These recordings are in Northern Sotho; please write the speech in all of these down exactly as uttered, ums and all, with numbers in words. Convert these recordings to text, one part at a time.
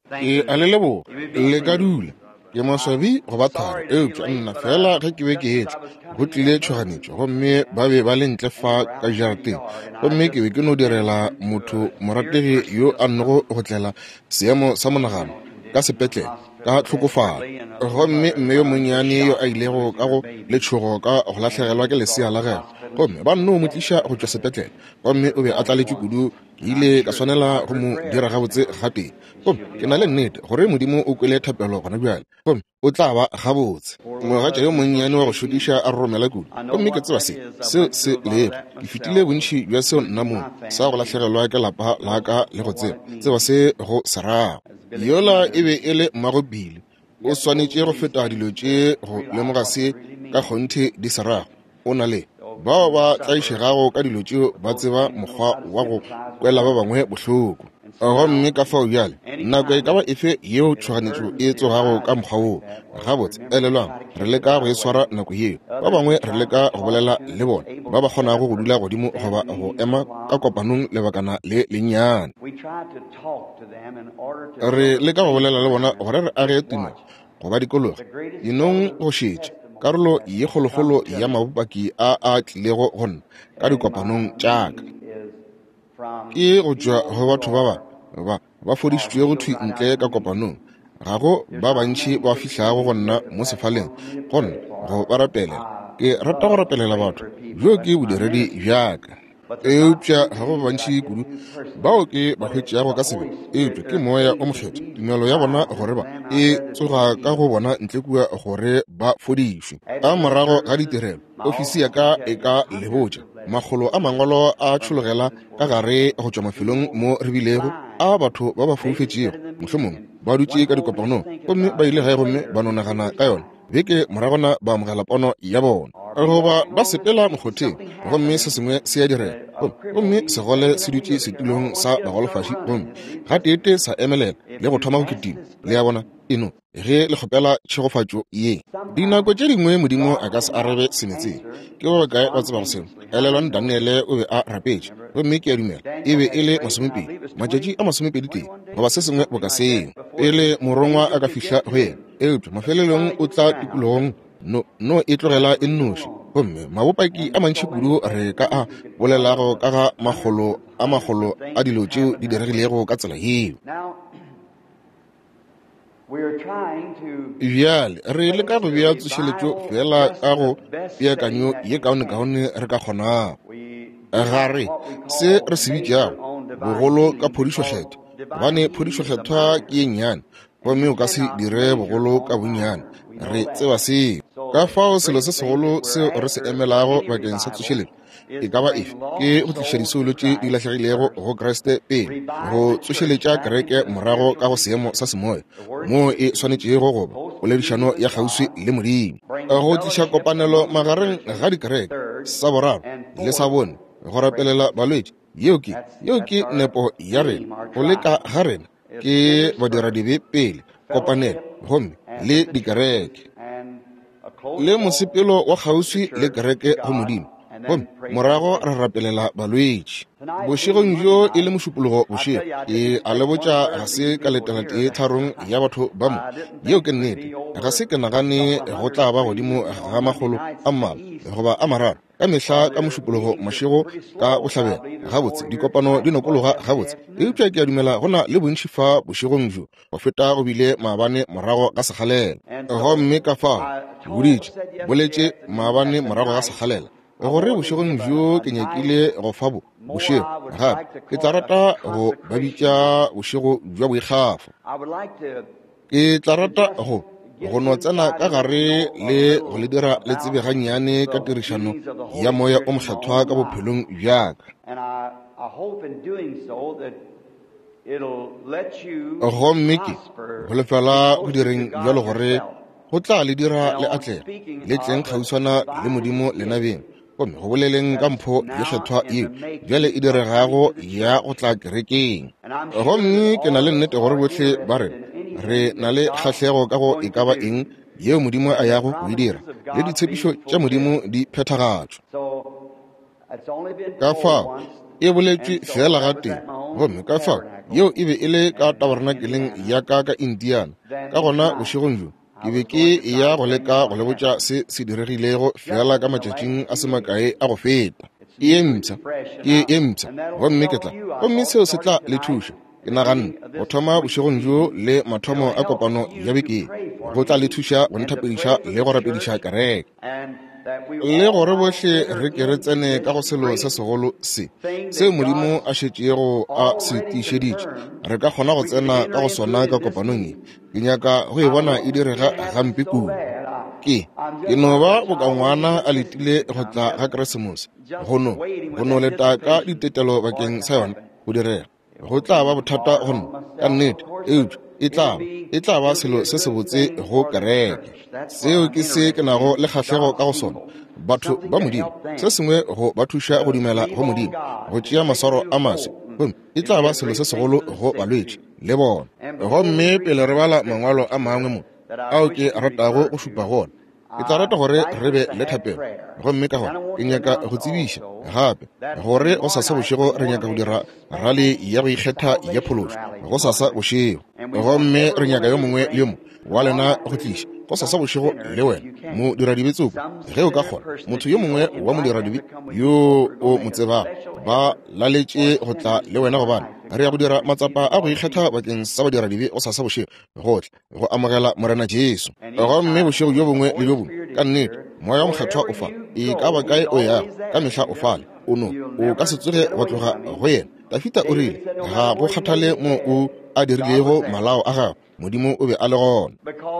e a le lebo le ka dula ke maswabi go ba thare eupša nna fela ge ke be ke etla go tlile tšhoganetšo gomme ba be ba le ntle fa ka jarateng gomme ke be ke no direla motho morategi yo a nnego go tlela seemo sa monagano ka sepetlele ka tlhokofalo gomme mme yo monnyane yo a ilego ka go letšhogo ka go latlhegelwa ke lesea la gagwe gomme ba nno mo tliša go tšwa sepetlele gomme o be a tlaletše kudu ke ile ka swanela go mo dira gabotse gape gomme ke na le nnete gore modimo o kwele thapelo gona bjale gomme o tla ba gabotse mogatša yo monnyane wa go šodiša a romela kudu gomme ke tseba se seo se lego ke fetile bontšhi bja seo nna mo sa go latlhegelwa ke lapa la ka le go tseba tseba se go serago yola e be e le mmagobile o swanetše go feta dilo tše go lemoga se ka kgonthe di serago o na le bao ba tlaišegago ka dilo tšeo ba tseba mokgwa wa go kwela ba bangwe bohloko gomme ka fao bjale nako e ka ba efe yeo tšhoganetšo e tsogago ka mokgwa woo gabotse elelwang re leka go e swara nako yeo ba bangwe re leka go bolela le bona ba ba kgonago go dula godimo goba go ema ka kopanong lebakana le lennyane re leka go bolela le bona gore re age tumelo goba dikologe inong go šetše karolo ye kgolokgolo ya mabopaki a a tlilego gonna ka dikopanong tšaka ke go tšwa go batho ba ba ba fodišitšwe go thwi ntle ka kopanong ga go ba bantši ba fihlago go nna mo sefaleng gonna go ba rapelela ke rata go rapelela batho bjo ke bodiredi bjaka eupša ga go bantši kudu bao ke ba hwetšeago ka sebe eupša ke moya o mokgetho tumelo ya bona gore ba e tsoga ka go bona ntle kua gore ba fodišwe a morago ga ditirelo ofisi ya ka e ka lebotša magolo a mangwalo a tšhologela ka gare go tšwa mafelong mo re bilego a batho ba ba foufetšego mohlomong ba dutše ka dikopanong gomme ba ile gae gomme ba nonagana ka yona beke moragona ba amogela pono ya bona goba ba sepela mokgotheng gomme se sengwe se ya direla gomme segole se dutše setulong sa bagolofaši gomme ga teete sa emelela le go thoma go kitima le ya bona eno ge le kgopela tšhegofatšo ye dinako tše dingwe modimo a ka se arabe semetseng ke go kae ba tseba go seno elelwane daniele o be a rapetše gomme ke a dumela e be e le masomepedi matšatši a masomepedi teng goba se sengwe bo ka seng e le morongwa a ka fihla go yena eupša mafelelong o tla tikologong no no e tlogela e nnoši gomme mabopaki a mantši kudu re ka a bolelago ka ga magolo a magolo a dilo tšeo di diregilego ka tsela yeo bjale re le ka go bea tsošeletšo fela ka go peakanyo ye kaone-kaone re ka kgonago gare se re se bitšago bogolo ka phodišokgetho gobane phodišokgethwa ke ye nnyane gomme o ka se dire bogolo ka bonnyane re tseba seo ka fao selo se segolo seo re se emelago bakeng sa tsošeletšo e ka ba efe ke go tliša disolo tše di latlhegilego go kreste pele go tsošeletša kereke morago ka go seemo sa semoya moo e swanetšego goba poledišano ya kgauswi le modimo go tliša kopanelo magareng ga dikereke sa boraro le sa bone go rapelela balwetši yeo ke yeo ke nepo ya rena go leka ga rena ke badiradibe pele kopanelo gomme le dikereke le mosepelo wa kgauswi le kereke go modimo gomme morago ra rapelela balwetši bošegong jo e le mošupologo bošego e a lebotša ga se ka letelatee tharong ya batho ba mo yeo ke nnete ga se ke nagane go tla ba godimo ga magolo a mmala goba a mararo ka mehla ka mošupologo mašego ka bohlabela gabotse dikopano di nokologa gabotse eupša ke a dumela go na le bontši fa bošegong jo go feta go bile maabane morago ga sekgalela gomme ka fao boditše boletše maabane morago ga sekgalela gore bošegong bjo ke nyakile go fa bo bošego gape ke tla rata go ba bitša bošego bja boikgafo ke tla rata go go no tsena ka gare le go le dira le tsebe gannyane ka tirišano ya moya o mokgethwa ka bophelong bjaka gomme ke go lefela go direng bjalo gore go tla le dira le atlega le tleng kgauswana le modimo lenabeng gomme go boleleng ka mpho ye kgethwa eo bjale e diregago ya go tla kerekeng gomme ke na le nnete gore botlhe ba re re na le kgahlego ka go e ka ba eng yeo modimo a yago go e dira le ditshepišo tša modimo di phethagatšwa ka fao e boletšwe fela ga teng gomme ka fa yeo e be e le ka tabernakeleng ya ka ka Indiana ka gona bošegong jo ke be ke ya go leka go lebotša se se diregilego fela ka matšatšing a semakae a go feta e emtsa ke emtsa gomme ke tla gomme seo se tla le thuša ke naganne go thoma bošegong jo le mathomo a kopano ya beke go tla le thuša go nthapediša le go rapediša kereke le gore bohle re ke re tsene ka go selo se segolo se seo modimo a šetšego a se tiišeditše re ka kgona go tsena ka go sona ka kopanong e ke nyaka go e bona e direga gampe kudu ke ke no ba bokangwana a letile go tla ga keresemose gono gono leta ka ditetelo bakeng sa yona go direga go tla ba bothata gono ka nnete eutšo e tla e tla ba selo se se botse go kereke seo ke se ke nago le kgahlego ka go sona batho ba modimo se sengwe go ba thuša go dumela go modimo go tšea maswaro a maswe gomme e tla ba selo se segolo go balwetši le bona gomme pele re bala mangwalo a mangwe mo ao ke ratago go šupa gona ke tla rata gore re be le thapelo gomme ka gona ke nyaka go tsebiša gape gore go sasa bošego re nyaka go dira rale ya go ikgetha ya phološo go sasa bošego gomme re nyaka yo mongwe le yo mongwe wa lena go tliša go sasa bošego le wena mo diradibetsopo ge o ka kgona motho yo mongwe wa mo diradibe yo o mo tsebago ba laletše go tla le wena gobane re ya go dira matsapa a go ikgetha bakeng sa badiradibe go sasa bošego gotle go amogela morena Jesu gomme bošego jo bongwe le jo bongwe ka nnete moya wa mokgethwa o fa e ka ba kae o yago ka mehla o fale o no o ka se tsoge go tloga go yena Dafita o rile ga go kgathale mo o a dirilego malao a gago modimo o be a le gona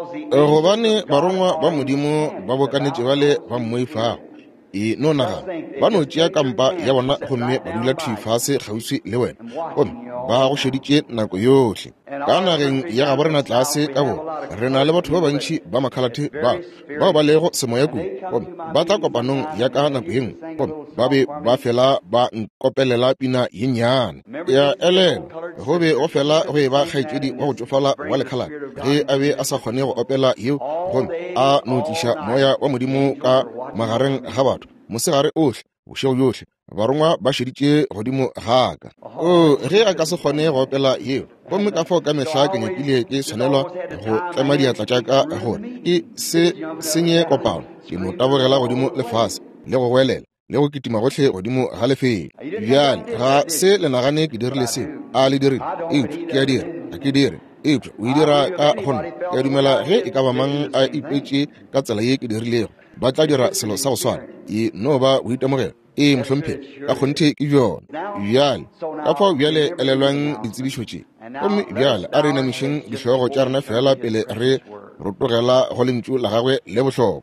gobane barongwa ba modimo ba bokanetše ba le ba mmoifago e no naga ba no tšea kampa ya bona gomme ba dula thufase kgauswi le wena gomme ba go šeditše nako yohle ka nageng ya gabo rena tlase ka bo re na le batho ba bantši ba makhalate ba bao ba lego semoya kudu gomme ba tla kopanong ya ka nako yengwe gomme ba be ba fela ba nkopelela pina ye nnyane ya elela go be go fela go e ba kgaetšedi wa go tsofala wa lekhalate ge a be a sa kgone go opela yeo gomme a no tliša moya wa modimo ka magareng ga batho mosegare ohle bošego yohle barongwa ba šeditše godimo gaka o ge a ka se kgone go opela yeo gomme ka fao ka mehla ke nyakile ke tshwanelwa go tlema diatla tša ka gore ke se senye kopano ke no tabogela godimo lefase le go goelela le go kitima gotlhe godimo ga lefelo bjale ga se le nagane ke dirile seo a le dirile eutšo ke a dira ga ke dire eutšo o e dira ka gona ke a dumela ge e ka ba mang a ipetše ka tsela ye ke dirilego ba tla dira selo sa go swana e no ba o itemogela e mohlomphele ka kgonthe ke bjona bjale ka fao bjale elelwang ditsebišo tše gomme bjale a re namišeng dihlogo tša rena fela pele re rotogela go lentšu la gagwe le bohlokwa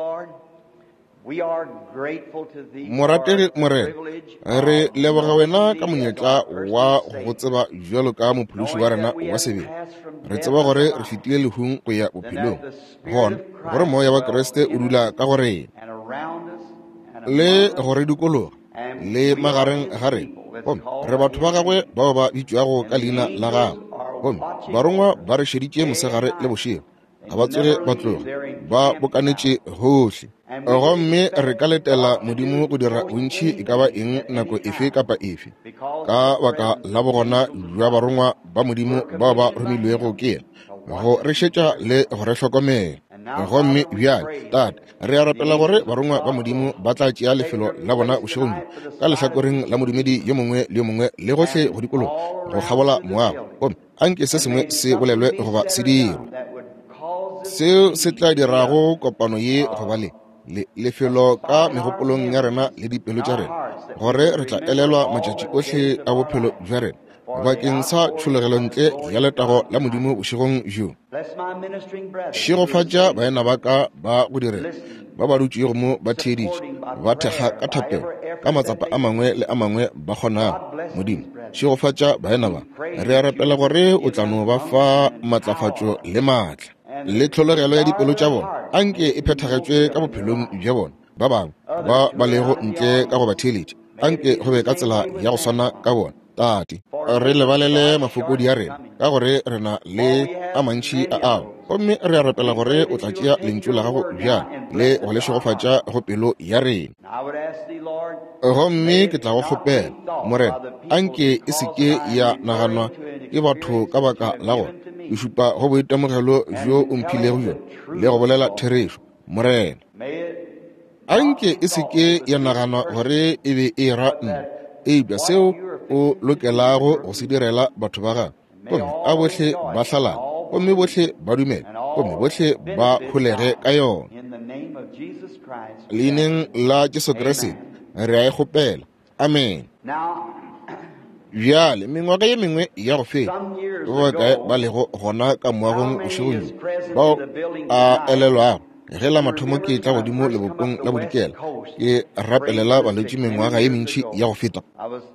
morategi morena re leboga wena ka monyetla wa go tseba jalo ka mophološi wa rena wa sebele re tseba gore re fetile lehung go ya bophelong gona gore moya wa keresete o dula ka gorena le gore dikologa le magareng ga rena gomme re batho ba gagwe bao ba bitšwago ka leina la gago gomme barongwa ba re šeditše mosegare le bošego ga ba tsoge ba tloga ba bokanetše gohle gomme re ka letela modimo go dira bontšhi e ka ba eng nako efe kapa efe ka baka la bogona jwa barongwa ba modimo bao ba romilwego ke ena go re šetša le go re hlokomela gomme bjale tate re a rapela gore barongwa ba modimo ba tla tšea lefelo la bona bošegong ka lehlakoreng la modumedi yo mongwe le yo mongwe le gohle go dikolo go kgabola moago gomme anke se sengwe se bolelwe goba se dirwe seo se tla dirago kopano ye goba le lefelo ka megopolong ya rena le dipelo tša rena gore re tla elelwa matšatši ohle a bophelo jwa rena bakeng sa tšholegelontle ya letago la modimo bošegong jo šegofatša baena ba ka ba go direla ba ba dutšego mo ba theeditše ba thekga ka thapelo ka matsapa a mangwe le a mangwe ba kgonago modimo šegofatša baena ba re a rapela gore o tla no ba fa matlafatšo le maatla le tlholegelo ya dipelo tša bona anke e phethagetšwe ka bophelong bja bona ba bangwe ba ba lego ntle ka go ba theeletše anke go be ka tsela ya go swana ka bona tate re lebalele mafokodi ya rena ka gore re na le a mantši a ao gomme re a rapela gore o tla tšea lentšu la gago bjang le go le šogofatša go pelo ya rena. Gomme ke tla go kgopela Morena, anke e seke ya naganwa ke batho ka baka la gore e šupa go boitemogelo jo o mphilego jo le go bolela therešo. Morena, anke e seke ya naganwa gore e be e ra nna eupša seo o lokelago go se direla batho ba gago, gomme a botlhe ba hlalana, gomme botlhe ba dumela, gomme botlhe ba holege ka yona. Leineng la Jesu Kriste re a e kgopela. Amen. Bjale mengwaga ye mengwe ya go feta ba bakae ba lego gona ka moagong bošegong bao a elelwago ge la mathomo ke tla godimo lebopong la bodikela ke rapelela balwetši mengwaga ye mentši ya go feta.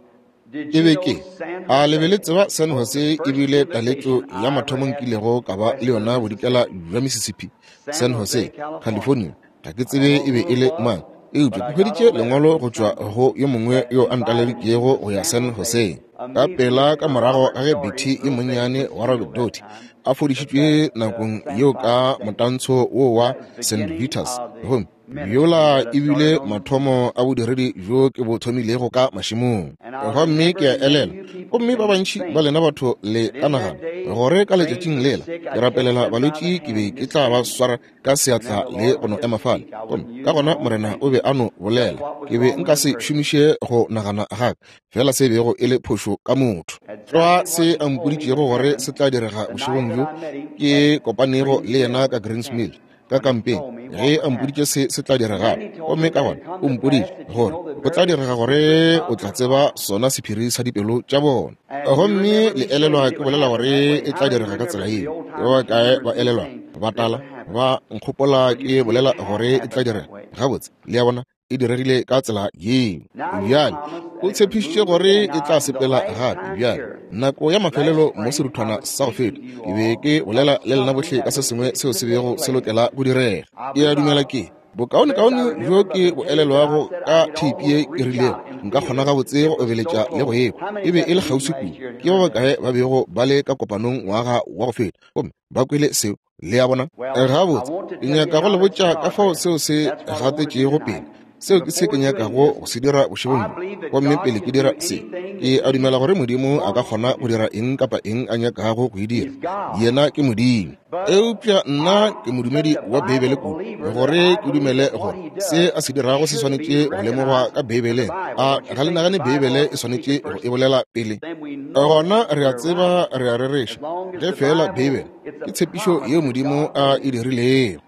Ke be ke a lebele tseba San Jose e bile taletšo ya mathomo nkilego ka ba le yona bodikela jwa Mississippi, San Jose, California. Ga ke tsebe e be e le mang eupša ke hweditše lengwalo go tšwa go yo mongwe yo a ntaledikego go ya San Jose ka pela ka morago ga ge Betty e monnyane wa Robert Doty a fodišitšwe nakong yeo ka motantsho wo wa Saint Vitus. Gomme bjola e bile mathomo a bodiredi jo ke bo thomilego ka mašimong. Gomme ke a elela gomme ba bantši ba lena batho le anagana gore ka letšatšing lela ke rapelela balwetši ke be ke tla ba swara ka seatla le go no ema fale. Gomme ka gona Morena o be a no bolela ke be nka se šomiše go nagana gaka fela se bego e le phošo ka motho. Tloa se a mpoditšego gore se tla direga bošegong jo ke kopanego le yena ka Greensmill ka kampeng ge a mpoditše se se tla direga, gomme ka gona o mpoditše gore go tla direga gore o tla tseba sona sephiri sa dipelo tša bona. Gomme le elelwa ke bolela gore e tla direga ka tsela eo. Yo ba kae ba elelwa ba tala ba nkgopola ke bolela gore e tla direga gabotse le ya bona e diregile ka tsela yeo. Bjale o tshepišitše gore e tla sepela gape. Bjale nako ya mafelelo mo seruthwana sa go feta ke be ke bolela le lena botlhe ka se sengwe seo se bego se lokela go direga. E a dumela ke bokaone-kaone jo ke bo elelwago ka thipi e e rilego nka kgona gabotse go obeletša le go epa e be e le kgauswi kudu ke ba bakae ba bego ba le ka kopanong ngwaga wa go feta gomme ba kwele seo le ya bona. Gabotse ke nyaka go le botša ka fao seo se gatetšego pele seo ke se ke nyakago go se dira bošegong, gomme pele ke dira se ke a dumela gore Modimo a ka kgona go dira eng kapa eng a nyakago go e dira. Yena ke Modimo. Eupša nna ke modumedi wa Bibele kudu gore ke dumele gore se a se dirago se swanetše go lemogwa ka Bibeleng a ga le nagane Bibele e swanetše go e bolela pele. Gona re a tseba re a rereša ge fela Bibele ke tshepišo yeo Modimo a e dirilego.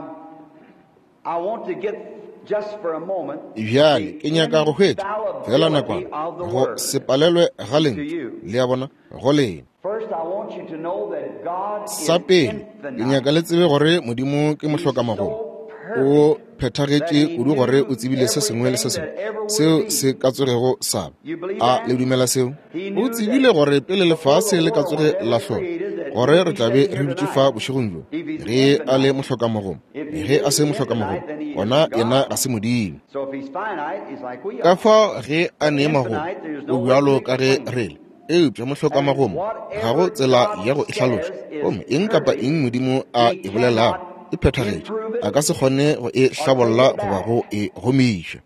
Bjale ke nyaka go hwetša fela nakwana go se palelwe ga lentswe le ya bona go lena. Sa pele ke nyaka le tsebe gore Modimo ke mohlokamagolo o phethagetše kudu gore o tsebile se sengwe le se sengwe seo se ka tsogego saba. A le dumela seo? O tsebile gore pele lefase le ka tsoge la hlola gore re tlabe re dutše fa bošegong jo ge a le mohlokamagolo. Ge a se mohlokamagolo gona yena ga se Modimo. Ka fao ge a neemagolo o bjalo ka ge rele eupša mohlokamagolo ga go tsela ya go e hlaloša gomme eng kapa eng Modimo a e bolelago e phethagetše a ka se kgone go e hlabolola goba go e gomiša.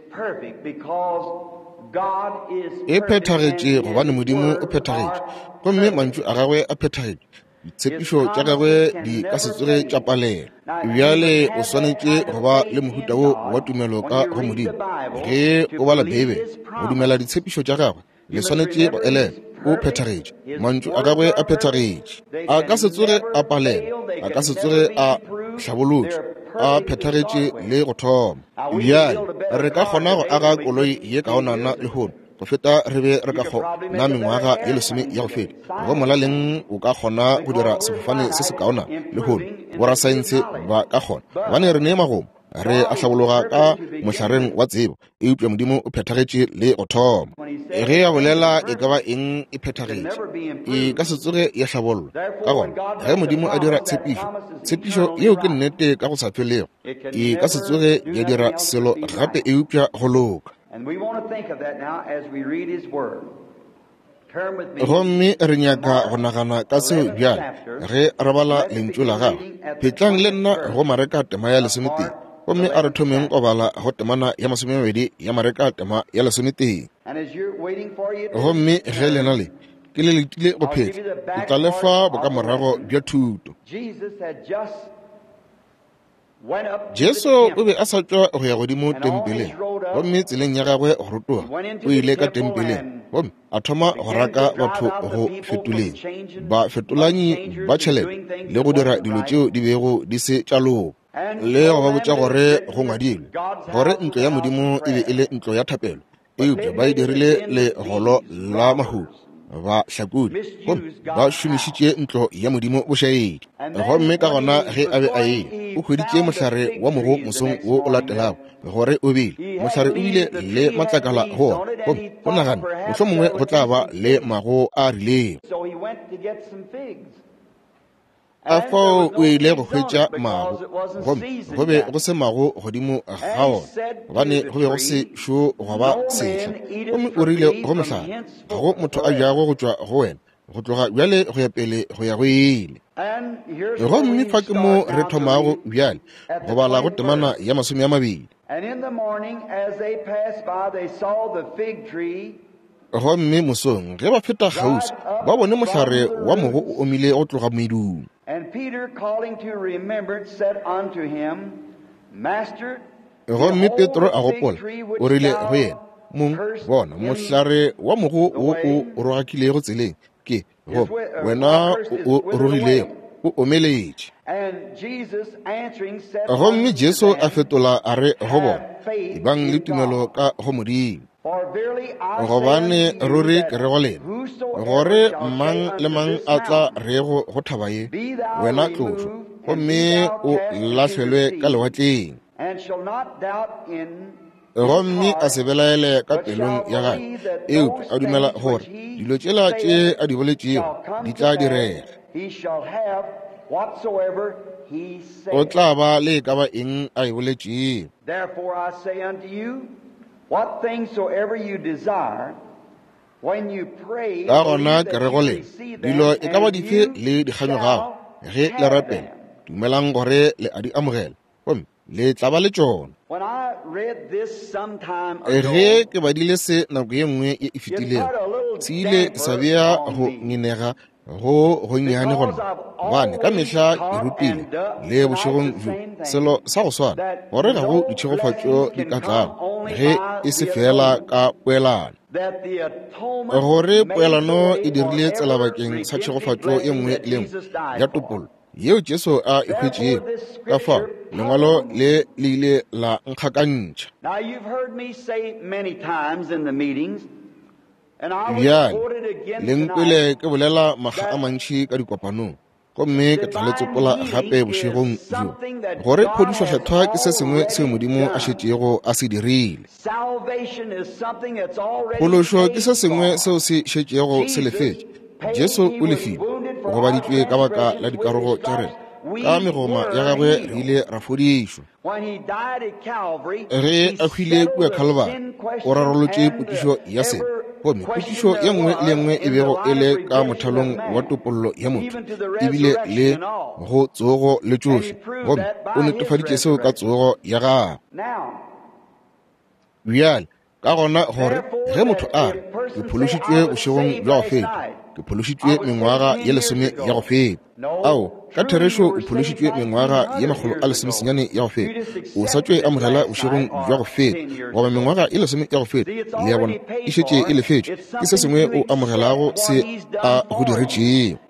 E phethagetše gobane Modimo o phethagetše gomme mantšu a gagwe a phethagetše. Ditshepišo tša gagwe di ka se tsoge tša palela. Bjale o swanetše go ba le mohuta wo wa tumelo ka go Modimo. Ge o bala Bibele o dumela ditshepišo tša gagwe le swanetše go elela o phethagetše. Mantšu a gagwe a phethagetše a ka se tsoge a palela, a ka se tsoge a hlabolotšwe, a phethagetše le go thoma. Bjale re ka kgona go aga koloi ye kaonana le hono go feta re be re ka kgona mengwaga ye lesome ya go feta go molaleng o ka kgona go dira sefofane se se kaona le hono. Borasaense ba ka kgona bane re neemagomo re a hlabologa ka mohlareng wa tsebo eupša Modimo o phethagetše le go thoma. Ge ya bolela e ka ba eng e phethagetše e ka se tsoge ya hlabololwa ka gona ge Modimo a dira tshepišo, tshepišo yeo ke nnete ka go sa felego e ka se tsoge ya dira selo gape eupša go loka. gomme re nyaka go nagana ka seo bjale ge re bala lentšu la gagwe phetlang le nna go mareka tema ya lesometeng gomme a re thomeng go bala go temana ya masomemabedi ya mareka tema ya lesometeng gomme ge lena le ke le letile go phetla ke tla lefa bokamorago bja thuto. Jesu o be a sa tšwa go ya godimo tempeleng gomme tseleng ya gagwe go rotoga o ile ka tempeleng gomme a thoma go raka batho go fetoleng ba fetolanyi ba tšhelete le go dira dilo tšeo di bego di se tša loka le go ba botša gore go ngwadilwe gore ntlo ya modimo e be e le ntlo ya thapelo eupša ba e dirile legolo la mahudu ba hlakodi gomme ba šomišitše ntlo ya modimo bošaedi gomme ka gona ge a be a ye o hweditše mohlare wa mogo mosong wo o latelago gore o bile mohlare o bile le matlakala go ona gomme go nagana mohlho mongwe go tla ba le mago a rilego a fao o ile go hwetša mago gomme go be go se mago godimo ga ona gobane go be go se šo go ba sehla gomme o rile go mohlare ga go motho a jago go tšwa go wena go tloga bjale go ya pele go ya go ile gomme fa ke mo re thomago bjale go bala go temana ya masome ya mabedi gomme mosong ge ba feta kgausi ba bone mohlare wa mogo o omile go tloga medung. Gomme Petro a gopola o rile go yena mong bona mohlare wa mogo o o rogakilego tseleng ke go wena o rogilego o omeletše. Gomme Jesu a fetola a re go bona ebang le tumelo ka go modimo gobane ruri ke re go lena gore mang le mang a tla rego go thaba ye wena tlošo gomme o lahlelwe ka lewatleng gomme a se belaele ka pelong ya gae eupša a dumela gore dilo tšela tše a di boletšego di tla direga o tla ba le ka ba eng a e boletšego. What things soever you desire, when you pray, ka gona ke re go lena dilo e ka ba dife le dikganyo gago ge le rapela dumelang gore le a di amogela gomme le tla ba le tšona. Ge ke badile se nako ye nngwe ye e fetileng se ile sa bea go ngenega go gonnyane gona gobane ka mehla ke rutile le bošegong jo selo sa go swana gore ga go ditšhegofatšo di ka tlago ge e se fela ka poelano gore poelano e dirile tsela bakeng sa tšhegofatšo ye nngwe le nngwe ya topolo yeo Jesu a e hwetšego ka fao lengwalo le le ile la nkgakantšha. Bjale lenkwele ke bolela maga a mantši ka dikopanong gomme ke tla le tsopola gape bošegong jo gore phodišo kgethwa ke se sengwe seo modimo a šetšego a se dirile. Phološo ke se sengwe seo se šetšego se lefetše. Jesu o lefile o gobaditšwe ka baka la dikarogo tša rena ka megoma ya gagwe re ile ra fodišwa. Ge a hwile kua Calvary o rarolotše potšišo ya sena gomme potšišo ye nngwe le nngwe e bego e le ka mothalong wa topollo ya motho ebile le go tsogo le tšohle gomme o netefaditše seo ka tsogo ya gagwe. Bjale ka gona gore ge motho a re ke phološitšwe bošegong bja go feta ke phološitšwe mengwaga ye lesome ya go feta ao ka therešo o phološitšwe mengwaga ye magolo a lesomesenyane ya go feta o sa tšwe amogela bošegong bja go feta goba mengwaga ye lesome ya go feta le ya bona e šetše e lefetše ke se sengwe o amogelago se a go diretšego.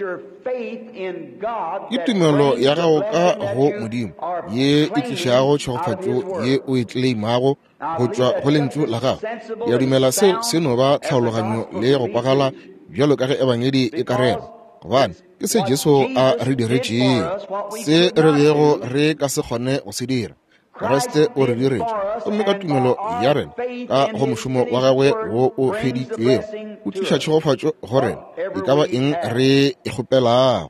Ke tumelo ya gago ka go modimo ye e tlišago tšhegofatšo ye o e tleimago go tšwa go lentšu la gago ya dumela seo se no ba tlhaologanyo le go pagala bjalo ka ge ebangedi e ka rega gobane ke se Jesu a re diretšego se re bego re ka se kgone go se dira. Kriste o re diretše gomme ka tumelo ya rena ka go mošomo wa gagwe wo o feditšwego o tliša tšhegofatšo go rena e ka ba eng re e kgopelago.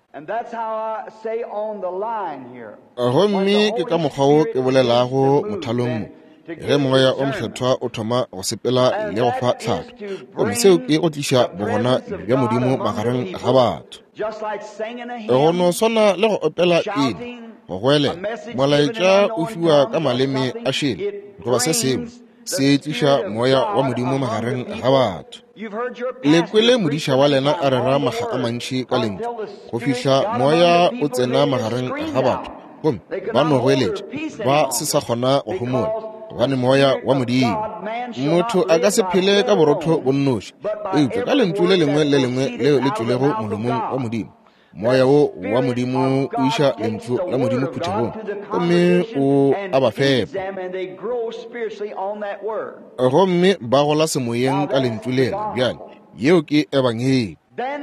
Gomme ke ka mokgwa o ke bolelago mothalong mo ge moya o mokgethwa o thoma go sepela le go fa tlhatlo gomme seo ke go tliša bogona bja modimo magareng ga batho go no swana le go opela pele go gwele molaetša o fiwa ka maleme a šele goba se sengwe se tliša moya wa modimo magareng ga batho lekwele modiša wa lena a rera maga a mantši ka lentswe go fihla moya o tsena magareng ga batho gomme ba no goeletša ba se sa kgona go homola gobane moya wa modimo motho a ka se phele ka borotho bonnoši eupša ka lentswe le lengwe le lengwe leo le tšwelego molomong wa modimo moya wo wa modimo o iša lentswe la modimo phuthegong gomme o a ba fepa gomme ba gola semoyeng ka lentswe lela bjale yeo ke ebangeli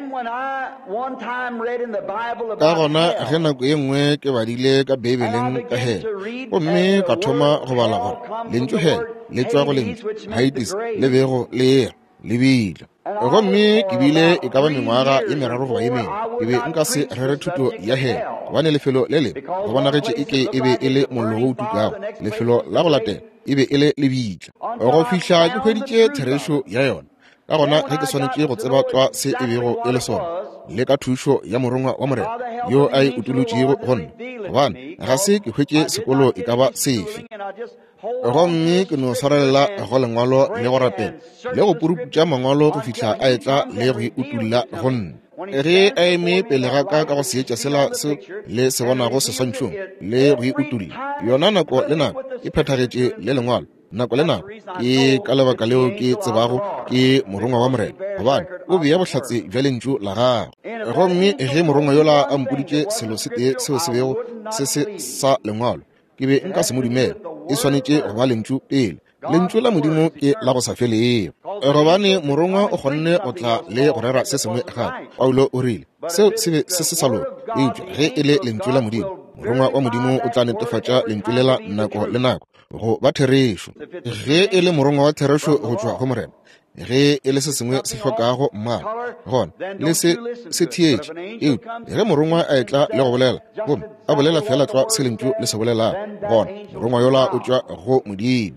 ka gona ge nako ye nngwe ke badile ka bebeleng ka hela gomme ka thoma go bala gore lentswe hela le tswa go lentswe haitis le bego le era le bila gomme ke bile e ka ba mengwaga ye meraro goba ye mene ke be nka se rere thuto ya hela gobane lefelo le le go bonagetše e ke e be e le mollo o o tukago lefelo la go latela e be e le lebitla go fihla ke hweditše therešo ya yona ka gona ge ke swanetše go tseba tswa se e bego e le sona le ka thušo ya morongwa wa morena yo a e utolotšego gonna gobane ga se ke hwetše sekolo e ka ba sefe gomme ke no swarelela go lengwalo le go rapela le go puruputša mangwalo go fihla a etla le go e utulla gonna ge a eme pele ga ka ka go seetša sela se le se bonago seswantšhong le go e utulla yona nako le nako e phethagetše le lengwalo nako le nako ke ka lebaka leo ke tsebago ke morongwa wa morena gobane o bea bohlatse bja lentšu la gagwe gomme ge morongwa yola a mpoditše selo se tee seo se bego se se sa lengwalo ke be nka se modumela e swanetše go ba lentšu pele lentšu la modimo ke la go sa felego gobane morongwa o kgonne go tla le go rera se sengwe gape paulo o rile seo se be se se sa loka eupša ge e le lentšu la modimo morongwa wa modimo o tla netefatša lentšu lela nako le nako go ba therešo ge e le morongwa wa therešo go tšwa go morena ge e le se sengwe se hlokago mmala gona le se se thietše eupša ge morongwa a etla le go bolela gomme a bolela fela tšwa se lentšu le se bolelago gona morongwa yola o tšwa go modimo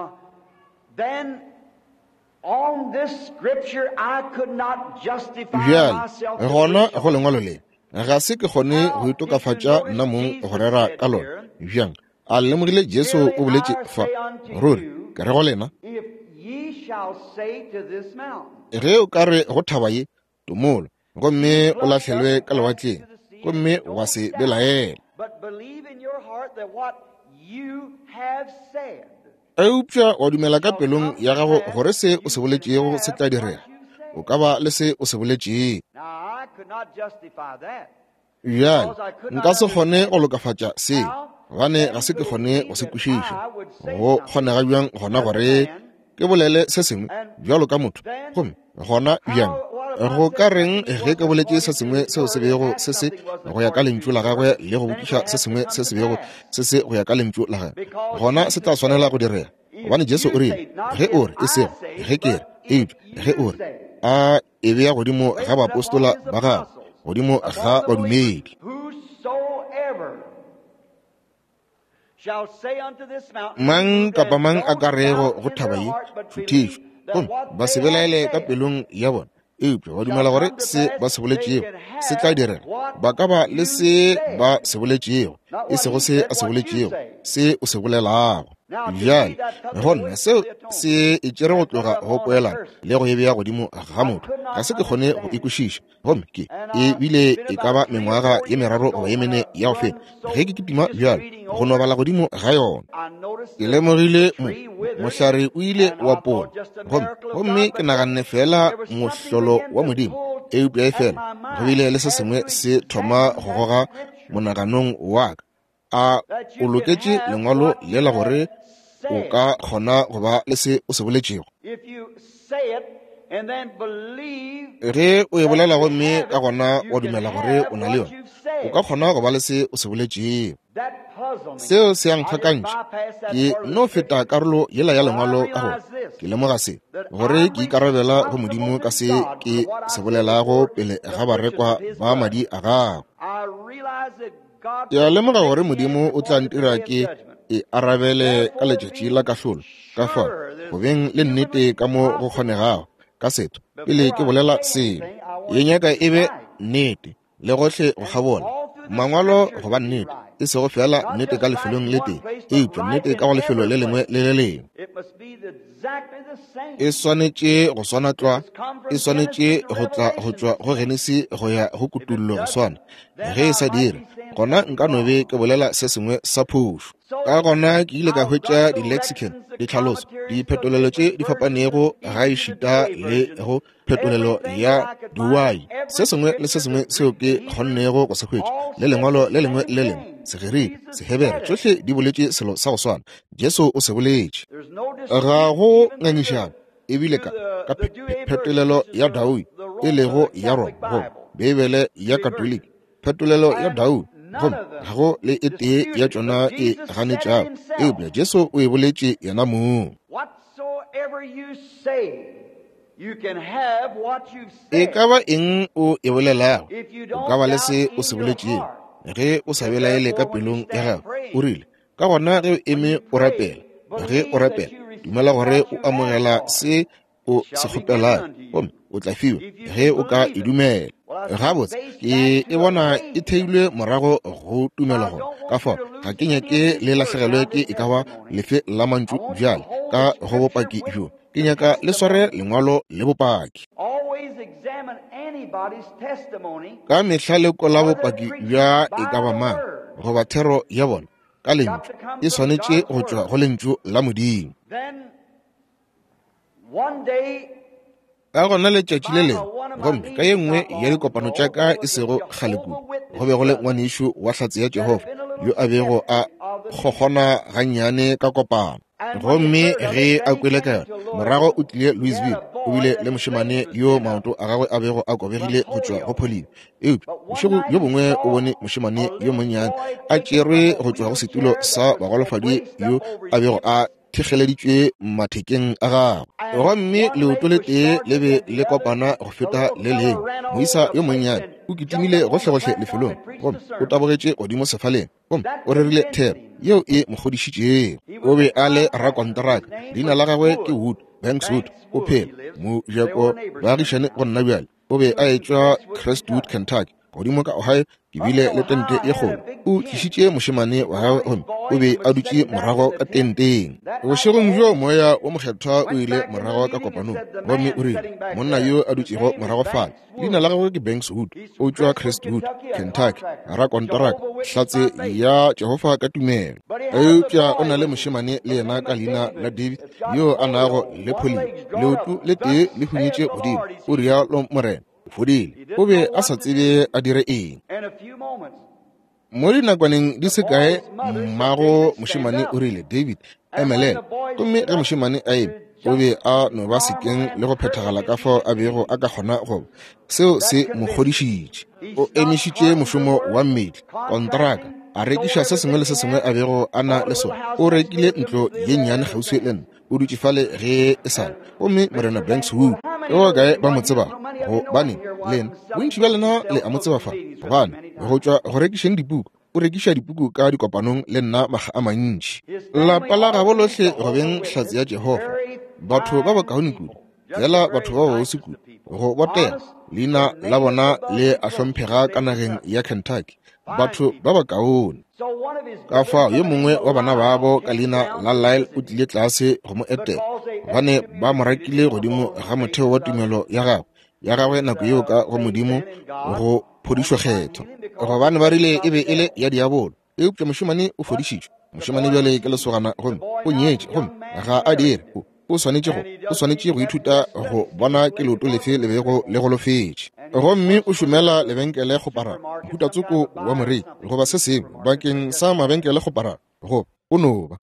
bjale gona go lengwalo le ga se ke kgone go itokafatša nna mong go rera ka lona bjang a lemogile jesu o boletše fa ruri ke re go lena ge o ka re go thaba ye tomolo gomme o latlhelwe ka lewatleng gomme wa se belaela eupša wa dumela ka pelong ya gago gore se o se boletšego se tla direga o ka ba le se o se boletšego bjale nka se kgone go lokafatša se gane ga se ke kgone go se kwešiša go kgonega bjang gona gore ke bolele se sengwe bjalo ka motho gomme gona bjang go ka reng ge ke boletše se sengwe seo se bego se se go ya ka lentšu la gagwe le go bokiša se sengwe se se bego se se go ya ka lentšu la gagwe gona se tla swanela go direga gobane jesu o rile ge o re e sego ge ke re eupša ge o re a e bea godimo ga baapostola ba gagwe godimo ga badumedi mang kapa mang a ka rego go thaba ye futhišwa gomme ba se belaele ka pelong ya bona eupša ba dumela gore se ba se boletšego se tla direga ba ka ba le se ba se boletšego e sego se a se boletšego se o se bolelago bjale gonna seo se e tšere go tloga go poelana le go e bea godimo ga motho ga se ke kgone go ikwešiša gomme ke e bile e ka ba mengwaga ye meraro goba ye mene ya go feta ge ke kitima bjale go no bala godimo ga yona ke lemogile mo mohlare o ile wa pola gomme ke naganne fela mohlolo wa modimo eupša e fela go bile le se sengwe se thoma go goga monaganong wa ka a o loketše lengwalo le la gore o ka kgona go ba le se o se boletšego ge o e bolela gomme ka gona wa dumela gore o na le yona o ka kgona go ba le se o se boletšego seo se yankgakantše ke no feta karolo yela ya lengwalo ka gore ke lemoga se gore ke ikarabela go modimo ka se ke se bolelago pele ga barekwa ba madi a gago ya lemoga gore modimo o tla ntira ke e arabele ka letšatši la kahlolo ka fa go beng le nnete ka mo go kgonegago ka setho pele ke bolela selo ye nyaka e be nnete le gohle go kgabola mangwalo go ba nnete e sego fela nnete ka lefelong le teng e upša nnete ka go lefelo le lengwe le le lengwe e swanetše go swana tloa e swanetše go tla go tšwa go Genesi go ya go kutullo go swana ge e sa dire gona nka nobe ke bolela se sengwe sa phošo ka gona ke ile ka hwetša di-lexicon ditlhaloso diphetolelo tše di fapanego ga e šita le go phetolelo ya diwai se sengwe le se sengwe seo ke kgonnego go se hwetša le lengwalo le lengwe le lengwe segeri sehebere tšohle di boletše selo sa go swana jesu o se boletše ga go ngangišana ebile ka ka phetolelo ya daudi e lego ya roma go bebele ya katoliki phetolelo ya daudi go ga go le e tee ya tšona e ganetšago eupša jesu o e boletše yena moo e ka ba eng o e bolelago o ka ba le se o se boletšeng ge o sa belaele ka pelong ya gago o rile ka gona ge o eme o rapela ge o rapela dumela gore o amogela se o se kgopelang gomme o tla fiwa ge o ka e dumela gabotse ke e bona e theilwe morago go tumela gona ka fa ga ke nyake le latlhegelwe ke e ka ba lefe la mantšu bjale ka go bopaki jo ke nyaka le sware lengwalo le bopaki ka mehla leko la bopaki bja e ka ba mang goba thero ya bona ka lentšu e swanetše go tšwa go lentšu la modimo ka gona letšatši le lengwe gomme ka ye nngwe ya dikopano tša ka e sego kgalekudu go be go le ngwanešo wa hlatse ya jehova yo a bego a kgokgona gannyane ka kopano gomme ge a kwele ka yona morago o tlile louisville o bile le mošemane yo maoto a gagwe a bego a kobegile go tšwa go pholiwa eupša bošego yo bongwe o bone mošemane yo monnyane a tšerwe go tšwa go setulo sa bagolofadi yo a bego a thegeleditšwe mathekeng a gagwe gomme leoto le tee le be le kopana go feta le leng moisa yo monnyane o kitimile gohle-gohle lefelong gomme o tabogetše godimo sefaleng gomme o rerile thero yeo e mogodišitšeng o be a le rakonteraka leina la gagwe ke wood bankswood o phela mojako baagišane go nna bjale o be a etšwa crestwood kentucky godimo ka ohio ke bile le tente e kgolo o tlišitše mošemane wa gagwe gomme o be a dutše morago ka tenteng bošegong bjo moya o mokgethwa o ile morago ka kopanong gomme o rile monna yo a dutšego morago fale leina la gagwe ke bankswood o tšwa crestwood kentucky rakonteraka hlatse ya jehova ka tumelo eupša o na le mošemane le yena ka leina la david yo a nago le pholiwa leoto le tee le hunyetše godimo o rialo morena fodile o be a sa tsebe a dire eng mo dinakwaneng di se kae mmago mošemane o rile david emelela gomme ge mošemane a eme o be a no ba sekeng le go phethagala ka fao a bego a ka kgona go seo se mo kgodišitše o emišitše mošomo wa mmedi kontraka a rekiša se sengwe le se sengwe a bego a na le sone o rekile ntlo ye nnyane kgauswi le nna o dutše fale ge e sale gomme morena bankswood o kae ba mo tseba go bane lena bontši bja lena le a mo tseba fa gobane go tšwa go rekišeng dipuku o rekiša dipuku ka dikopanong le nna maga a mantši lapa la gabo lohle go beng hlatse ya jehova batho ba bokaone kudu fela batho ba baosi kudu go botela leina la bona le a hlomphega ka nageng ya kentucky batho ba bokaone ka fa yo mongwe wa bana babo ka leina la lyle o tlile tlase go mo etela gobane ba mo rakile godimo ga motheo wa tumelo ya gagwe ya gagwe nako yeo ka go modimo go phodišwa kgetho gobane ba rile e be e le ya diabolo eupša mošemane o fodišitšwe mošemane bjale ke lesogana gomme o nyetše gomme ga a dire o swanetše go o swanetše go ithuta go bona ke leoto lefe le bego le golofetše gomme o šomela lebenkele go para mohutatsoko wa morei goba se sengwe bakeng sa mabenkele go para go o noba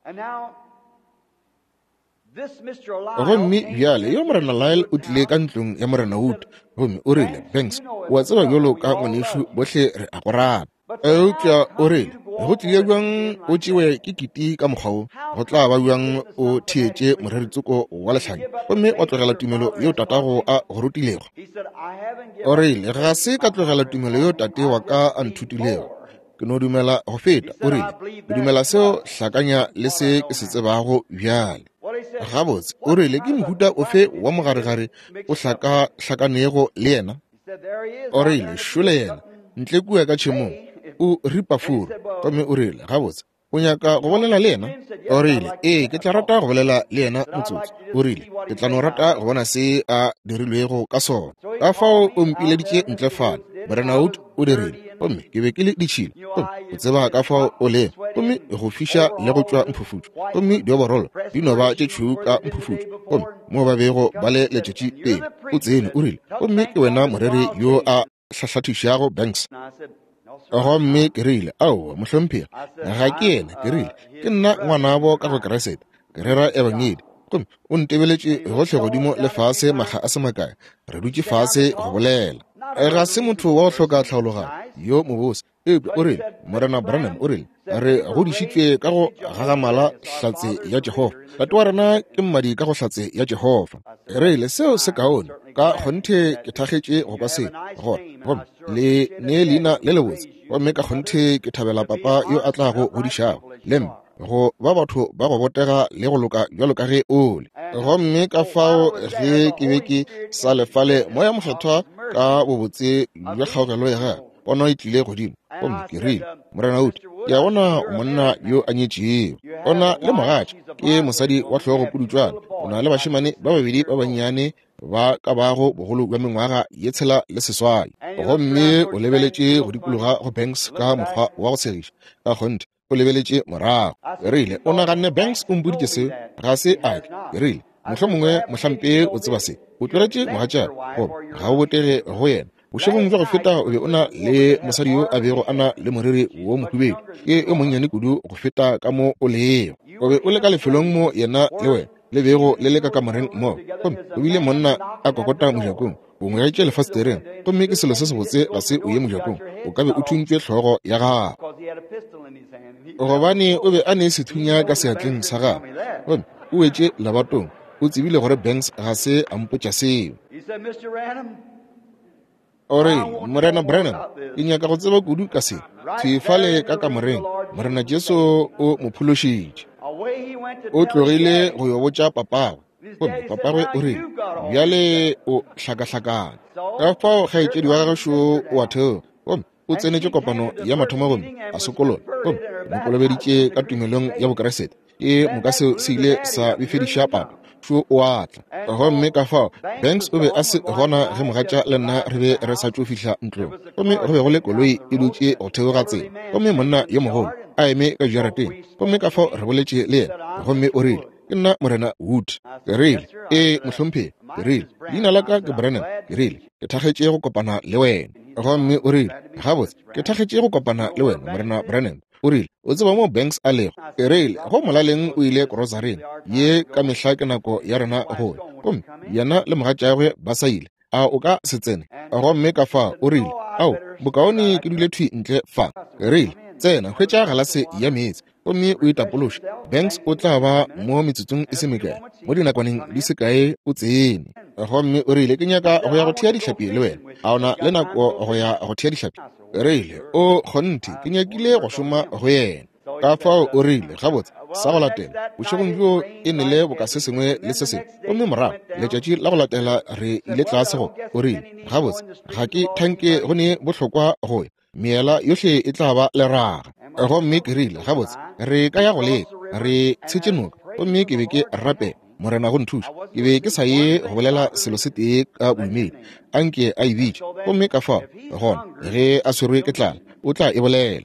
gomme bjale yo morena lyle o tlile ka ntlong ya morena wood gomme o rile banks wa tseba bjalo ka ngwanešo bohle re a go rata eupša o rile go tlile bjang o tšewe ke kiti ka mokgwao go tla ba bjang o theetše moreritsoko wa lehlanya gomme wa tlogela tumelo yo tatago a go rutilego o rile ga se ka tlogela tumelo yo tate wa ka a nthutilego ke no dumela go feta o rile ke dumela seo hlakanya le se ke se tsebago bjale gabotse o rile ke mohuta ofe wa mogaregare o hlaka hlakanego le yena o rile šole yena ntle kua ka tšhemong o ripa furu gomme o rile gabotse o nyaka go bolela le yena o rile ee ke tla rata go bolela le yena motsotso o rile ke tla no rata go bona se a dirilwego ka sona ka fao o mpileditše ntle fana Morena o dirile gomme ke be ke le ditšhilo o tseba ka fao o leng gomme e go fiša le go tšwa mphufutšo gomme dioborolo di no ba tše tšhweu ka mphufutšo gomme mo ba bego ba le letšatši teng o tsene o rile gomme ke wena moreri yo a hlahlathišago Banks gomme ke rile aowa mohlomphega ga ke ena ke rile ke nna ngwanabo ka go keresete ke rera ebangedi gomme o ntebeletše gohle godimo le fase makga a se makae re dutše fase go bolela ga se motho wa go hloka tlhaologano yo mobose eupša o rile Morena Branham o rile re godišitšwe ka go gagamala hlatse ya Jehova tate wa rena ke mmadi ka go hlatse ya Jehova re ile seo se kaone ka kgonthe ke thagetše go ka se gona gomme le ne leina le lebotse gomme ka kgonthe ke thabela papa yo a tla go godišago lemme go ba batho ba go botega le go loka jalo ka ge ole gomme ka fao ge ke be ke sa lefale moya mokgethwa ka bobotse bja kgaogelo ya gage bona e tlile godimo gomme ke rile Morena Out ke a bona monna yo a nyetšego ona le mogatša ke mosadi wa tlhogo pudutšwana o na le bašemane ba babedi ba bannyane ba ka bago bogolo bja mengwaga ye tshela le seswai gomme o lebeletše go dikologa go Banks ka mokgwa wa go tshegiša ka kgonthe o lebeletše morago ke rile o naganne Banks o mpoditše seo ga se ake ke rile mohlho mongwe mohlampe o tseba se o tloretše mogatšana goba ga o botege go yena bošegong jwa go feta o be o na le mosadi yo a bego a na le moriri wo mohubedi ke e monnyane kudu go feta ka mo o lego o be o le ka lefelong mo yena le wena le bego le le ka kamoreng mo gomme o bile monna a kokota mojakong o ngwetše lefasetereng gomme ke selo se se botse ga se o ye mojakong o ka be o thuntšwe tlhogo ya gago gobane o be a ne sethunya ka seatleng sa gagwe gomme o wetše labatong o tsebile gore Banks ga se a mpotša seo o rile Morena Branham ke nyaka go tseba kudu ka se thefale ka kamoreng Morena Jesu o mo phološitše o tlogile go yo botša papagwe gomme papagwe o rile bjale o hlakahlakana ka fao kgaetšedi wa gagešo o a theo gomme o tsenetše kopano ya mathomo gomme a sekolong gomme mo kolobeditše ka tumelong ya bokeresete ke moka seo se ile sa befediša papa šo o atla gomme ka fao Banks o be a se gona ge mogatša le nna re be re sa tšo fihla ntlong gomme go be go le koloi e dutše go theoga tsela gomme monna yo mogolo a eme ka jarateng gomme ka fao re boletše le yena gomme o rile ke nna Morena Wood ke rile ee mohlomphegi ke rile leina la ka ke Branham ke rile ke thagetše go kopana le wena gomme o rile gabotse ke thagetše go kopana le wena Morena Branham o rile o tseba mo Banks a lego ke rile go molaleng o ile grocery ye ka mehla ke nako ya rena gole gomme yena le mogatšagwe ba sa ile a o ka se tsene gomme ka fao o rile ao bokaone ke dule thwi ntle fa ke rile tsena hwetša galase ya meetse gomme o itapološe Banks o tla ba mo metsotsong e se mekae mo dinakwaneng di se kae o tsene gomme o rile ke nyaka go ya go thea dihlapi le wena a ona le nako go ya go thea dihlapi re ile o kgonthe ke nyakile go šoma go yena ka fao o rile gabotse sa go latela bošegong bjo e ne le boka se sengwe le se sengwe gomme morago letšatši la go latela re ile tlase go o rile gabotse ga ke thanke go ne bohlokwa go ya meela yohle e tla ba leraga gomme ke rile gabotse re ka ya go leka re tshetše noka gomme ke be ke rapela Morena go nthuša ke be ke sa ye go bolela selo se tee ka boimedi anke a ebitše gomme ka fao gona ge a swerwe ke tlala o tla e bolela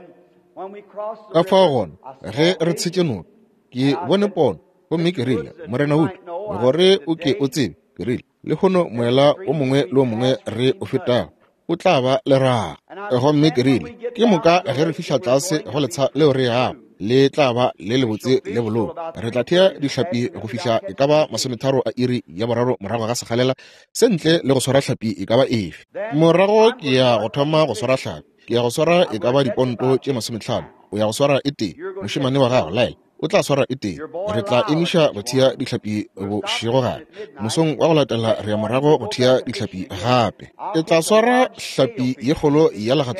ka fao gona ge re tshetše noka ke bone pono gomme ke rile Morena Wood gore o ke o tsebe ke rile le kgono moela o mongwe le o mongwe re o fetago o tla ba leraga gomme ke rile ke moka ge re fihla tlase go letsha leo re yago le tla ba le lebotse le bolong re tla thea dihlapi go fihla e ka ba masometharo a iri ya boraro morago ga sekgalela sentle le go swara hlapi e ka ba efe morago ke ya go thoma go swara hlapi ke ya go swara e ka ba diponto tše masomehlano o ya go swara e tee mošemane wa gago laela o tla swara e tee re tla emiša go thea dihlapi bošego gape mosong wa go latela re ya morago go thea dihlapi gape ke tla swara hlapi ye kgolo ya legatlapi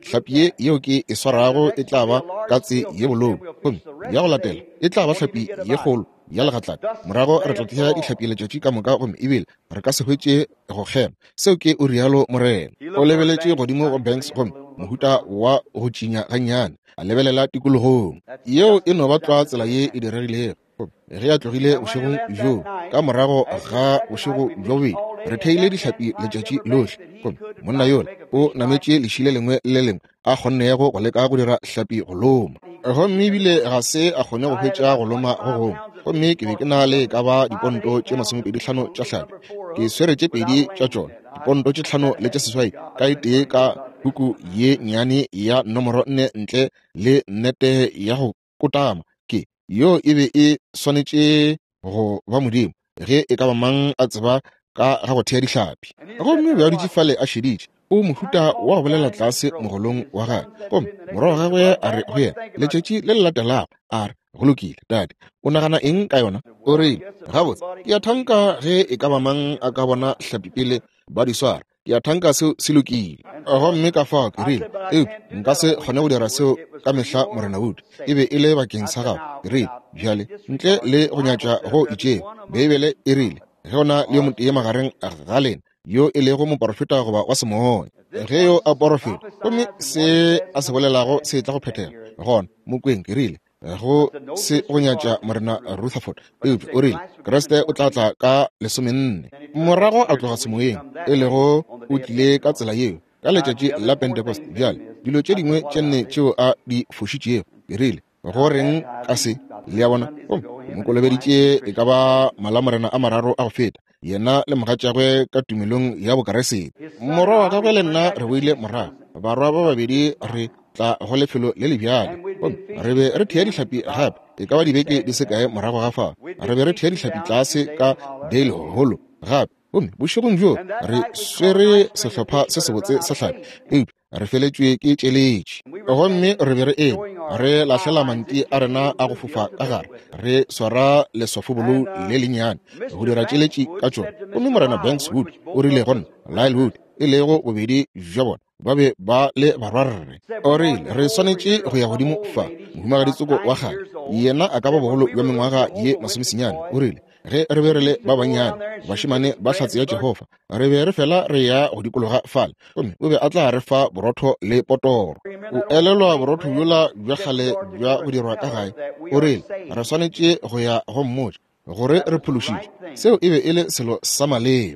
hlapi ye yeo ke e swarago e tla ba katse ye bolou gomme ya go latela e tla ba hlapi ye kgolo ya legatlana morago re tla tlhia dihlapi letšatši ka moka gomme ebile re ka se hwetše go kgema seo ke o rialo morena o lebeletše godimo go Banks gomme mohuta wa go tšinya gannyane a lebelela tikologong yeo e no batlwa tsela ye e diregilego ge a tlogile bošegong jo ka morago ga bošego jo bobedi re theile dihlapi letšatši lohle gomme monna yole o nametše lešile lengwe le lengwe a kgonnego go leka go dira hlapi go loma gomme ebile ga se a kgone go hwetša go loma go gongwe gomme ke be ke na le ka ba diponto tše masomepedi hlano tša hlapi ke swere tše pedi tša tšona diponto tše hlano le tše seswai ka e tee ka huku ye nnyane ya nomoro nne ntle le nnete ya go kotama ke yo e be e swanetše go ba modimo ge e ka ba mang a tseba ka ga go thea dihlapi gomme be a dutše fale a šeditše o mohuta wa go bolela tlase mogolong wa gage gomme morago gagwe a re go yena letšatši le le latelago a re go lokile tate o nagana eng ka yona o rile gabotse ke a thanka ge e ka ba mang a ka bona hlapi pele ba di swara ke a thanka seo se lokile gomme ka fao ke rile e nka se kgone go dira seo ka mehla morena wood e be e le bakeng sa gago ke rile bjale ntle le go nyatša go itšeng beebele e rile ge ona le yo motee magareng ga lena yo e lego moporofeta goba wa semoya ge yo a porofeta gomme se a se bolelago se tla go phethega gona mokweng ke rile go se go nyatša morena Rutherford eupša o rile keresete o tla tla ka lesomenne morago a tloga semoyeng e lego o tlile ka tsela yeo ka letšatši la pentecost bjale dilo tše dingwe tše nne tšeo a di fošitšego ke rile go reng ka se le ya bona mo kolobeditše e ka ba malamorena a mararo a go feta yena le mogatšagwe ka tumelong ya bokaresete morwa wa gagwe le nna re boile morago barwa ba babedi re tla go lefelo le le bjale re be re thea dihlapi gape e ka ba dibeke di se kae morago ga fao re be re thea dihlapi tlase ka dale holo gape gomme bošegong jo re swere sehlopha se se botse sa hlapi eupša re feletšwe ke tšeletše gomme re be re eme re lahlela manti a rena a go fofa ka gare re swara leswafobolo le lennyane go dira tšeletše ka tšona gomme morena Banks Wood o rile gona Lyle Wood e lego bobedi jwa bona ba be ba le barwarre o rile re swanetše go ya godimo fa mohumagaditsoko wa gage yena a ka ba bogolo bja mengwaga ye masomesenyane o rile ge re be re le ba bannyane bašimane ba hlatse ya Jehova re be re fela re ya go dikologa fale gomme o be a tla re fa borotho le potoro o elelwa borotho bjola bja kgale bja go dirwa ka gae o rile re swanetše go ya go mmotša gore re phološitše seo e be e le selo sa maleba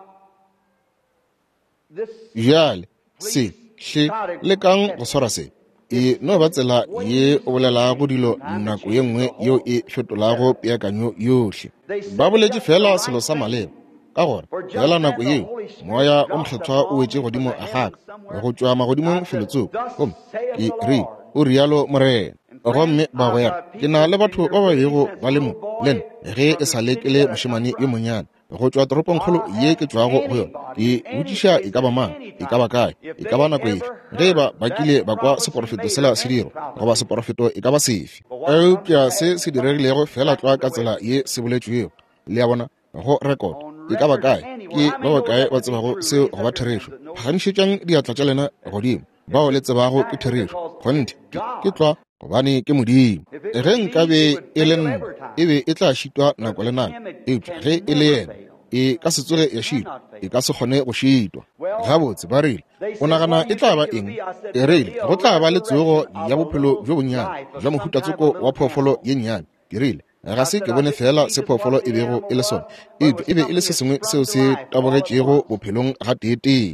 bjale se hle le kang go swara se e no ba tsela ye o bolela go dilo nako ye nngwe yeo e fetolago peakanyo yohle ba boletše fela selo sa maleba ka gore fela nako yeo moya o mokgethwa o wetše godimo a gaka go tšwa magodimong feletsong gomme ke ri o rialo morena gomme ba gwera ke na le batho ba ba bego ba le mo lena ge e sa lekele mošemane yo monnyane go tšwa toroponkgolo ye ke tšwago go yona ke botšiša e ka ba mang e ka ba kae e ka ba nako efe ge ba bakile ba kwa seporofeto sela se diro goba seporofeto e ka ba sefe eupša se se diregilego fela tloa ka tsela ye se boletšwego le ya bona go rekoto e ka ba kae ke ba ba kae ba tsebago seo go ba therešo phaganišetšang diatla tša lena godimo bao le tsebago ke therešo kgonte ke tloa gobane ke modimo ge nkabe e le nna e be e tla šitwa nako le nako eupša ge e le yena e ka se tsoge ya šitwa e ka se kgone go šitwa gabotse ba rile o nagana e tla ba eng e rile go tla ba le tsogo ya bophelo jo bonnyane jwa mohutatsoko wa phoofolo ye nnyane ke rile ga se ke bone fela se phoofolo e bego e le sone eupša e be e le se sengwe seo se tabogetšego bophelong ga teeteng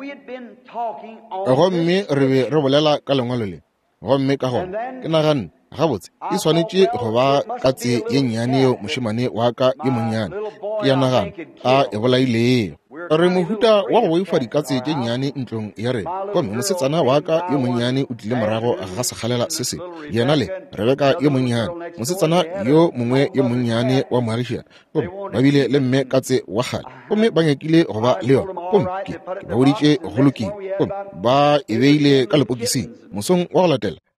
gomme re be re bolela ka lengwalo le gomme ka gona ke naganne gabotse e swanetše go ba katse ye nnyane yeo mošemane wa ka yo monnyane ke ya nagana a e bolailego re mohuta wa go boifa dikatse tše nnyane ntlong ya rena gomme mosetsana wa ka yo monnyane o tlile morago ga sekgalela se se yena le Rebeka yo monnyane mosetsana yo mongwe yo monnyane wa moagišana gomme ba bile le mme katse wa gale gomme ba nyakile go ba le yona gomme ke ba boditše go lokile gomme ba e beile ka lepokising mosong wa go latela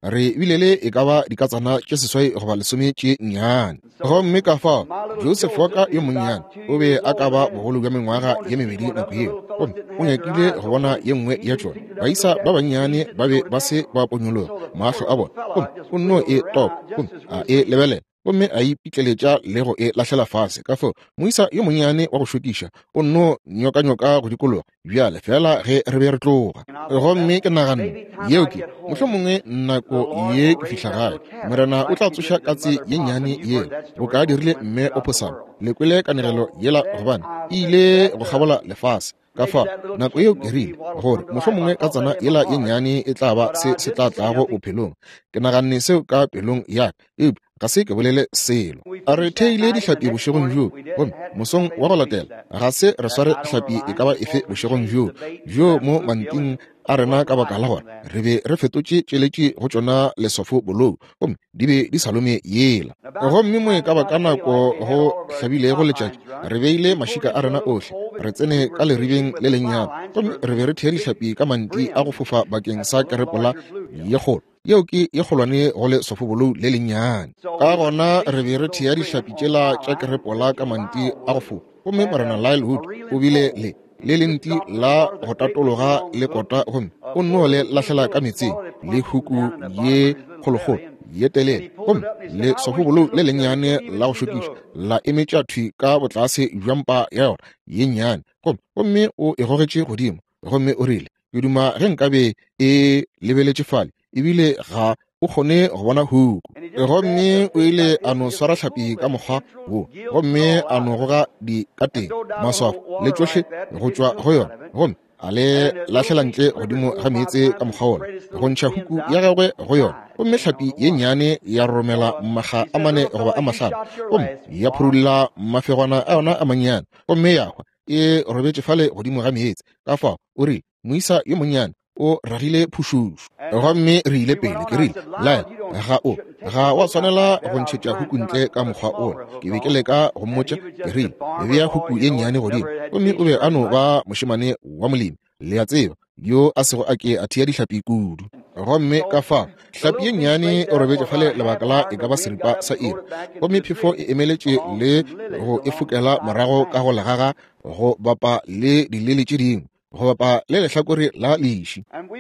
re bilele e ka ba dikatsana tše seswai go ba lesome tše nnyane gomme ka fao Joseph wa ka yo monnyane o be a ka ba bogolo bja mengwaga ye mebedi nako eo gomme o nyakile go bona ye nngwe ya tšona baisa ba bannyane ba be ba se ba ponyologa mahlo a bona gomme o nno e top gomme a e lebele gomme a ipitleletša le go e lahlela fase ka fao moisa yo monnyane wa go šokiša o nno nyoka-nyoka go dikologa bjale fela ge re be re tloga gomme ke naganne yeo ke mohlho mongwe nako ye ke fihla gae morena o tla tsoša katse ye nnyane ye go ka dirile mme o phosana lekwele kanegelo yela gobane e ile go kgabola lefase ka fao nako eo ke rile gore mohlho mongwe ka tsana yela ye nnyane e tla ba se se tla tlago bophelong ke naganne seo ka pelong ya eupša ga se ke bolele selo a re theile dihlapi bošegong bjo gomme mosong wa go latela ga se re sware hlapi e ka ba efe bošegong bjo bjo mo manting a rena ka baka la gore re be re fetotše tšeletše go tšona lesofo bolou gomme di be di salome yela gomme moe ka baka nako go hlabilego letšatši re beile mašika a rena ohle re tsene ka leribeng le lennyane gomme re be re thea dihlapi ka manti a go fofa bakeng sa kerepola ye kgolo yeo ke ye kgolwane go le sofobolou le lennyane ka gona re be re thea dihlapi tšela tša kerepola ka manti a go fofa gomme morena Lilewood o bile le le lenti la go tatologa le kota gomme o nno le lahlela ka metseng le huku ye kgolokgolo ye telele gomme le sofobolou le lennyane la go šokiša la emetša thwi ka botlase jwampa ya yona ye nnyane gomme o e gogetše godimo gomme o rile ke duma ge nkabe e lebeletše fale ebile ga o kgone go bona huku gomme o ile a no swara hlapi ka mokgwa wo gomme a no goga dikateng maswafo le tsohle go tšwa go yona gomme a le lahlela ntle godimo ga meetse ka mokgwa wona go ntšha huku ya gagwe go yona gomme hlapi ye nnyane ya romela mmaga a mane goba a mahlano gomme ya phurulla mafegwana a yona a mannyane gomme ya hwa e robetše fale godimo ga meetse ka fao o rile moisa yo monnyane o ragile phušušu gomme re ile pele ke rile Lyle ga o ga wa tshwanela go ntšhetša huku ntle ka mokgwa ona ke be ke leka go mmotša ke rile e bea huku ye nnyane godimo gomme o be a no ba mošemane wa molemi le a tseba yo a sego a ke a thea dihlapi kudu gomme ka fao hlapi ye nnyane o robetše fale lebaka la e ka ba seripa sa iri gomme phefo e emeletše le go e fokela morago ka go legaga go bapa le dilele tše dingwe go bapa le lehlakore la leiši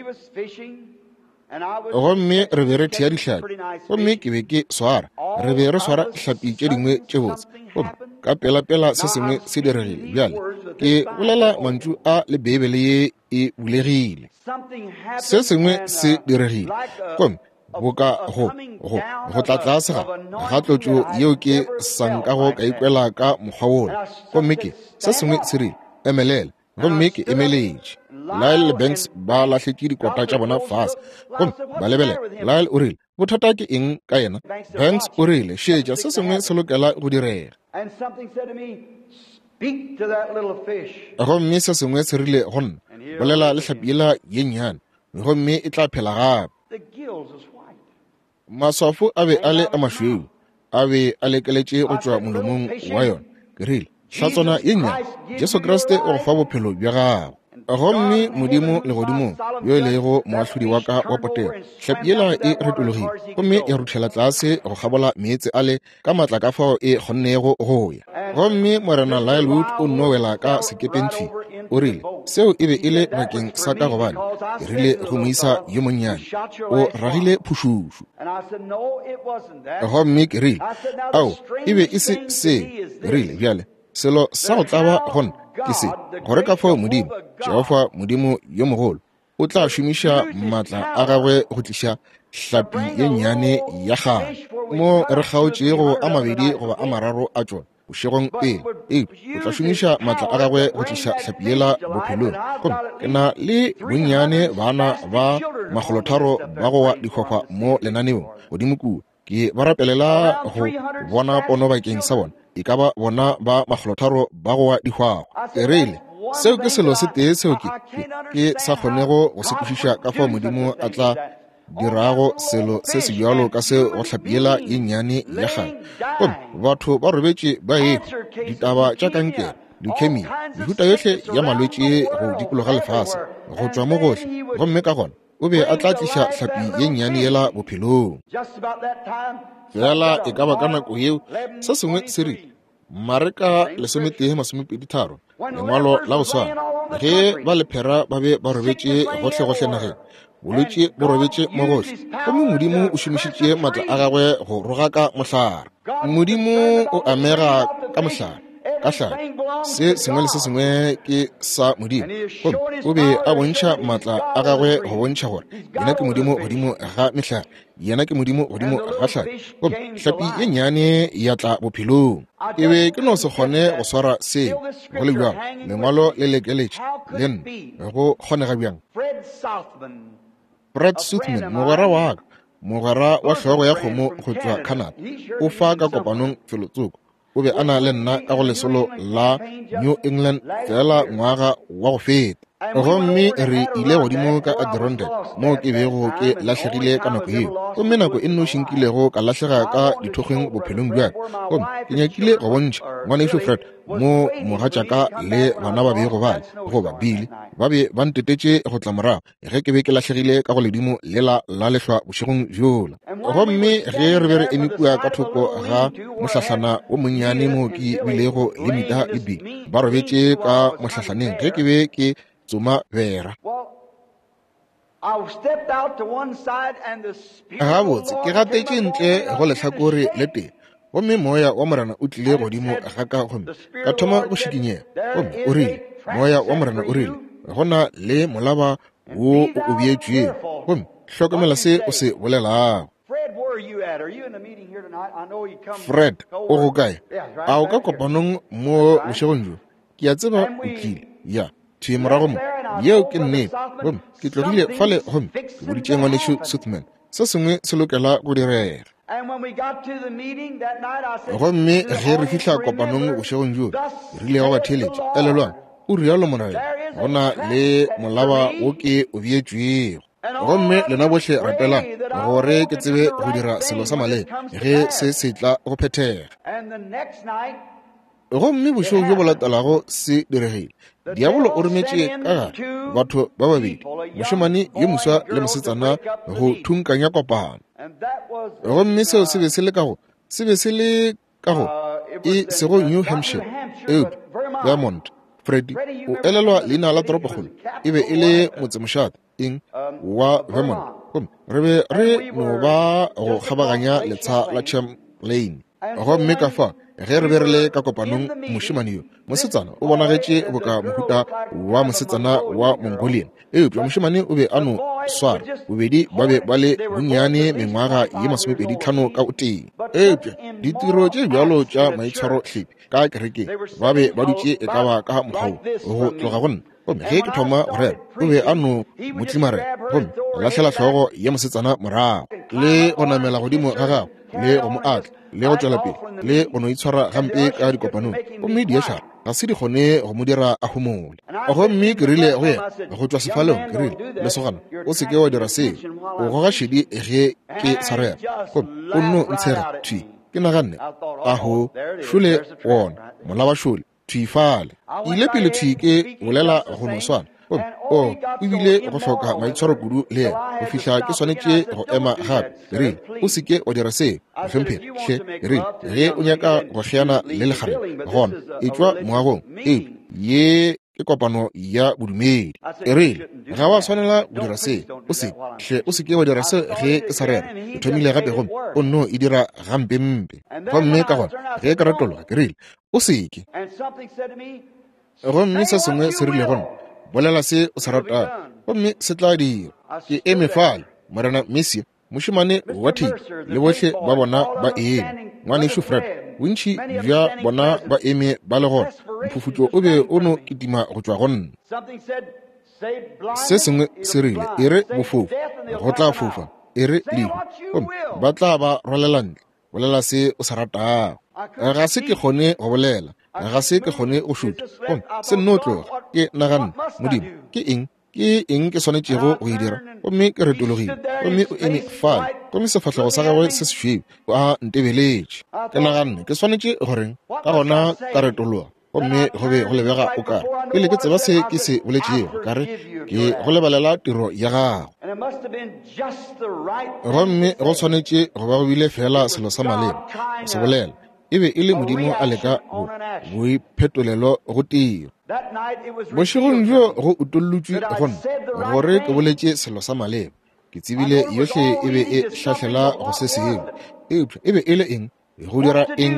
gomme re be re thea dihlapi gomme ke be ke swara re be re swara hlapi tše dingwe tše botse gomme ka pela-pela se sengwe se diregile bjale ke bolela mantšu a lebeebele ye e bulegile se sengwe se diregile gomme go ka go go go tla tlase ga ga tlotšo yeo ke sankago ka ikwela ka mokgwa wona gomme ke se sengwe se rile emelela gomme ke emeletše Lyle le Banks ba lahletše dikota tša bona fase gomme ba lebelela Lyle o rile bothata ke eng ka yena Banks o rile šetša se sengwe se lokela go direga gomme se sengwe se rile go nna bolela le hlapi yela ye nnyane gomme e tla phela gape maswafo a be a le a mašweu a be a lekeletše go tšwa molomong wa yona ke rile hlatswana ye nnyane Jesu Kriste o go fa bophelo bja gago gomme modimo le godimo yo e lego moahlodi wa ka wa potego hlapi yela e retologile gomme ya ruthela tlase go gabola meetse a le ka matla ka fao e kgonnego go ya gomme morena Lilewood o nnowela ka sekepentšhi o rile seo e be e le bakeng sa ka gobane e rile go moisa yo monnyane o ragile phušušu gomme ke rile ao e be e se se rile bjale selo sa go tlaba gona ke se gore ka fao modimo Jehova modimo yo mogolo o tla šomiša maatla a gagwe go tliša hlapi ye nnyane ya gagwe mo re kgaotšego a mabedi goba a mararo a tšona bošegong pele e o tla šomiša maatla a gagwe go tliša hlapi yela bophelong gomme ke na le bonnyane bana ba magolotharo ba go wa dikgwakgwa mo lenaneong godimo kua ke ba rapelela go bona pono bakeng sa bona e ka ba bona ba magolotharo ba go wa dikgwakgwa e rile seo ke selo se tee seo ke ke sa kgonego go se kwešiša ka fao modimo a tla dirago selo se se bjalo ka se go hlapiela ye nnyane ya gagwe gomme batho ba robetše ba ekwa ditaba tša kankere leukemia mehuta yohle ya malwetši go dikologa lefase go tšwa mo gohle gomme ka gona o be a tla tliša hlapi ye nnyane yela bophelong. Fela e ka ba ka nako yeo se sengwe se rile mare ka lesometee masomepedi tharo lengwalo la go swana ge ba lephera ba be ba robetše gohle-gohle nageng, bolwetše bo robetše mo gohle, gomme Modimo o šomišitše maatla a gagwe go roga ka mohlare. Modimo o amega ka mohlare ka hlare, se sengwe le se sengwe ke sa Modimo. O be a bontšha maatla a gagwe go bontšha gore yena ke Modimo godimo ga mehlare, yena ke Modimo godimo ga hlare. Hlapi ye nnyane ya tla bophelong. Ke be ke no se kgone go swara seo go le bjang, lengwalo le lekeletše le nna go kgonega bjang. Fred Southman, mogwera wa ka, mogwera wa hlogo ya kgomo go tšwa Canada, o fa ka kopanong Felotsoko. O be a na le nna ka go lesolo la New England fela ngwaga wa go feta. Gomme re ile godimo ka Adirondack mo ke bego ke latlhegile ka nako eo. Gomme nako e nno šinkilego ka latlhega ka dithokgeng bophelong bjaka. Gomme ke nyakile go bontšha ngwanešo Fred mo mogatšaka le bana ba bego bale goba Billy ba be ba ntetetše go tla morago ge ke be ke latlhegile ka go ledimo lela la lehlwa bošegong bjola. Gomme ge re be re eme kua ka thoko ga mohlahlana o monnyane mo ke bilego le Mita le Billy ba robetše ka mohlahlaneng ge ke be ke tsoma bera. Gabotse ke gatetše ntle go lehlakore le teng, gomme moya wa morena o tlile godimo ga ka gomme ka thoma go šikinyega. Gomme o rile moya wa morena o rile go na le molaba wo o obeetšweng, gomme hlokomela se o se bolelago. Fred o go kae? A o ka kopanong mo bošegong jo? Ke a tseba o tlile ya thwe morago mo yeo ke nnete. Gomme ke tlogile fale gomme ke boditše ngwanešo Southman se sengwe se lokela go direga. Gomme ge re fihla kopanong bošegong jo re rile ga ba theeletše elelwang o rialo morago go na le molaba wo ke o beetšwego. Gomme lena bohle rapela gore ke tsebe go dira selo sa maleba ge se se tla go phethega. Gomme bošego jo bo latelago se diregile. Diabolo o rometše ka gare batho ba babedi, mošemane ye moswa le mosetsana go thunkanya kopano. Gomme seo se be se le ka go se be se le ka go e sego New Hampshire eupša Vermont. Freddy o elelwa leina la toropokgolo e be e le motsemošate eng wa Vermont. Re be re no ba go kgabaganya letsha la Champlain. Gomme ka fa ge re be re le ka kopanong mošemane yo mosetsana o bonagetše boka mohuta wa mosetsana wa Mongolian eupša mošemane o be a no swara bobedi ba be ba le bonnyane mengwaga ye masomepedi tlhano ka o teng. Eupša ditiro tše bjalo tša maitshwaro hlepi ka kerekeng ba be ba dutše e ka ba ka mokgao go tloga go nna. Gomme ge ke thoma go rera o be a no motlimare gomme a latlhela hlogo ya mosetsana morago le go namela godimo ga gago le go mo atla le go tšwela pele le go no itshwara gampe ka dikopanong. Gomme diešara ga se di kgone go mo dira a homole. Gomme ke rile go yena go tšwa sefalong ke rile lesogana o seke wa dira seo o goga šedi ge ke sa rera. Gomme o nno ntshega thwi ke naganne aho šole wona molaba šole thwifale ile pele thwi ke bolela go no swana. O ebile go hloka maitshwaro kudu le yena go fihla ke swanetše go ema gape rile o seke o dira seo hlomphega hle rile ge o nyaka go kgeana le legare gona e tšwa moagong e ye ke kopano ya bodumedi. Rile ga wa swanela go dira seo o se hle o seke wa dira seo ge ke sa rera e thomile gape gomme o nno e dira gampe mpe. Gomme ka gona ge ke ratolwa ke rile o seke. Gomme se sengwe se rile gona bolela se o se ratang gomme se tla dira. Ke eme fale morena Messi mošemane wa thei le bohle ba bona ba eme. Ngwanešo Fred bontši bja bona ba eme ba le gona mphufutšo o be o no kitima go tšwa go nna. Se sengwe se rile e re bofofu go tla fofa e re lehu gomme ba tla ba rwalela ntle. Bolela se o se ratang. Ga se ke kgone go bolela ga se ke kgone go šuta gomme se nno tloga ke naganne Modimo ke eng ke eng ke swanetšego go e dira. Gomme ke retologile gomme o eme fale gomme sefahlego sa gagwe se sešweu a ntebeletše. Ke naganne ke swanetše goreng ka gona ka retologa gomme go be go lebega o kare pele ke tseba se ke se boletšego kare ke go lebalela tiro ya gago. gomme go tshwanetse go ba go bile fela selo sa maleba go se bolela e be e le modimo a leka boiphetolelo go tiro bošegong jo go utollotswe gona gore ke boletše selo sa maleba ke tsebile yohle e be e hlahlela go se sengwe e be e le eng e go dira eng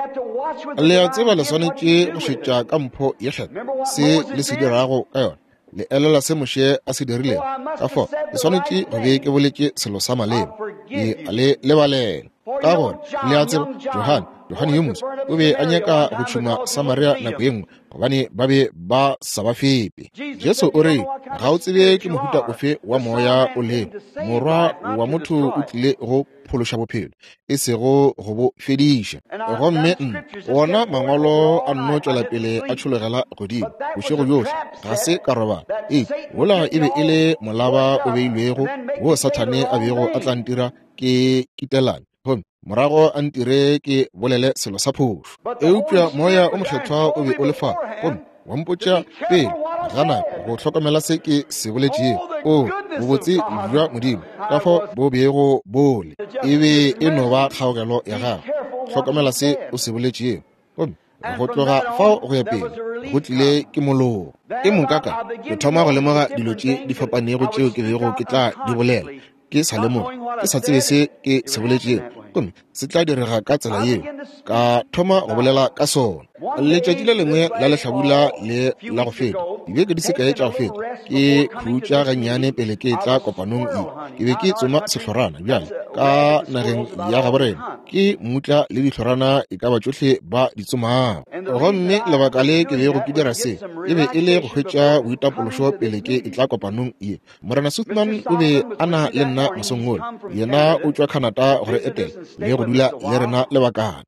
le a tseba le swanetše go šetša ka mpho yehle se le se dirago ka yona le elela se moše a se dirilego ka fo le swanetše go be ke boletše selo sa maleba e le lebalela ka gore le a tseba Johane Johane yo mos o be a nyaka go tšhuma Samaria nako ye nngwe gobane ba be ba sa ba fepe Jesu o re ga o tsebe ke mohuta ofe wa moya o le morwa wa motho o tlile go phološa bophelo e sego go bo fediša gomme wona mangwalo a nno tšwela pele a tšholegela godimo bošego bjohle ga se ka robala ee wola e be e le molaba o beilwego wo Sathane a bego a tla ntira ke kitelane gomme morago a ntire ke bolele selo sa phošo eupša moya o mokgethwa o be o lefa gomme wa mpotša pele gana go hlokomela se ke se boletšego o bobotse jwa modimo ka fo bo beego bole e be e no ba kgaogelo ya gago hlokomela se o se boletšego gomme go tloga fao go ya pele go tlile ke mologo e monkaka ke thoma go lemoga dilo tše di fapanego tšeo ke bego ke tla di bolela ke sa lemoga ke sa tsebe se ke se boletšego gomme se tla direga ka tsela yeo ka thoma go bolela ka sona letšatši le lengwe la lehlabula le la go feta dibeke di se kae tša go feta ke khutša gannyane pele ke tla kopanong e ke be ke tsoma sehlorana bjale ka nageng ya gaborena ke mmutla le dihlorana e ka ba tšohle ba di tsomago gomme lebaka le ke bego ke dira se e be e le go hwetša boitapološo pele ke e tla kopanong ye morena Sutherland o be a na le nna mosong ole yena o tšwa Canada gore etela le go dula le rena lebakana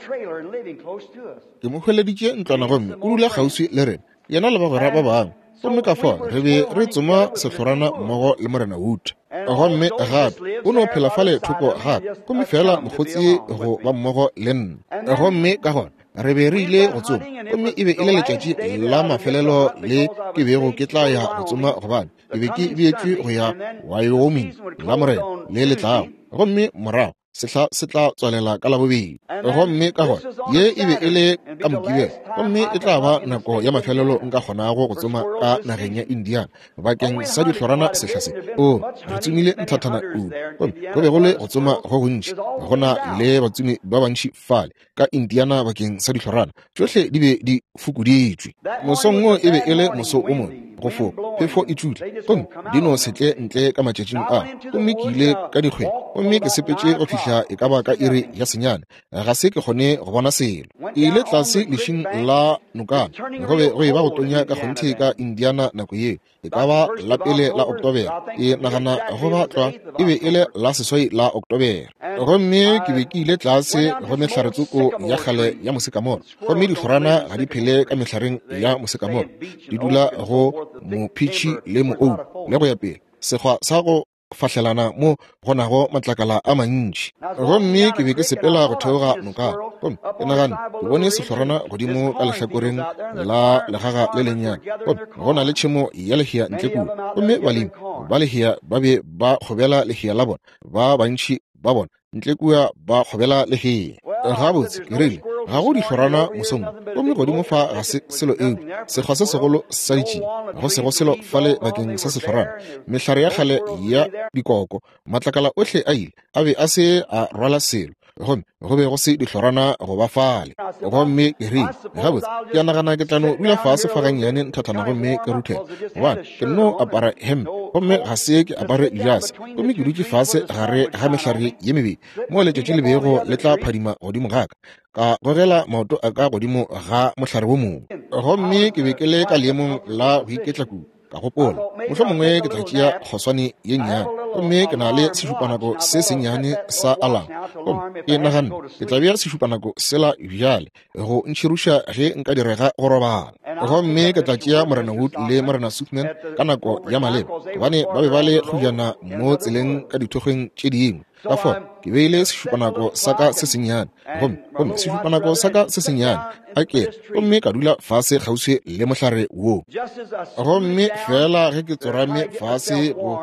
ke mo hweleditše ntlwana gomme o dula kgauswi le rena yena le bagwera ba bangwe gomme ka fa re be re tsoma sehlorana mmogo le morena Wood gomme gape o no phela fale thoko gape gomme fela mokgotsi go ba mmogo le nna gomme ka gona re be re ile go tsoma gomme e be e le letšatši la mafelelo le ke bego ke tla ya go tsoma gobane e be ke beetšwe go ya Wyoming la morena le letlago gomme morago sehla se tla tswalela ka labobedi gomme ka gona ye e be e le ka mokibelo gomme e tla ba nako ya mafelelo nka kgonago go tsoma ka nageng ya Indiana bakeng sa dihlorana sehla se o re tsomile nthathana u go be go le go tsoma go gontši gona le batsumi ba bantši fale ka Indiana bakeng sa dihlorana tšohle di be di fokuditšwe mosong o e be e le moso o mongwe go fo phefo e tšwile gomme di no setle ntle ka matšatšing a gomme ke ile ka dikgwedi gomme ke sepetše go fihla e ka ba ka iri ya senyane ga se ke kgone go bona selo e ile tlase lešing la nokana go be go e ba go tonya ka kgonthe ka Indiana nako ye e ka ba la pele la Oktobera e nagana go ba tlwa e be e le la seswai la Oktobera gomme ke be ke ile tlase go mehlaretsuko ya kgale ya mosekamoro gomme dihlorana ga di phele ka mehlareng ya mosekamoro di dula go mopitši le mo ou le go ya pele sekgwa sa go fahlelana mo gonago matlakala a mantši gomme ke be ke sepela go theoga nokana gomme ke nagana ke bone sehlorana godimo ka lehlakoreng la legaga le lennyane gomme go na le tšhemo ya lehea ntle kua gomme balemi ba lehea ba be ba kgobela lehea la bona ba bantši ba bona ntle kua ba kgobela lehea gabotse ke rile ga go dihlorana mosong gomme godimo fa ga se selo eo sekgwa se segolo sa ditšhini go sego selo fale bakeng sa sehlorana mehlare ya kgale ya dikoko matlakala ohle a ile a be a se a rwala selo gomme go be go se dihlorana go ba fale gomme ke rile gabotse ke a nagana ke tlano dula fase fa gannyane nthathana gomme ke ruthela gobane ke no apara hempe gomme ga se ke apare jase gomme ke dutše fase gare ga mehlare ye mebedi mo letšatši le bego le tla phadima godimo gaka ka gogela maoto a ka godimo ga mohlare wo mongwe gomme ke be ke le ka leemong la go iketla kudu ka gopola mohlho mongwe ke tla tšea kgoswane ye nnyane gomme ke na le sešupanako se sennyane sa alang gomme ke nagana ke tla bea sešupanako sela bjale go ntšhiruša ge nka direga go robala gomme ke tla tšea morena Wood le morena Sutherland ka nako ya maleba gobane ba be ba le kgojana mo tseleng ka dithokgweng tše dingwe ka fo ke beile sešupanako sa ka se sennyane gomme sešupanako sa ka se sennyane a ke gomme ka dula fase kgauswi le mohlare woo gomme fela ge ke tsorame fase go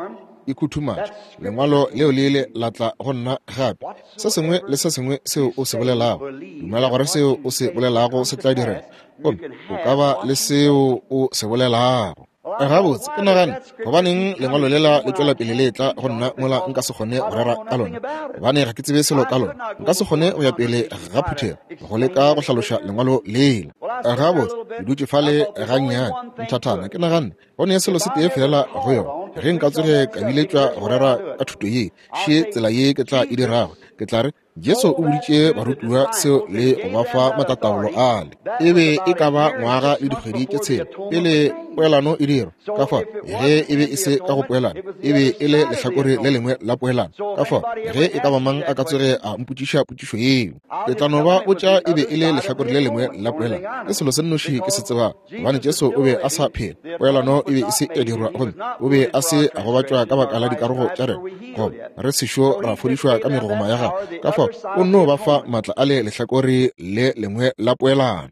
e khuthumatša lengwalo leo le ile la tla go nna gape se sengwe le se sengwe seo o se bolelago dumela gore seo o se bolelago se tla direla gomme o ka ba le seo o se bolelago gabotse ke nagane gobaneng lengwalo lela le tswela pele le tla go nna mola nka se kgone go rera ka lona gobane ga ke tsebe selo ka lona nka se kgone go ya pele ga phuthego go leka go hlaloša lengwalo lela gabotse ke dutse fale gannyane nthathana ke nagane gone selo se tee fela go yona ge nka tsoge ka biletswa go rera ka thuto ye she tsela ye ke tla e dirago ke tla re Jesu o boditše barutiwa seo le go ba fa matataolo ale e be e ka ba ngwaga le dikgwedi tše tshela pele poelano e dirwa ka fa ge e be e se ka go poelana e be e le lehlakore le lengwe la poelano ka fa ge e ka ba mang a ka tsoge a mpotšiša potšišo yeo ke tla no ba botša e be e le lehlakore le lengwe la poelano ke selo se nnoši ke se tsebang gobane Jesu o be a sa phela poelano e be e se e dirwa gomme o be a se a gobatšwa ka baka la dikarogo tša rena gomme re sešo ra fodišwa ka megogoma ya gagwe ka fa o nno ba fa maatla a le lehlakore le lengwe la poelano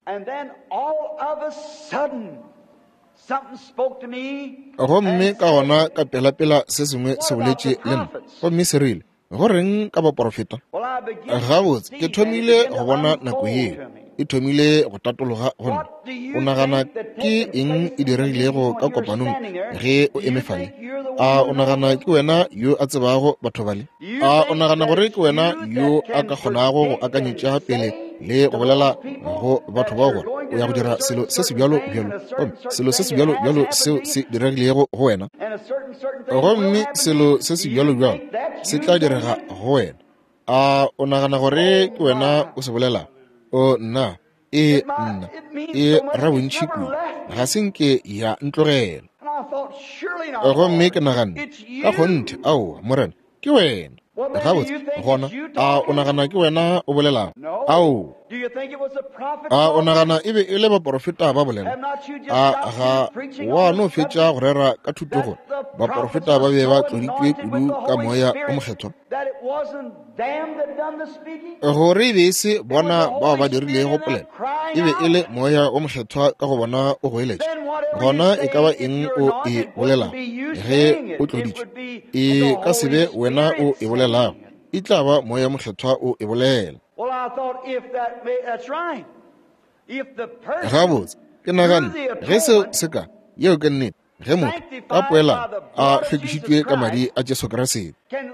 gomme ka gona ka pelapela se sengwe se boletše le nna gomme se rile go reng ka baporofeta gabotse ke thomile go bona nako yeo e thomile go tatologa gonna o nagana ke eng e diregilego ka kopanong ge o emefale a o nagana ke wena yo a tsebago batho bale a o nagana gore ke wena yo a ka kgonago go akanyetša pele le go bolela go batho bao gore o ya go dira selo se se bjalo bjalo selo se se bjalo bjalo seo se diregilego go wena gomme selo se se bjalo bjalo se tla direga go wena a o nagana gore ke wena o se bolela o nna e nna e ra bontšhi kudu ga senke ya ntlogela gomme ke nagane ka gonthe ao morena ke wena gabotse gona a o nagana ke wena o bolelang ao a o nagana e be e le baporofeta ba bolela a ga wa no fetša go rera ka thuto gore baporofeta ba be ba tloditšwe kudu ka moya o mokgethwa gore e be e se bona bao ba dirile go polela e be e le moya o mokgethwa ka go bona o go eletša gona e ka ba eng o e bolelang ge o tloditšwe e ka sebe wena o e bolelago e tla ba moya mokgethwa o e bolela gabotse ke nagane ge seo se ka yeo ke nnete ge motho ka poelano a hlwekišitšwe ka madi a Jesu Kriste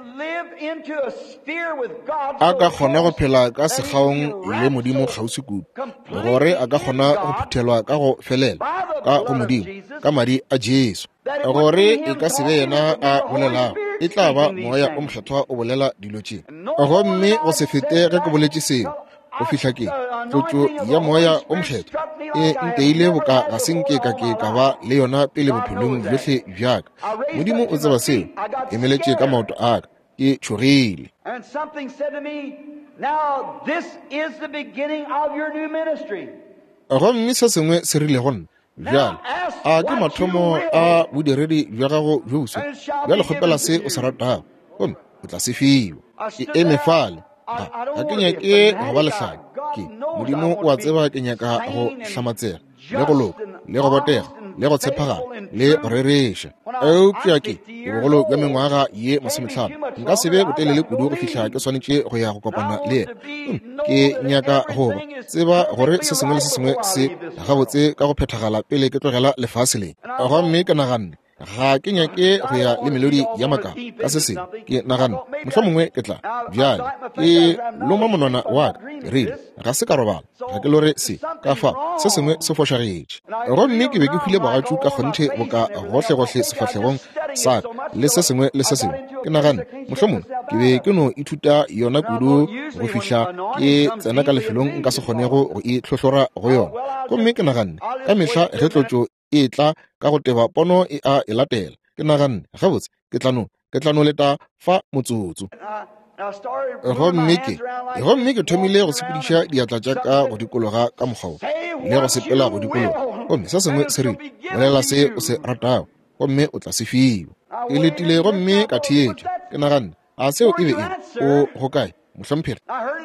a ka kgona go phela ka sekgaong le modimo kgauswi kudu gore a ka kgona go phuthelwa ka go felela ka go modimo ka madi a Jesu gore e ka sebe yena a bolelago e tla ba moya o mokgethwa o bolela dilo tše gomme go se fete ge ke boletše seo go fihla ke tlotšo ya moya o mokgethwa e nteile boka ga senke ka ke ka ba le yona pele bophelong bjohle bjaka modimo o tseba seo ke meletše ka maoto a ka ke tšhogile gomme se sengwe se rile gonna bjale a ke mathomo a bodiredi bja gago bjouso bjale kgopela se o se ratago gomme o tla se fiwa ke eme fale ga ke nyake go ba lehlaki ke modimo o a tseba ke nyaka go hlamatsega le go loka le go botega le go tshepagala le go rereša eupša ke bogolo bja mengwaga ye masomehlano nka sebe botelele kudu go fihla ke swanetše go ya go kopana le yena ke nyaka goba tseba gore se sengwe le se sengwe se gabotse ka go phethagala pele ke tlogela lefase le gomme ke naganne ga ke nyake go ya le melodi ya makao ka se sengwe ke naganne mohlho mongwe ke tla bjale ke loma monwana wa ka ke rile ga se ka robala ga ke lore se ka fa se sengwe se fošagetše gomme ke be ke hwile bogatšu ka kgonthe boka gohle-gohle sefahlegong sa ka le se sengwe le se sengwe ke naganne mohlho mongwe ke be ke no ithuta yona kudu go fihla ke tsena ka lefelong nka se kgonego go itlhohlora go yona gomme ke naganne ka mehla ge tlotšo e tla ka go teba pono e a e latela ke naganne gabotse ke tlano ke tlano leta fa motsotso gomme ke gomme ke thomile go sepediša diatla tša ka go dikologa ka mokgwao le go sepela go dikologa gomme se sengwe se re bolela se o se ratago gomme o tla se fiwa e letile gomme ka theetša ke naganne a seo e be e o go kae mohlomphiri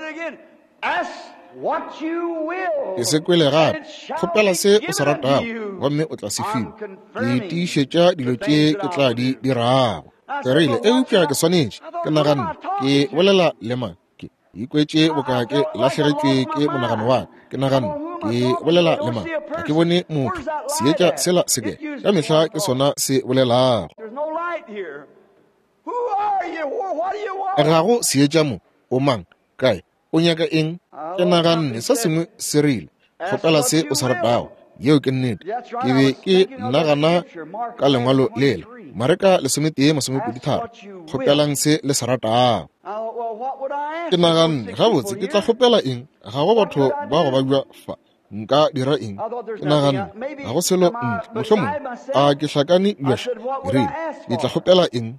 ke se kwele gape kgopela se o se ratago gomme o tla se fiwa ke tiišetša dilo tše ke tla di dirago ke rile e upša ke swanetše ke nagane ke bolela le mang ke ikwetše boka ke lahlegetšwe ke monagano wa ke nagane ke bolela le mang ga ke bone motho seetša sela seke ka mehla ke sona se bolelago ga go seetša mo o mang kae o nyaka eng ke naganne se sengwe se rile kgopela se o sa ratago yeo ke nnete ke be ke nagana ka lengwalo lele mareka lesometee masomepedi tharo kgopelang se le sa ratago ke naganne gabotse ke tla kgopela eng ga go batho ba go ba bja fa nka dira eng ke naganne ga go selo ntle mohlomong a ke hlakane bjaša rile ke tla kgopela eng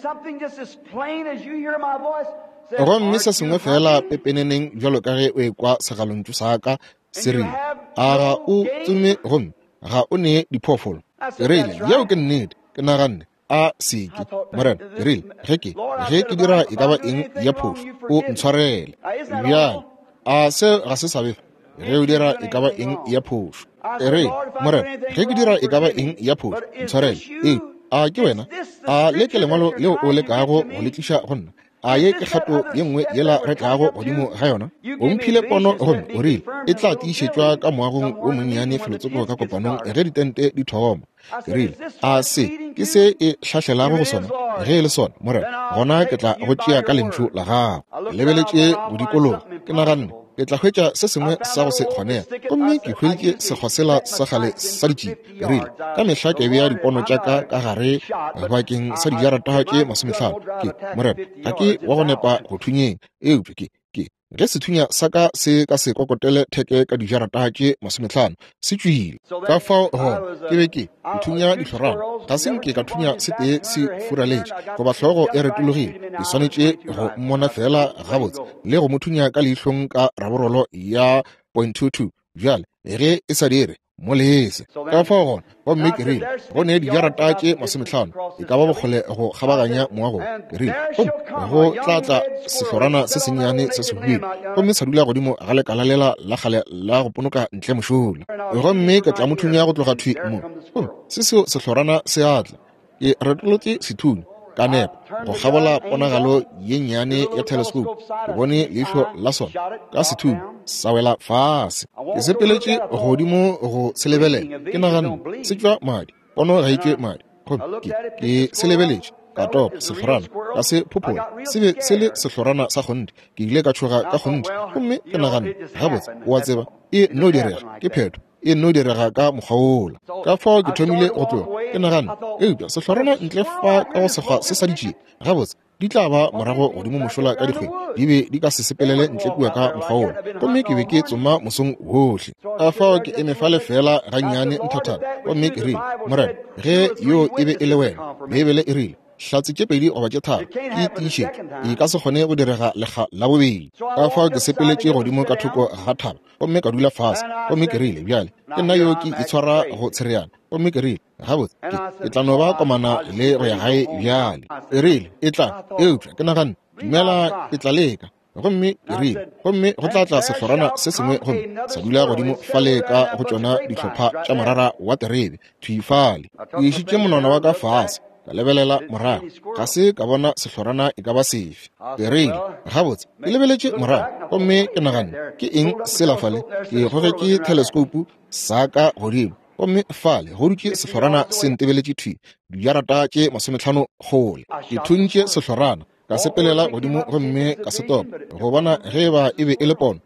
gomme se sengwe fela pepeneneng bjalo ka ge o ekwa segalontšu sa ka se rile a ga o tsume gomme ga o ne diphoofolo ke rile yeo ke nnete ke naganne a seke morena ke rile ge ke ge ke dira e ka ba eng ya phoso o ntshwarele bjale a se ga se sabefa ge o dira e ka ba eng ya phoso ke rile morena ge ke dira e ka ba eng ya phoso ntshwarele ee a ke wena a le ke lengwalo leo o lekago go le tliša go nna a ye ke kgato ye nngwe yela re tlago godimo ga yona o mphile pono gomme o rile e tla tiišetšwa ka moagong o monnyane felotsoko ka kopanong ge ditente di thoma ke rile a se ke se e hlahlelago go sona ge e le sona morena gona ke tla go tšea ka lentšu la gago ke lebeletše bodikolong ke naganne ke tla hwetša se sengwe sa go se kgonega gomme ke hweditše sekgosela sa gale sa ditšhipi ke rile ka mehla ke bea dipono tša ka ka gare bakeng sa dijarata tše masomehlano ke morena ga ke wa go nepa go thunyeng eupša ke ke ge sethunya sa ka se ka se kokotele theke ka dijarata tše masomehlano se tšwile ka fao gona ke be ke dithunya dihlorana ga se nke ka thunya se tee se furaletše goba hlogo e retologile ke swanetše go mmona fela gabotse le go mo thunya ka leihlong ka raborolo ya point two two bjale ge e sa dire mo lese ka fao gona gomme ke rile go ne dijarata tše masomehlano e ka ba bokgole go kgabaganya moago ke rile go tlatla sehlorana se sennyane se sehwile gomme sa dula godimo ga lekala lela la gale la go ponoka ntle mošola gomme ke tla mothunya go tloga thwi mo se seo sehlorana se atla ke retolotše sethunya ka nepo go kgabola ponagalo ye nnyane ya telescope ke bone leihlo la sona ka sethunya sa wela fase ke sepeletše godimo go se lebelela ke naganne se tšwa madi pono ga itšwe madi ke ke se lebeletše ka topa sehlorana ka se phophola se be se le sehlorana sa kgonte ke ile ka tšhoga ka kgonte gomme ke naganne gabotse wa tseba e no direga ke phetho e no direga ka mokgaola ka fao ke thomile go tloga ke naganne eupša sehlorana ntle fa ka go sekgwa se sa ditšee gabotse di tla ba morago godimo mošola ka dikgwedi di be di ka se sepelele ntle kua ka mokgaola gomme ke be ke tsoma mosong wohle ka fao ke emefale fela gannyane nthathana gomme ke rile morena ge yo e be e le wena beebele e rile hlatse tše pedi goba tše tharo ke tiišetše e ka se kgone go direga lekga la bobedi ka fao ke sepeletše godimo ka thoko ga thaba gomme ka dula fase gomme ke rile bjale ke nna yo ke itshwara go tshereana gomme ke rile gabotse ke tla no ba komana le go ya gae bjale e rile e tla eupša ke naganne dumela ke tla leka gomme ke rile gomme go tla tla sehlorana se sengwe gomme sa dula godimo fale ka go tšona dihlopha tša morara wa terebe thuifale o išitše monwana wa ka fase ka lebelela morago ga se ka bona sehlorana e ka ba sefe ke rile gabotse ke lebeletše morago gomme ke naganne ke eng sela fale ke gogetše telescope sa ka godimo gomme fale go dutše sehlorana se ntebeletše thwi dijarata tše masomehlano kgole ke thuntše sehlorana ka sepelela godimo gomme ka se topa go bona ge ba e be e le pono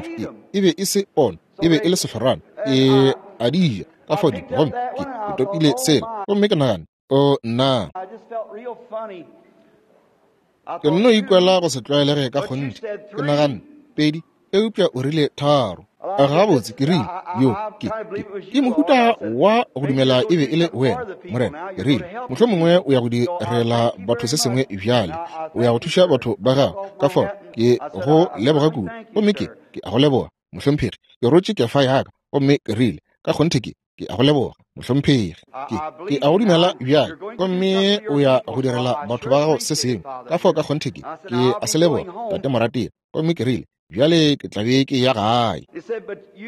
e be e se pono e be e le sehlorana e adija ka fodipo gomme ke topile sela gomme ke naganne o nna ke nno ikwela go se tlwaelege ka kgonte ke naganne pedi eupša o rile tharo gabotse ke rile yo ke mohuta wa go dumela e be e le wena morena ke rile mohlho mongwe o ya go direla batho se sengwe bjale o ya go thuša batho ba gago ka fao ke go leboga kudu gomme ke ke a go leboga mohlomphegi ke rotše ke fa yaka gomme ke rile ka kgonte ke ke a go leboga mohlomphegi ke ke a go dumela bjale gomme o ya go direla batho ba gago se sengwe ka fao ka kgonte ke ke a se leboga tate morateng gomme ke rile bjale ke tlabe ke ya gae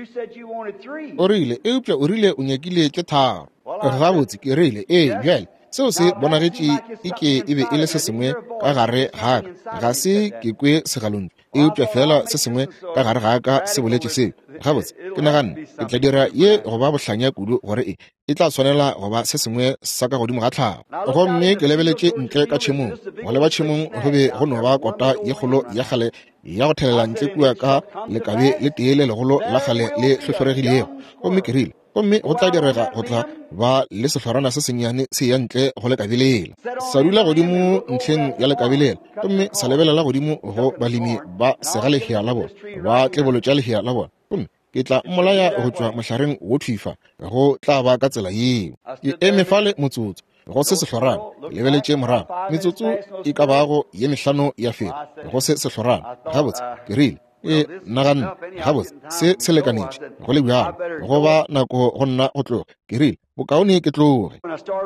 o rile eupša o rile o nyakile tše tharo gabotse ke rile ee bjale seo se bonagetše e ke e be e le se sengwe ka gare ga ka ga se ke kwe segalong e upša fela se sengwe ka gare ga ka se boletše seo gabotse ke nagane ke tla dira ye go ba bohlanya kudu gore e e tla tshwanela go ba se sengwe sa ka godimo ga tlhago gomme ke lebeletše ntle ka tšhemong go leba tšhemong go be go no ba kota ye kgolo ya gale ya go thelela ntle kua ka lekabe le tee le legolo la gale le hlotloregilego gomme ke rile gomme go tla direga go tla ba le sehlorana se senyane se ya ntle go lekabelela sa dula godimo ntlheng ya lekabelela gomme sa lebelela godimo go balemi ba sega lehea la bona ba tlebolo tša lehea la bona gomme ke tla mmolaya go tšwa mohlareng wo thuifa go tla ba ka tsela yeo ke eme fale motsotso go se sehlorana lebeletše morago metsotso e ka bago ye mehlano ya feta go se sehlorana gabotse ke rile e nagane gabotse se se lekanetše go le bjalo go ba nako go nna go tloga ke rile bokaone ke tloge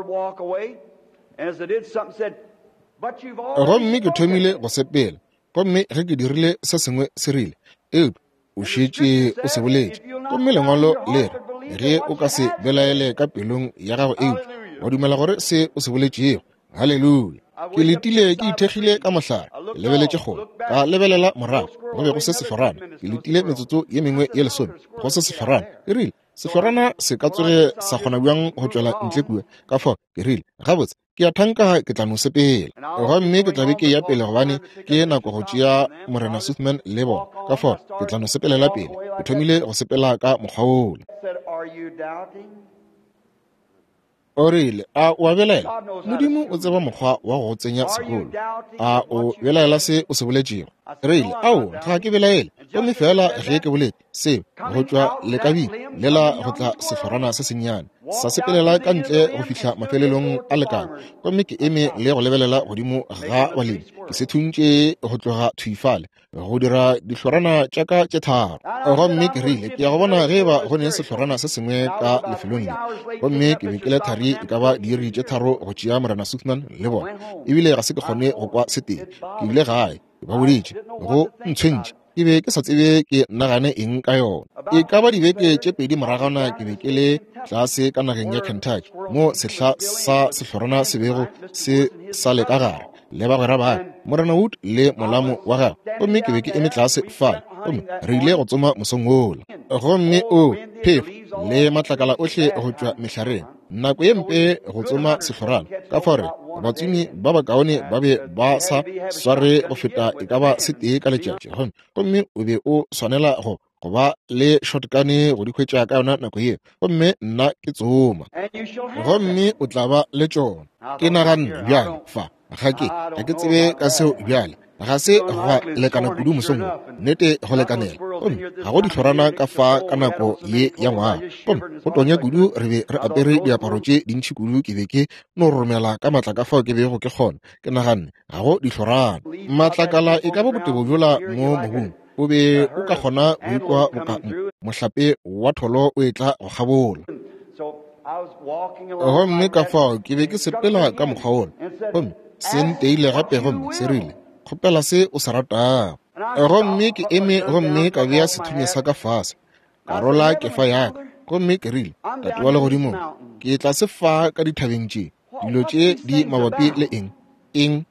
gomme ke thomile go sepela gomme ge ke dirile se sengwe se rile e o šetše o se boletše gomme lengwalo le re ge o ka se belaele ka pelong ya gago e o dumela gore se o se boletšego halleluja ke letile ke ithekgile ka mohlare ke lebeletše kgolo ka lebelela morago go be go se sehlorana ke letile metsotso ye mengwe ye lesome go se sehlorana ke rile sehlorana se ka tsoge sa kgona bjang go tšwela ntle kua ka fao ke rile gabotse ke ya thanka ke tla no sepela gomme ke tlabe ke ya pele gobane ke nako go tšea morena Soothman le bona ka fao ke tla no sepelela pele ke thomile go sepela ka mokgwa ole o rile a o a belaela modimo o tseba mokgwa wa go tsenya sekolo a o belaela se o se boletšego re ile ao ga ke belaele gomme fela ge ke bolete seo go tšwa lekabile le la go tla sehlorana se sennyane sa sepelela ka ntle go fihla mafelelong a lekano gomme ke eme le go lebelela godimo ga balemi ke se thuntše go tloga thuifale go dira dihlorana tša ka tše tharo gomme ke rile ke ya go bona ge ba go ne sehlorana se sengwe ka lefelong le gomme ke be ke le thari e ka ba diiri tše tharo go tšea morena Soothman le bona ebile ga se ke kgone go kwa seteng ke bile gae ke ba boditše go ntshwentše ke be ke sa tsebe ke nagane eng ka yona e ka ba dibeke tše pedi moragana ke be ke le tlase ka nageng ya Kentucky mo sehla sa sehlorana se bego se sa le ka gare le bagwera ba morena Wood le molamo wa gagwe gomme ke be ke eme tlase fale gomme re ile go tsoma mosong ola gomme o phefo le matlakala ohle go tšwa mehlareng nako ye mpe go tsoma sehlorana ka fao re batswimi ba bakaone ba be ba sa sware go feta e ka ba se tee ka letšatši gomme o be o swanela go go ba le shotgane go di hwetša ka yona nako ye gomme nna ke tsoma gomme o tla ba le tšona ke naganne bjale fa ga ke ga ke tsebe ka seo bjale ga se go lekana kudu mosong nnete go lekanela gomme ga go dihlorana ka fa ka nako ye ya ngwaga gomme go tonya kudu re be re apere diaparo tše dintšhi kudu ke be ke no romela ka matla ka fao ke bego ke kgona ke naganne ga go dihlorana matlakala e ka ba botebo bjola mo mobung o be o ka kgona go ikwa mohlape wa tholo o e tla go gabola gomme ka fao ke be ke sepela ka mokgwa ole gomme se nteile gape gomme se rile kgopela se o se ratago gomme ke eme gomme ka bea sethunya sa ka fase ka rola kefa yaka gomme ke rile tate wa legodimong ke tla se fa ka dithabeng tše dilo tše di mabapi le eng eng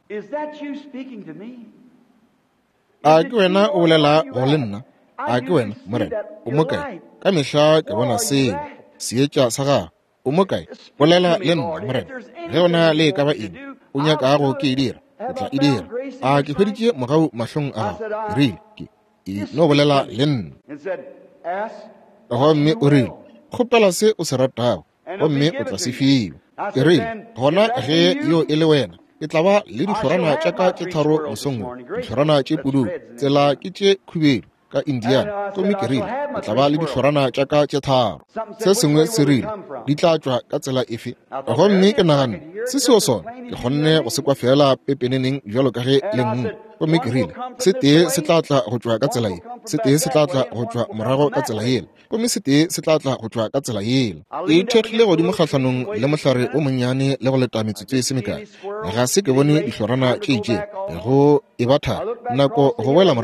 a ke wena o bolela go le nna a ke wena morena o mo kae ka mehla ke bona seo seetša sa gago o mo kae bolela le nna morena ge ona le e ka ba eng o nyakago ke e dira ke tla e dira a ke hweditše mogau mahlong a gago ke rile ke e no bolela le nna gomme o rile kgopela se o se ratago gomme o tla se fiwa ke rile gona ge yo e le wena ke tla ba le dihlorana tša ka tše tharo mosong dihlorana tše pudu tsela ke tše khubedu ka Indiana gomme ke rile ke tla ba le dihlorana tša ka tše tharo se sengwe se rile di tla tšwa ka tsela efe gomme ke nagane se seo sona ke kgonne go se kwa fela pepeneneng bjalo ka ge le nngwe gomme ke rile se tee se tla tla go tšwa ka tsela ye se tee se tla tla go tšwa morago ka tsela yela gomme se tee se tla tla go tšwa ka tsela yela e ithekgile godimo kgahlwanong le mohlare o monnyane le go leta metsotso e se mekae ga se ke bone dihlorana tše tše go e batha nako go boela morago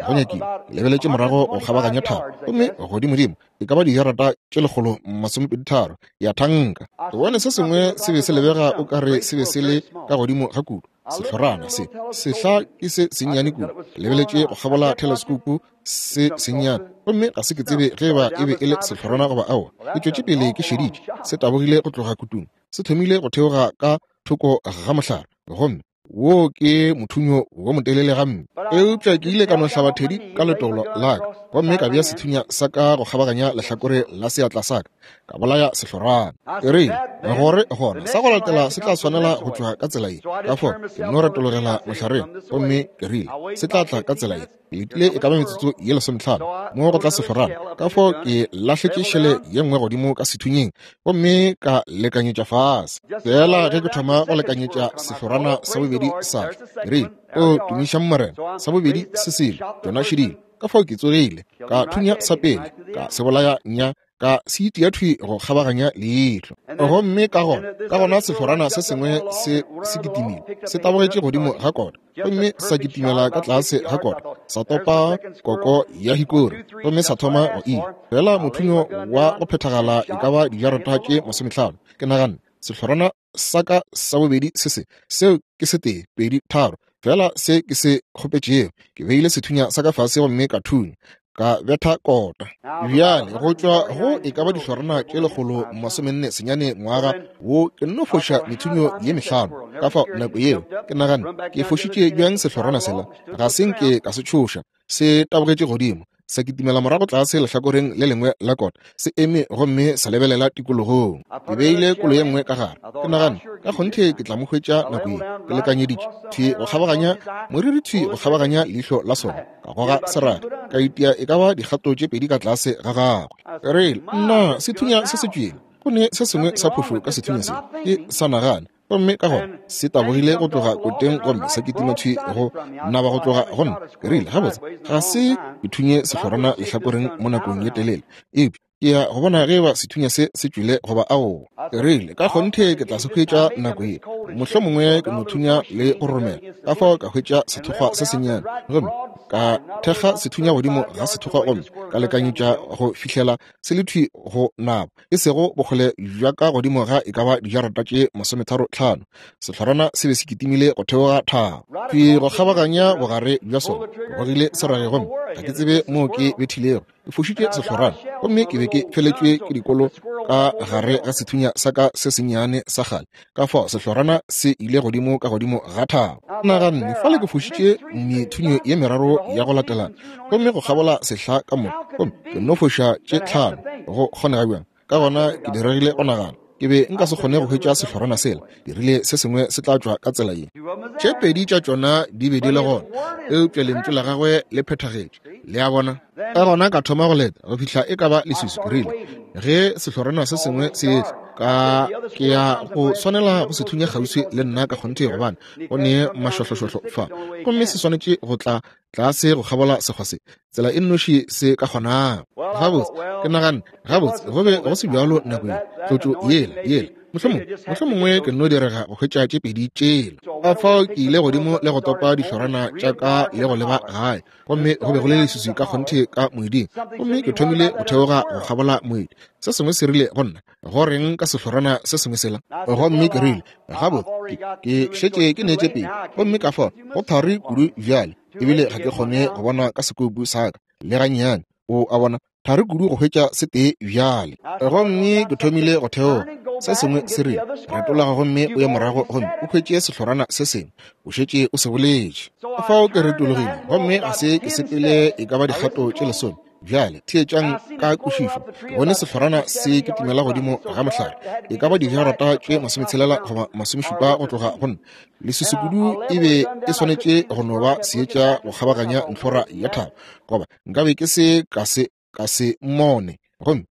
go nyakile lebeletse morago go kgabaganya tharo gomme godimodimo e ka ba dijarata tše lekgolo masomepedi tharo ya thanka ke bone se sengwe se be se lebega o kare se be se le ka godimo ga kudu sehlorana se sehla ke se sennyane kudu lebeletse go kgabola telescope se sennyane gomme ga se ke tsebe ge ba e be e le sehlorana goba aowa e tšwetše pele ke šeditše se tabogile go tloga kutung se thomile go theoga ka thoko ga mohlare gomme wo ke mothunyo wo motelele gamme eupša ke ile ka no hlaba thedi ka letolo laka gomme ka bea sethunya sa ka go kgabaganya lehlakore la seatla saka ka bolaya sehlorana e rile gore gona sa go latela se tla tshwanela go tšwa ka tsela ye ka fo ke no retologela mošareng gomme ke rile se tla tla ka tsela ye letile e ka ba metsotso ye lesomehlano mo go tla sehlorana ka fo ke lahletše šele ye nngwe godimo ka sethunyeng gomme ka lekanyetša fase fela ge ke thoma go lekanyetša sehlorana sa bobedi sa rile o tumiša mmorena sa bobedi se sele tšona šedile ka fao ke tsogile ka thunya sa pele ka se bolaya nya ka se itia thwi go kgabaganya leihlo gomme ka gona ka gona sehlorana se sengwe se se kitimile se tabogetše godimo ga kota gomme sa kitimela ka tlase ga kota sa topa koko ya hikori gomme sa thoma go ila fela mothunyo wa go phethagala e ka ba dijarata tše masomehlano ke nagana sehlorana sa ka sa bobedi se se seo ke setee pedi tharo fela se ke se kgopetšeo ke beile sethunya sa ka fase gomme ka thunya ka betha kota bjale go tšwa go e ka ba dihlorana tše lekgolo masomenne senyane ngwaga wo ke nno foša methunyo ye mehlano ka fa nako yeo ke nagana ke fošitše bjang sehlorana sela ga senke ka se tšhoša se tabogetše godimo sa kitimela morago tlase lehlakoreng le lengwe la kota se eme gomme sa lebelela tikologong ke beile kolo ye nngwe ka gare ke nagana ka kgonthe ke tla mo hwetša nako ye ke lekanyeditše thwi go kgabaganya moriri thwi go kgabaganya leihlo la sona ka goga serata ka itia e ka ba dikgato tše pedi ka tlase ga gagwe rele nna sethunya se se tšwele go ne se sengwe sa phošo ka sethunya se ke sa nagana gomme ka gona se tabogile go tloga koteng gomme sa kitimathwi go naba go tloga gona ke rile gabotse ga se ke thunye sehlorana lehlakoreng mo nakong ye telele epe ke ya go bona ge ba sethunya se se tšwile goba ao ke rile ka kgonthe ke tla se hwetša nako ye mohlho mongwe ke no thunya le go romela ka fao ka hwetša sethokgwa se senyane gomme ka thekga sethunya godimo ga sethokgwa gomme ka lekanyetša go fihlela se le thwi go nabo e sego bokgole jwa ka godimo ga e ka ba dijarata tše masometharo tlhano sehlorana se be se kitimile go theoga tharo thwi go kgabaganya bogare bja sona gogile serage gomme ga ke tsebe moo ke bethilego ke fošitše sehlorana gomme ke be ke feletšwe ke dikolo ka gare ga sethunya sa ka se senyane sa gale ka fao sehlorana se ile godimo ka godimo ga tharo naganne fale ke fošitše methunyo ye meraro ya go latelana gomme go kgabola sehla ka moka gomme ke no foša tše tlhano go kgonega bjang ka gona ke diregile go nagana ke be nka se kgone go hwetša sehlorana sela dirile se sengwe se tla tšwa ka tsela ye tše pedi tša tšona di be di le gona eupša lentswe la gagwe le phethagetše le a bona ka gona ka thoma go leta go fihla e ka ba lesusu ke rile ge sehlorana se sengwe se etla ka ke ya go swanela go se thunya kgauswi le nna ka kgonthe gobane go ne mašohlošohlo fa gomme se swanetše go tla tlase go kgabola sekgwa se tsela e nnoši se ka kgonang gabotse ke nagana gabotse go be go se bjalo nako ye tlotso yela yela mohlho mongwe ke no direga go hwetša tše pedi tšela ka fao ke ile godimo le go topa dihlorana tša ka le go leba gae gomme go be go le lesusu ka kgonthe ka moeding gomme ke thomile go theoga go kgabola moedi se sengwe se rile go nna go reng ka sehlorana se sengwe sela gomme ke rile gabotse ke šetše ke neetše pele gomme ka fao go thari kudu bjale ebile ga ke kgone go bona ka sekoupu sa ka le gannyane o a bona thari kudu go hwetša se tee bjale gomme ke thomile go theoga se sengwe se rile retolaga gomme o ye morago gomme o hwetše sehlorana se sengwe o šetše o se boletše fao ke retologile gomme ga se ke sepele e ka ba dikgato tše lesome bjale theetšang ka košišo ke bone sehlorana se kitimela godimo ga mohlare e ka ba dijarata tše masometshelela goba masomešupa go tloga gonna lesusekudu e be e swanetše go no ba seetša go kgabaganya ntlhora ya thabo goba nkabe ke se ka se ka se mmone gomme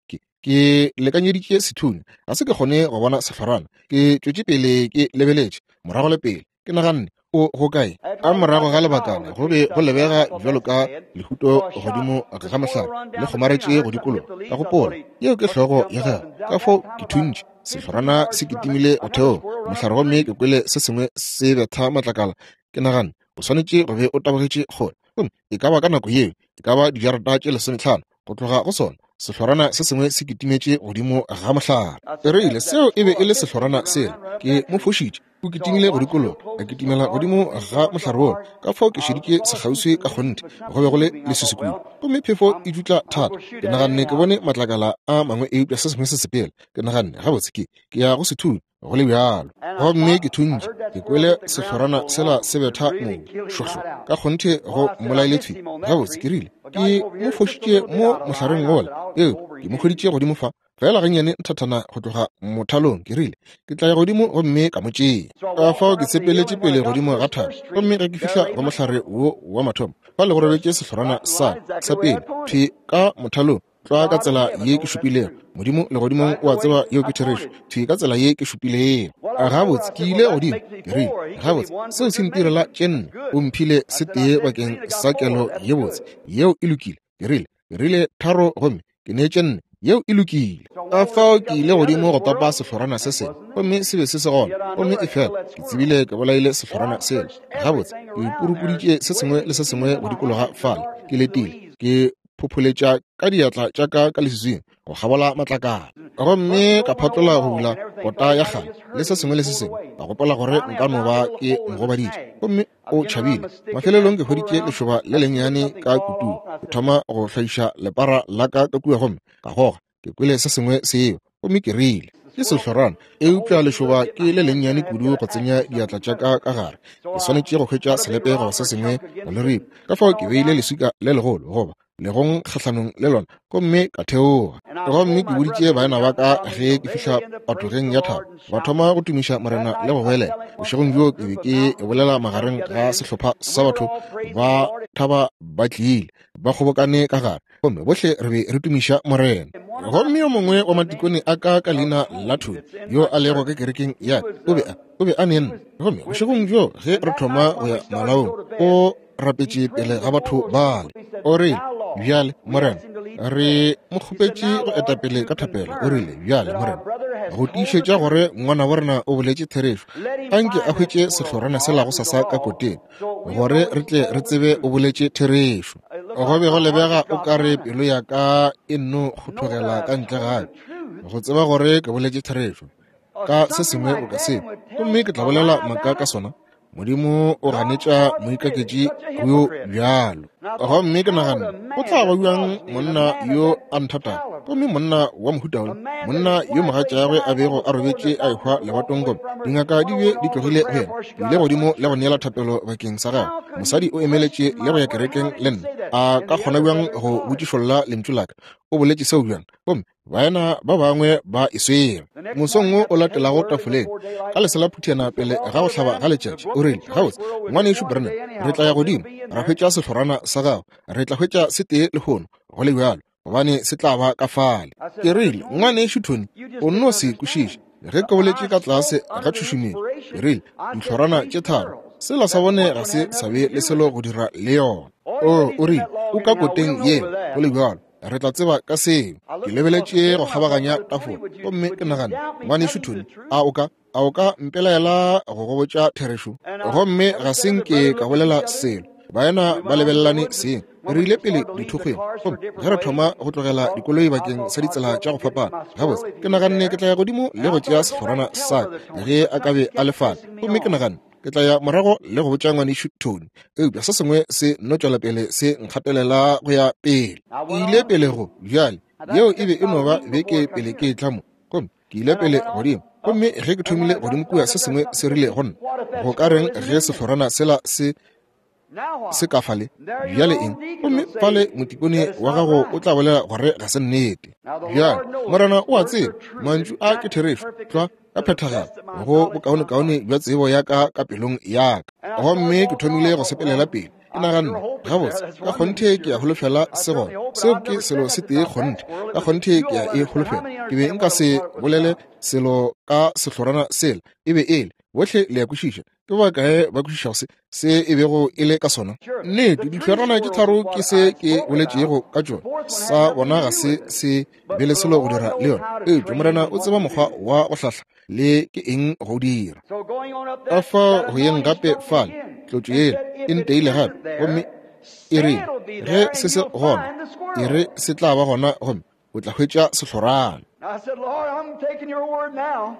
ke lekanyeditše sethunya ga se ke kgone go bona sehlorana ke tšwetše pele ke lebeletše morago le pele ke naganne o go kae a morago ga lebakana go be go lebega bjalo ka lehuto godimo ga mohlare le kgomaretše go dikolo ka gopola yeo ke hlogo ya gage ka fao ke thuntše sehlorana se kitimile go theo mohlare gomme ke kwele se sengwe se betha matlakala ke naganne o swanetše go be o tabogetše kgole gomme e ka ba ka nako yeo e ka ba dijarata tše lesomehlano go tloga go sona sehlorana se sengwe se kitimetše godimo ga mohlala. E re ile seo e be e le sehlorana sela ke mo fošitše o kitimile go dikolo ka kitimela godimo ga mohlare woo ka fao ke šedike sekgauswi ka kgonte go be go le lesesekudi gomme phefo e dutla thata. Ke naganne ke bone matlakala a mangwe eupša se sengwe se sepele ke naganne gabotse ke ke ya go se thune go le bjalo gomme ke thuntše ke kwele sehlorana sela se betha mo šohlo ka kgonte go mmolaeletšwe gabotse ke rile ke mo fošitše mo mohlareng gola eo ke mo hweditše godimo fa fela gannyane nthathana go tloga mothalong ke rile ke tla ya godimo gomme ka motšea ka fao ke tshepeletše pele godimo ga tharo gomme ge ke fihla go mohlare wo wa mathomo fa le go robetše sehlorana sa sa pele thwe ka mothalong tloa ka tsela ye ke šupilego modimo le godimong o a tseba yeo ke therešo thwe ka tsela ye ke šupilego gabotse ke ile godimo ke rile gabotse seo se ntirela tše nne o mphile se tee bakeng sa kelo ye botse yeo e lokile ke rile ke rile tharo gomme ke neetše nne yeo e lokile ka fao ke ile godimo go tapa sehlorana se sengwe gomme se be se se gona gomme e fela ke tsebile ke bolaile sehlorana sela gabotse ke ipurupuditše se sengwe le se sengwe go dikologa fale ke letile ke phopholetša ka diatla tša ka ka leswiswing go gabola matlakala gomme ka phatlola go bula kota ya kgale le se sengwe le se sengwe ka gopola gore nka no ba ke ngobaditše gomme o tšhabile mafelelong ke hweditše lešoba le lennyane ka kutung ke thoma go hlaiša lepara la ka ka kua gomme ka goga ke kwele se sengwe seo gomme ke rile ke sehlorana eupša lešoba ke le lennyane kudu go tsenya diatla tša ka ka gare ke swanetše go hwetša selepego se sengwe go le ripa ka fao ke beile leswika le legolo goba legong kgatlhanong le lona gomme ka theoga gomme ke boditše baena ba ka ge ke fihla patogeng ya tharo ba thoma go tumiša morena le go boelela bošegong bjo ke be ke e bolela magareng ga sehlopha sa batho ba thaba ba tliile ba kgobokane ka gare gomme bohle re be re tumiša morena gomme yo mongwe wa matikone a ka ka leina la Thuni yo a lego ke kerekeng ya o be o be a nenne gomme bošegong bjo ge re thoma go ya malaong o rapetše pele ga batho bale o rile bjale morena re mo kgopetše go etapele ka thapelo o rile bjale morena go tiišetša gore ngwana wa rena o boletše therešo anke a hwetše sehlorana sela go sasa ka koteng gore re tle re tsebe o boletše therešo go be go lebega o ka re pelo ya ka e nno go thogela ka ntle gae go tseba gore ke boletše therešo ka se sengwe o ka sebe gomme ke tla bolela maka ka sona modimo o ganetša moikaketše yo bjalo gomme ke nagana o tla ba bjang monna yo a nthata gomme monna wa mohutaole monna yo mogatšagwe a bego a robetše a ehwa lebatong gomme dingaka di be di tlogile go yena ile godimo le go neela thapelo bakeng sa gagwe mosadi o emeletše le go ya kerekeng le nna a ka kgona bjang go botšišolola lentšu laka o boletše seo bjang gomme baena ba bangwe ba eswere mosongwe o latelago tafoleng ka lesela phutiana pele ga go hlaba ga letšatši o rile gabotse ngwanešo brennan re tla ya godimo ra hwetša sehlorana sa gago re tla hwetša se tee lehono go le bjalo gobane se tla ba ka fale ke rile ngwanešo Thuni o nno se kwešiše ge ke boletše ka tlase ga tšhošomeng ke rile dihlorana tše tharo sela sa bone ga se sa be le selo go dira le yona o o rile o ka koteng yena go le bjalo re tla tseba ka seo ke lebeletše go kgabaganya tafole gomme ke nagana ngwanešo Thuni a o ka a o ka mpelaela go go botša therešo gomme ga senke ka bolela selo baena ba lebelelane seng re ile pele dithokgweng gomme ge re thoma go tlogela dikoloi bakeng sa ditsela tša go fapana gabotse ke naganne ke tla ya godimo le go tšea sehlorana sa ge a ka be a lefale gomme ke naganne ke tla ya morago le go botša ngwanešo Thuni eupša se sengwe se no tšwela pele se nkgatelela go ya pele ke ile pele go bjale yeo e be e no ba beke pele ke tlamo gomme ke ile pele godimo gomme ge ke thomile godimo kua se sengwe se rile gonna go ka reng ge sehlorana sela se se ka fale bjale eng gomme fale motikone wa gago o tla bolela gore ga se nnete bjale morena o a tseba mantšu a ke therešo tlwa ka phethagala go bokaone-kaone bja tsebo ya ka ka pelong ya ka gomme ke thomile go sepelela pele ke naganne gabotse ka kgonthe ke ya holofela se gona seo ke selo se tee kgonthe ka kgonthe ke ya e holofela ke be nka se bolele selo ka sehlorana sela e be ele bohle le ya kwešiša ke ba kae ba kwešišago se se e bego e le ka sona nnete dihlorana tše tharo ke se ke boletšego ka tšona sa bona ga se se be le selo go dira le yona eupša morena o tseba mokgwa wa go hlahla le ke eng go dira ka fa go yeng gape fale tlotšo yela e nteile gape gomme e re ge se se gona e re se tla ba gona gomme o tla hwetša sehlorana. I said, Lord, I'm taking your word now.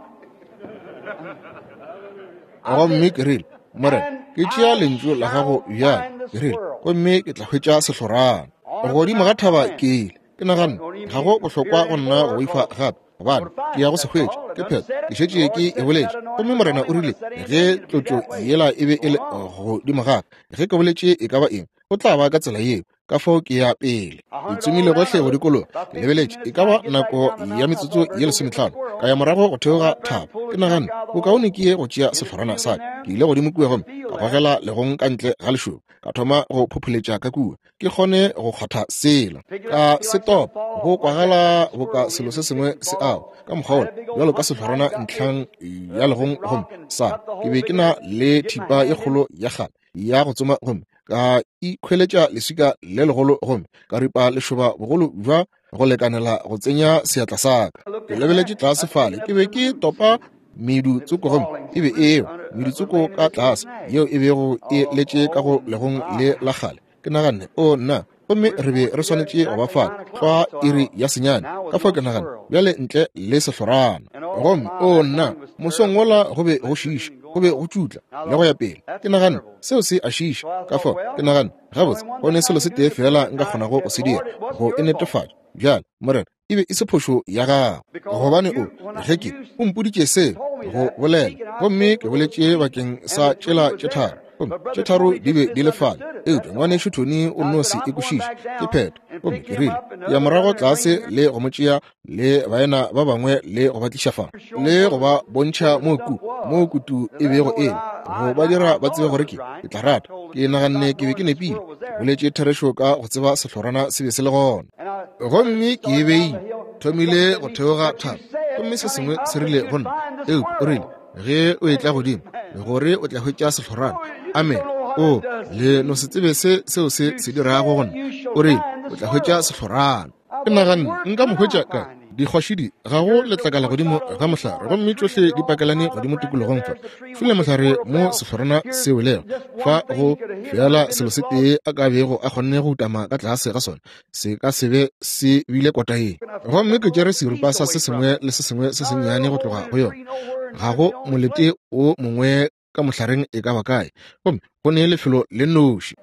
Gomme ke rile Morena ke tšea lentšu la gago bjale ke rile gomme ke tla hwetša sehlorana. Godimo ga thaba ke ile ke nagana ga go bohlokwa go nna go ifa gape gobane ke ya go se hwetše ke pheto ke šetše ke e boletše. Gomme Morena o rile ge tlotlo yela e be e le godimo gape ge ke boletše e ka ba eng go tla ba ka tsela yeo ka fao ke ya pele ke tsomile gohle go dikolong ke lebeletše e ka ba nako ya metsotso ye lesomehlano ka ya morago go theoga thaba ke nagana bokaone ke ye go tšea sehlorana sa ke ile godimo kua gomme ka gogela legong ka ntle ga lešomo ka thoma go phopholetša ka kua ke kgone go kgwatha sela ka setopa go kwagela boka selo se sengwe se ao ka mokgwaola bjalo ka sehlorana ntlhang ya legong gomme sa ke be ke na le thipa e kgolo ya gale ya go tsoma gomme ka ikhweletša leswika le legolo gomme ka ripa lešoba bogolo bja go lekanela go tsenya seatla sa ka ke lebeletše tlase fale ke be ke topa medutsoko gomme e be eo medutsoko ka tlase yeo e bego e letše ka go legong le la gale ke nagane o nna gomme re be re swanetše go ba fa tlwa iri ya senyane ka fao ke nagana bjale ntle le sehlorana gomme o nna mosong wola go be go šiša go be go tšutla le go ya pele ke nagana seo se a šiša ka fao ke nagana gabotse gone selo se tee fela nka kgonago go se dira go e netefatša bjale Morena e be e se phošo ya gago gobane o geke o mpoditše se go bolela gomme ke boletše bakeng sa tšela tše tharo tše tharo di be di lefale eupša ngwanešo Tony o nosi e kwešiša ke pheto gomme ke rile ya morago tlase le go mo tšea le baena ba bangwe le go ba tliša fao le go ba bontšha mo ku mo kutu e bego e go ba dira ba tsebe gore ke ke tla rata ke naganne ke be ke nepile boletše therešo ka go tseba sehlorana se be se le gona gomme ke e beile thomile go theoga thaba gomme se sengwe se rile gonna eo o rile ge o e tla godimo le gore o tla hwetša sehlorana amen o le no se tsebe se seo se se dirago gona o rile o tla hwetša sehlorana ke naganne nka mo hwetša ka dikgwašidi ga go letlakala godimo ga mohlare gomme tšohle di pakelane godimo tikologong fa fule mohlare mo sehlorana se welego fa go fela selo se tee a ka bego a kgonne go utama ka tlase ga sona se ka sebe se bile kotaeng gomme ke tšere seripa sa se sengwe le se sengwe se sennyane go tloga go yona ga go molete o mongwe ka mohlareng e ka ba kae gomme go ne lefelo le noši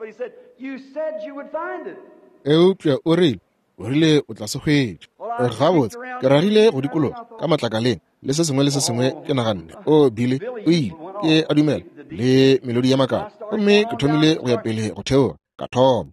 eupša o rile o rile o tla se hwetše gabotse ke ragile go dikolong ka matlakaleng le se sengwe le se sengwe ke naganne o bile o ile ke a dumela le melodi ya makala gomme ke thomile go ya pele go theoga ka thoma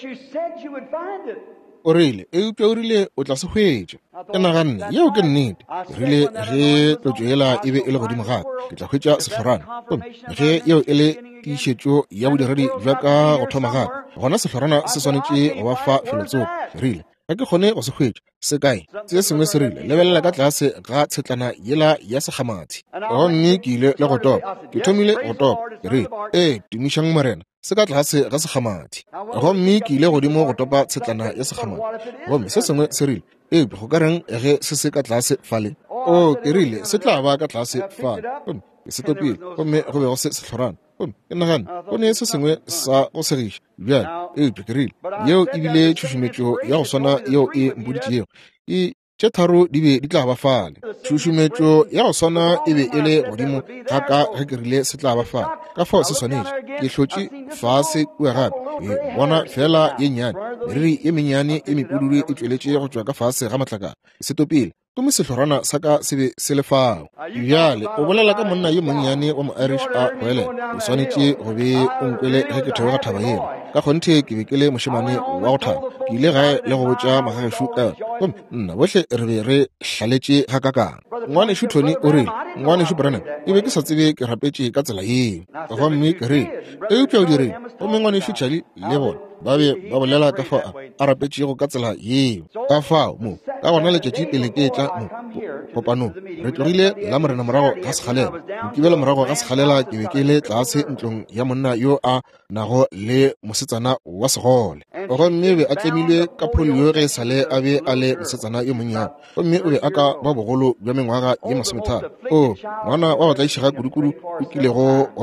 o rile eupša o rile o tla se hwetše ke naganne yeo ke nnete ke rile ge tlotšo yela e be e le godimo gape ke tla hwetša sehlorana gomme ge yeo e le tiišetšo ya bodiredi bja ka go thoma gape gona sehlorana se swanetše go ba fa felotsoko ke rile ga ke kgone go se hwetša se kae se sengwe se rile lebelela ka tlase ga tshetlana yela ya sekgamathi gomme ke ile le go topa ke thomile go topa ke rile ee tumišang Morena se ka tlase ga sekgamathi gomme ke ile godimo go topa tshetlana ya sekgamathi gomme se sengwe se rile eupša go ka reng ge se se ka tlase fale o ke rile se tla ba ka tlase fale gomme ke se topile gomme go be go se sehlorana gomme ke nagana go ne se sengwe sa go segiša bjale eupša ke rile yeo e bile tšhošometšo ya go swana yeo e mpoditšego e tše tharo di be di tla ba fale tšhošometšo ya go swana e be e le godimo ga ka ge ke rile se tla ba fale ka fao se swanetše ke hlotše fase kua gape e bona fela ye nnyane meriri ye mennyane e mepuduru e tšweletše go tšwa ka fase ga matlakala se topile gomme sehlorana sa ka se be se le fao bjale o bolela ka monna yo monnyane wa mo-irish a goelela o swanetše go be o nkwele ge ke theoga thaba yena ka kgonthe ke be ke le mošemane wa go thaba ke ile gae le go botša magagešo ka gomme nna bohle re be re hlaletše ga kakang ngwanešo Tony o rile ngwanešo Branham e be ke sa tsebe ke rapetše ka tsela yeo gomme ke rile eupša o direng gomme ngwanešo Charlie le bona ba be ba bolela ka fao a rapetšego ka tsela yeo ka fao mo ka gona letšatši pele ke tla mo kopanong re tlogile la Morena morago ga sekgalela nkibela morago ga sekgalela ke be ke le tlase ntlong ya monna yo a nago le mosetsana wa segole gomme be a tlemilwe ka polio ge sale a be a le mosetsana yo monnyane gomme o be a ka ba bogolo bja mengwaga ye masometharo o ngwana wa go tlaišega kudukudu o kilego wa mmona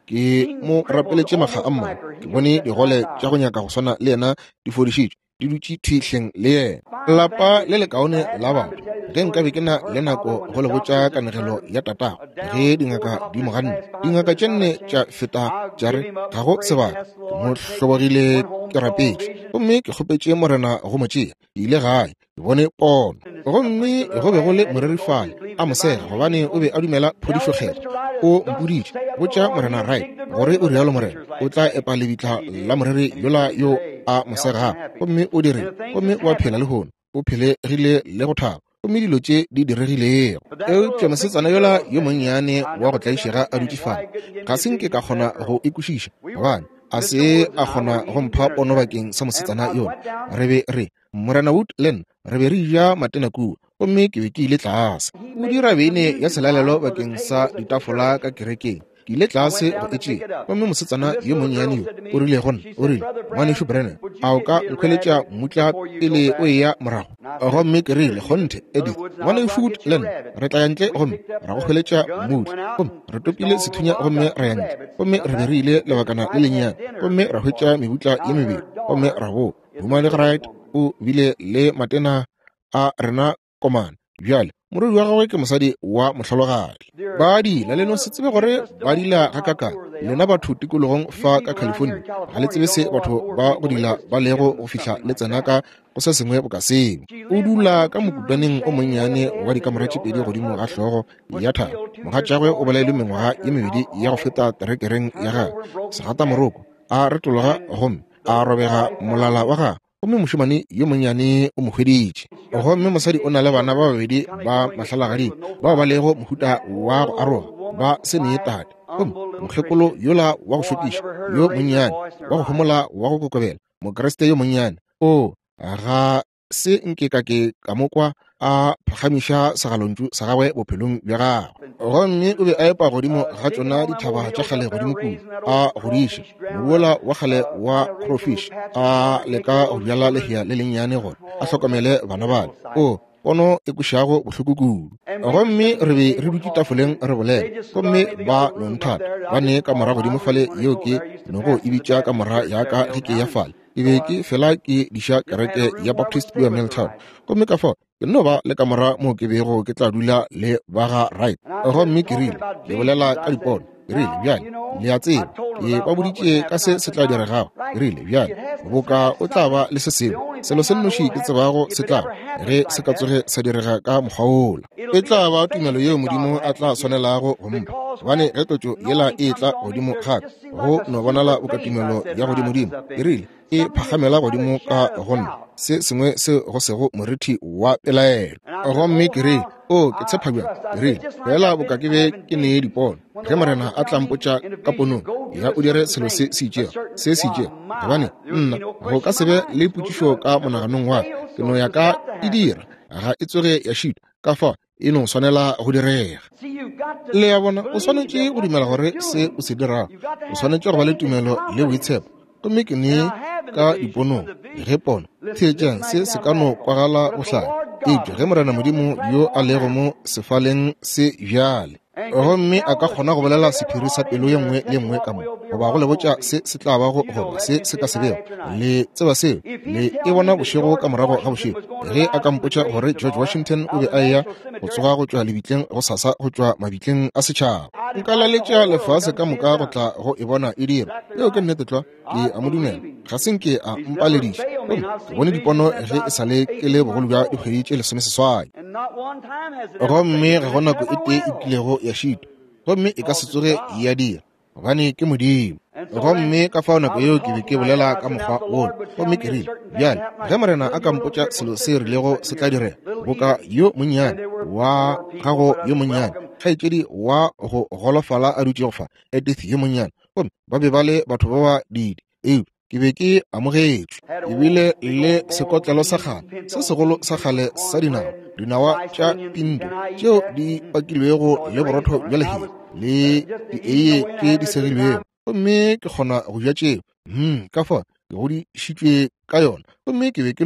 ke mo rapeletše makga a mma ke bone digole tša go nyaka go swana le yena di fodišitše di dutše thihleng le yena. Lapa le le kaone la batho ge nkabe ke na le nako go le botša kanegelo ya tatago ge dingaka di mo ganne dingaka tše nne tša feta tša re ga go sebaka ke mo hlobogile ke rapetše gomme ke kgopetše morena go mo tšea ke ile gae ke bone pono gomme go be go le morerifale a mosega gobane o be a dumela phodišokgetho o mpoditše botša morena right gore o rialo morena o tla epa lebitla la moreri yola yo a mosega gomme o dire gomme wa phela le hono o phelegile le go thaba gomme dilo tše di diregilego eupša mosetsana yola yo monnyane wa go tlaišega a dutše fane ga se nke ka kgona go ekwešiša gobane a se a kgona go mpha pono bakeng sa mosetsana yona re be re morena Woodland re be re ja matena kua gomme ke be ke ile tlase o dira bene ya selalelo bakeng sa ditafola ka kerekeng ke ile tlase go etšea gomme mosetsana yo monnyane yo o rile gona o rile ngwanešo Brennan a o ka nkgweletša mmutla pele o eya morago gomme ke rile kgonthe Edith ngwanešo Woodland re tla ya ntle gomme ra go kgweletša mmutla gomme re topile sethunya gomme ra ya ntle gomme re be re ile lebakana le lennyane gomme ra hwetša mebutla ye mebedi gomme ra bo Humalig o bile le matena a rena komane bjale moriri wa gagwe ke mosadi wa mohlologadi ba dila le no se tsebe gore ba dila ga kaka lena batho tikologong fa ka California ga le tsebe se batho ba go dila ba lego go fihla le tsena ka go se sengwe bo ka sengwe o dula ka mokutwaneng o monnyane wa dikamora tše pedi godimo ga hlogo ya thaba mogatšagwe o bolaile mengwaga ye mebedi ya go feta terekereng ya ga segata moroko a retologa gomme a robega molala wa ga gomme mošomane yo monnyane o mo hweditše gomme mosadi o na le bana ba babedi ba mahlalagadi bao ba lego mohuta wa go aroga ba seneetate gomme mokgekolo yola wa go šokiša yo monnyane wa go homola wa go kokobela mokreste yo monnyane o ga se nke ka ke ka mokwa a phagamiša segalontšu sa gagwe bophelong bja gagwe gomme o be a epa godimo ga tšona dithaba tša kgale godimo kudu a godiša mobuola wa kgale wa crawfish a leka go bjala lehea le lennyane gore a hlokomele bana bale o pono e kwešišago bohloko kudu gomme re be re dutše tafoleng re bolele gomme ba nonthata ba ne ka mora godimo fale yeo ke nogo e bitša ka mora yaka ge ke ya fale e be ke fela ke diša kereke ya Baptist kua Milltown gomme ka fa ke no ba le ka mora mo ke bego ke tla dula le ba ga right gomme ke rile le bolela ka dipono ke rile bjale le a tseba ke ba boditše ka se se tla diregago ke rile bjale boka o tla ba le se sengwe selo se nnoši ke tsebago se tla ge se ka tsoge sa direga ka mokgwaola e tla ba tumelo yeo modimo a tla swanelago go mpha gobane ge tlotšo yela e tla godimo gaka go no bonala o ka tumelo ya godimodimo e rile e phagamela godimo ka gonna se sengwe se go sego morithi wa pelaelo gomme ke rile o ke tshepa bjang ke rile fela boka ke be ke nee dipono ge morena a tlampotša ka ponong ya o dire selo se se itšea se se itšea gobane nna go ka sebe le potšišo ka monaganong wa ke no ya ka e dira ga e tsoge ya šita ka fa e no swanela go direga le ya bona o swanetše go dumela gore se o se dirago o swanetše go ba le tumelo le boitshepo gomme ke ne ka diponong ge pono theetšang se se ka no kwagala bohlale eupša ge morena modimo yo a lego mo sefaleng se bjale gomme a ka kgona go bolela sephiri sa pelo ye nngwe le nngwe ka mo goba go le botša se se tla ba go goba se se ka sebego le tseba seo le e bona bošego ka morago ga bošego ge a ka mpotša gore George Washington o be a eya go tsoga go tšwa lebitleng go sasa go tšwa mabitleng a setšhaba nka laletša lefase ka moka go tla go e bona e dira eo ke nnete tlwa ke a mo dumela ga senke a mpalediša ke bone dipono ge e sa le ke le bogolo bja dikgwedi tše lesomeseswai gomme ga go nako e tee e kilego ya šito gomme e ka se tsoge ya dira gobane ke modimo gomme ka fao nako yeo ke be ke bolela ka mokgwa ono gomme ke rile bjale ge morena a ka mpotša selo se rilego se tla direga boka yo monnyane wa gago yo monnyane kgaetšedi wa go golofala a dutše go fa Edith yo monnyane gomme ba be ba le batho ba ba didi eo ke be ke amogetšwe ebile le sekotlelo sa gale se segolo sa gale sa dinawa dinawa tša pinto tšeo di pakilwego le borotho bja lehea le dieiye tše di segilwego gomme ke kgona go ja tšeo hm ka fa ke godišitšwe ka yona gomme ke be ke no ja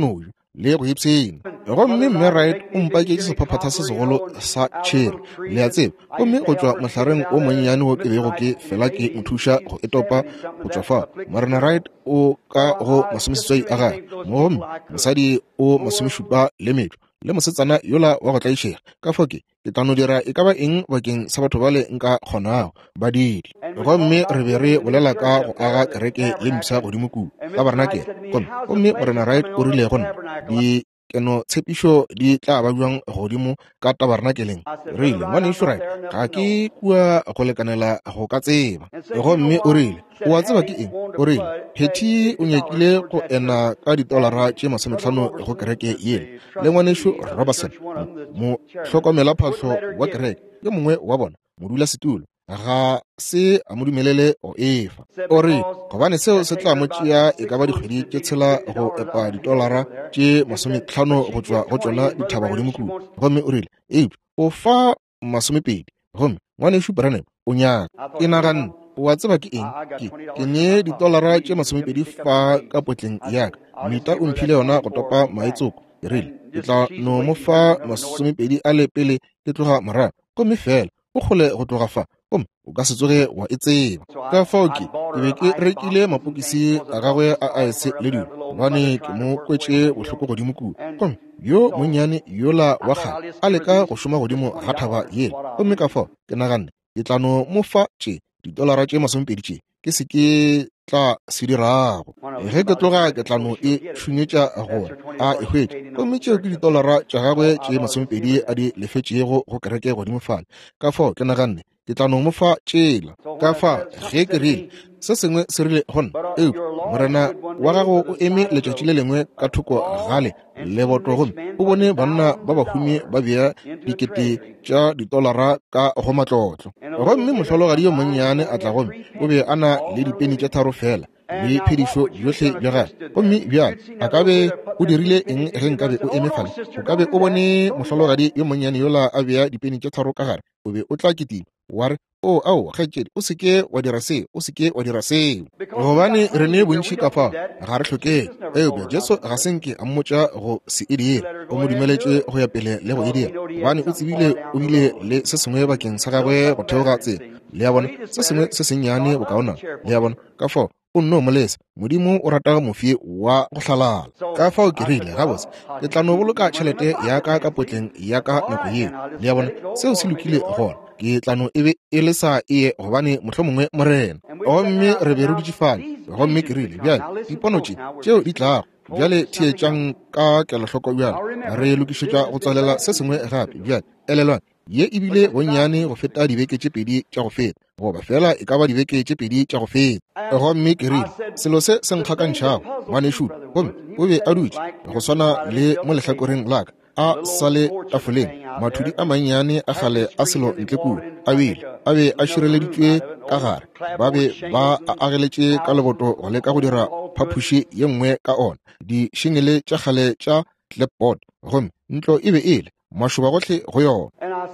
le go ipsena go mme mme right o mpaketse sephaphatha se segolo sa cherry le a tseba gomme go tswa motlhareng o monnyane wo ke bego ke fela ke mothuša go etopa go tswa fa marena right o ka go masomeseswai a gae mogomme mosadi o masomešupa le metšo le mosetsana yola wa go tlaišega ka foke ke tla no dira e ka ba eng bakeng sa batho ba le nka kgonago badidi gomme re be re bolela ka go aga kereke le mpša godimo kudu ka barnakele gomme morena right o rile gona di keno tshepišo di tla ba jwang godimo ka tabernakeleng re ile ngwanešo right ga ke kua go lekanela go ka tseba gomme o rile o a tseba ke eng o rile phethi o nyakile go ena ka ditolara tše masomehlano go kereke yele le ngwanešo robertson mo hlokomela phatlho wa kereke ke mongwe wa bona modula setulo ga se a mo dumelele o efa o re gobane seo se tla mo tšea e ka ba dikgwedi tše tshela go epa ditolara tše masomehlano go tswa go tšona dithaba godimo kudu gomme o rile epe o fa masomepedi gomme ngwanešo branham o nyaka ke naganne o a tseba ke eng ke ne ditolara tše masomepedi fa ka potleng yaka mita o mphile yona go topa maetsoko e rile ke tla no mo fa masomepedi a le pele ke tloga morago gomme fela o kgole go tloga fa gomme o ka se tsoge wa e tseba ka fao ke ke be ke rekile mapokisi a gagwe a aese le dilo gobane ke mo kwetše bohloko godimo kudu gomme yo monnyane yola wa kgale a leka go šoma godimo ga thaba yele gomme ka fao ke naganne ke tla no mo fa tše ditolara tše masomepedi tše ke se ke tla se dirago ge ke tloga ke tla no e šunyetša gona a e hwetše gomme tšeo ke ditolara tša gagwe tše masomepedi a di lefetšego go kereke godimo fale ka fao ke naganne ke tla no mo fa tšela ka fa ge ke rile se sengwe se rile gona eu morena wa gago o eme letšatši le lengwe ka thoko gale leboto gomme o bone banna ba bahumi ba bea dikete tša ditolara ka go matlotlo gomme mohlologadi yo monnyane a tla gomme o be a na le dipeni tša tharo fela le phedišo yohle bja gae gomme bjale a ka be o dirile eng ge nkabe o eme fale o ka be o bone mohlologadi yo monnyane yola a bea dipeni tša tharo ka gare o be o tla ketima wa re o ao kgaetšedi o seke wa dira seo o seke wa dira seo gobane re ne bontšhi ka fao ga re tlhokege eupša jesu ga senke a mmotša go se e diela o mo dumeletše go ya pele le go e dira gobane o tsebile o bile le se sengwe bakeng sa gagwe go theoga tsela le ya bona se sengwe se sennyane bokaona le ya bona ka fao o nno molesa modimo o rata mofie wa go hlalala ka fao ke rile gabotse ke tla no boloka tšhelete ya ka ka potleng ya ka nako yeo le ya bona seo se lokile gona ke tla no e be e le sa eye gobane mohlho mongwe morena gomme re be re dutše fale gomme ke rile bjale dipono tše tšeo di tlago bjale theetšang ka kelohloko bjale re lokišetša go tswalela se sengwe gape bjale elelwane ye ebile bonnyane go feta dibeke tše pedi tša go feta goba fela e ka ba dibeke tše pedi tša go feta gomme ke rile selo se se nkgakantšhago ngwanešupa gomme o be a dutše go swana le mo lehlakoreng laka a sale tafoleng mathudi a mannyane a gale a selo ntle kudu a bile a be a šireleditšwe ka gare ba be ba a ageletše ka leboto go leka go dira phaphuši ye nngwe ka ona di šengele tša gale tša clapboard gomme ntlo e be e le mašoba gohle go yona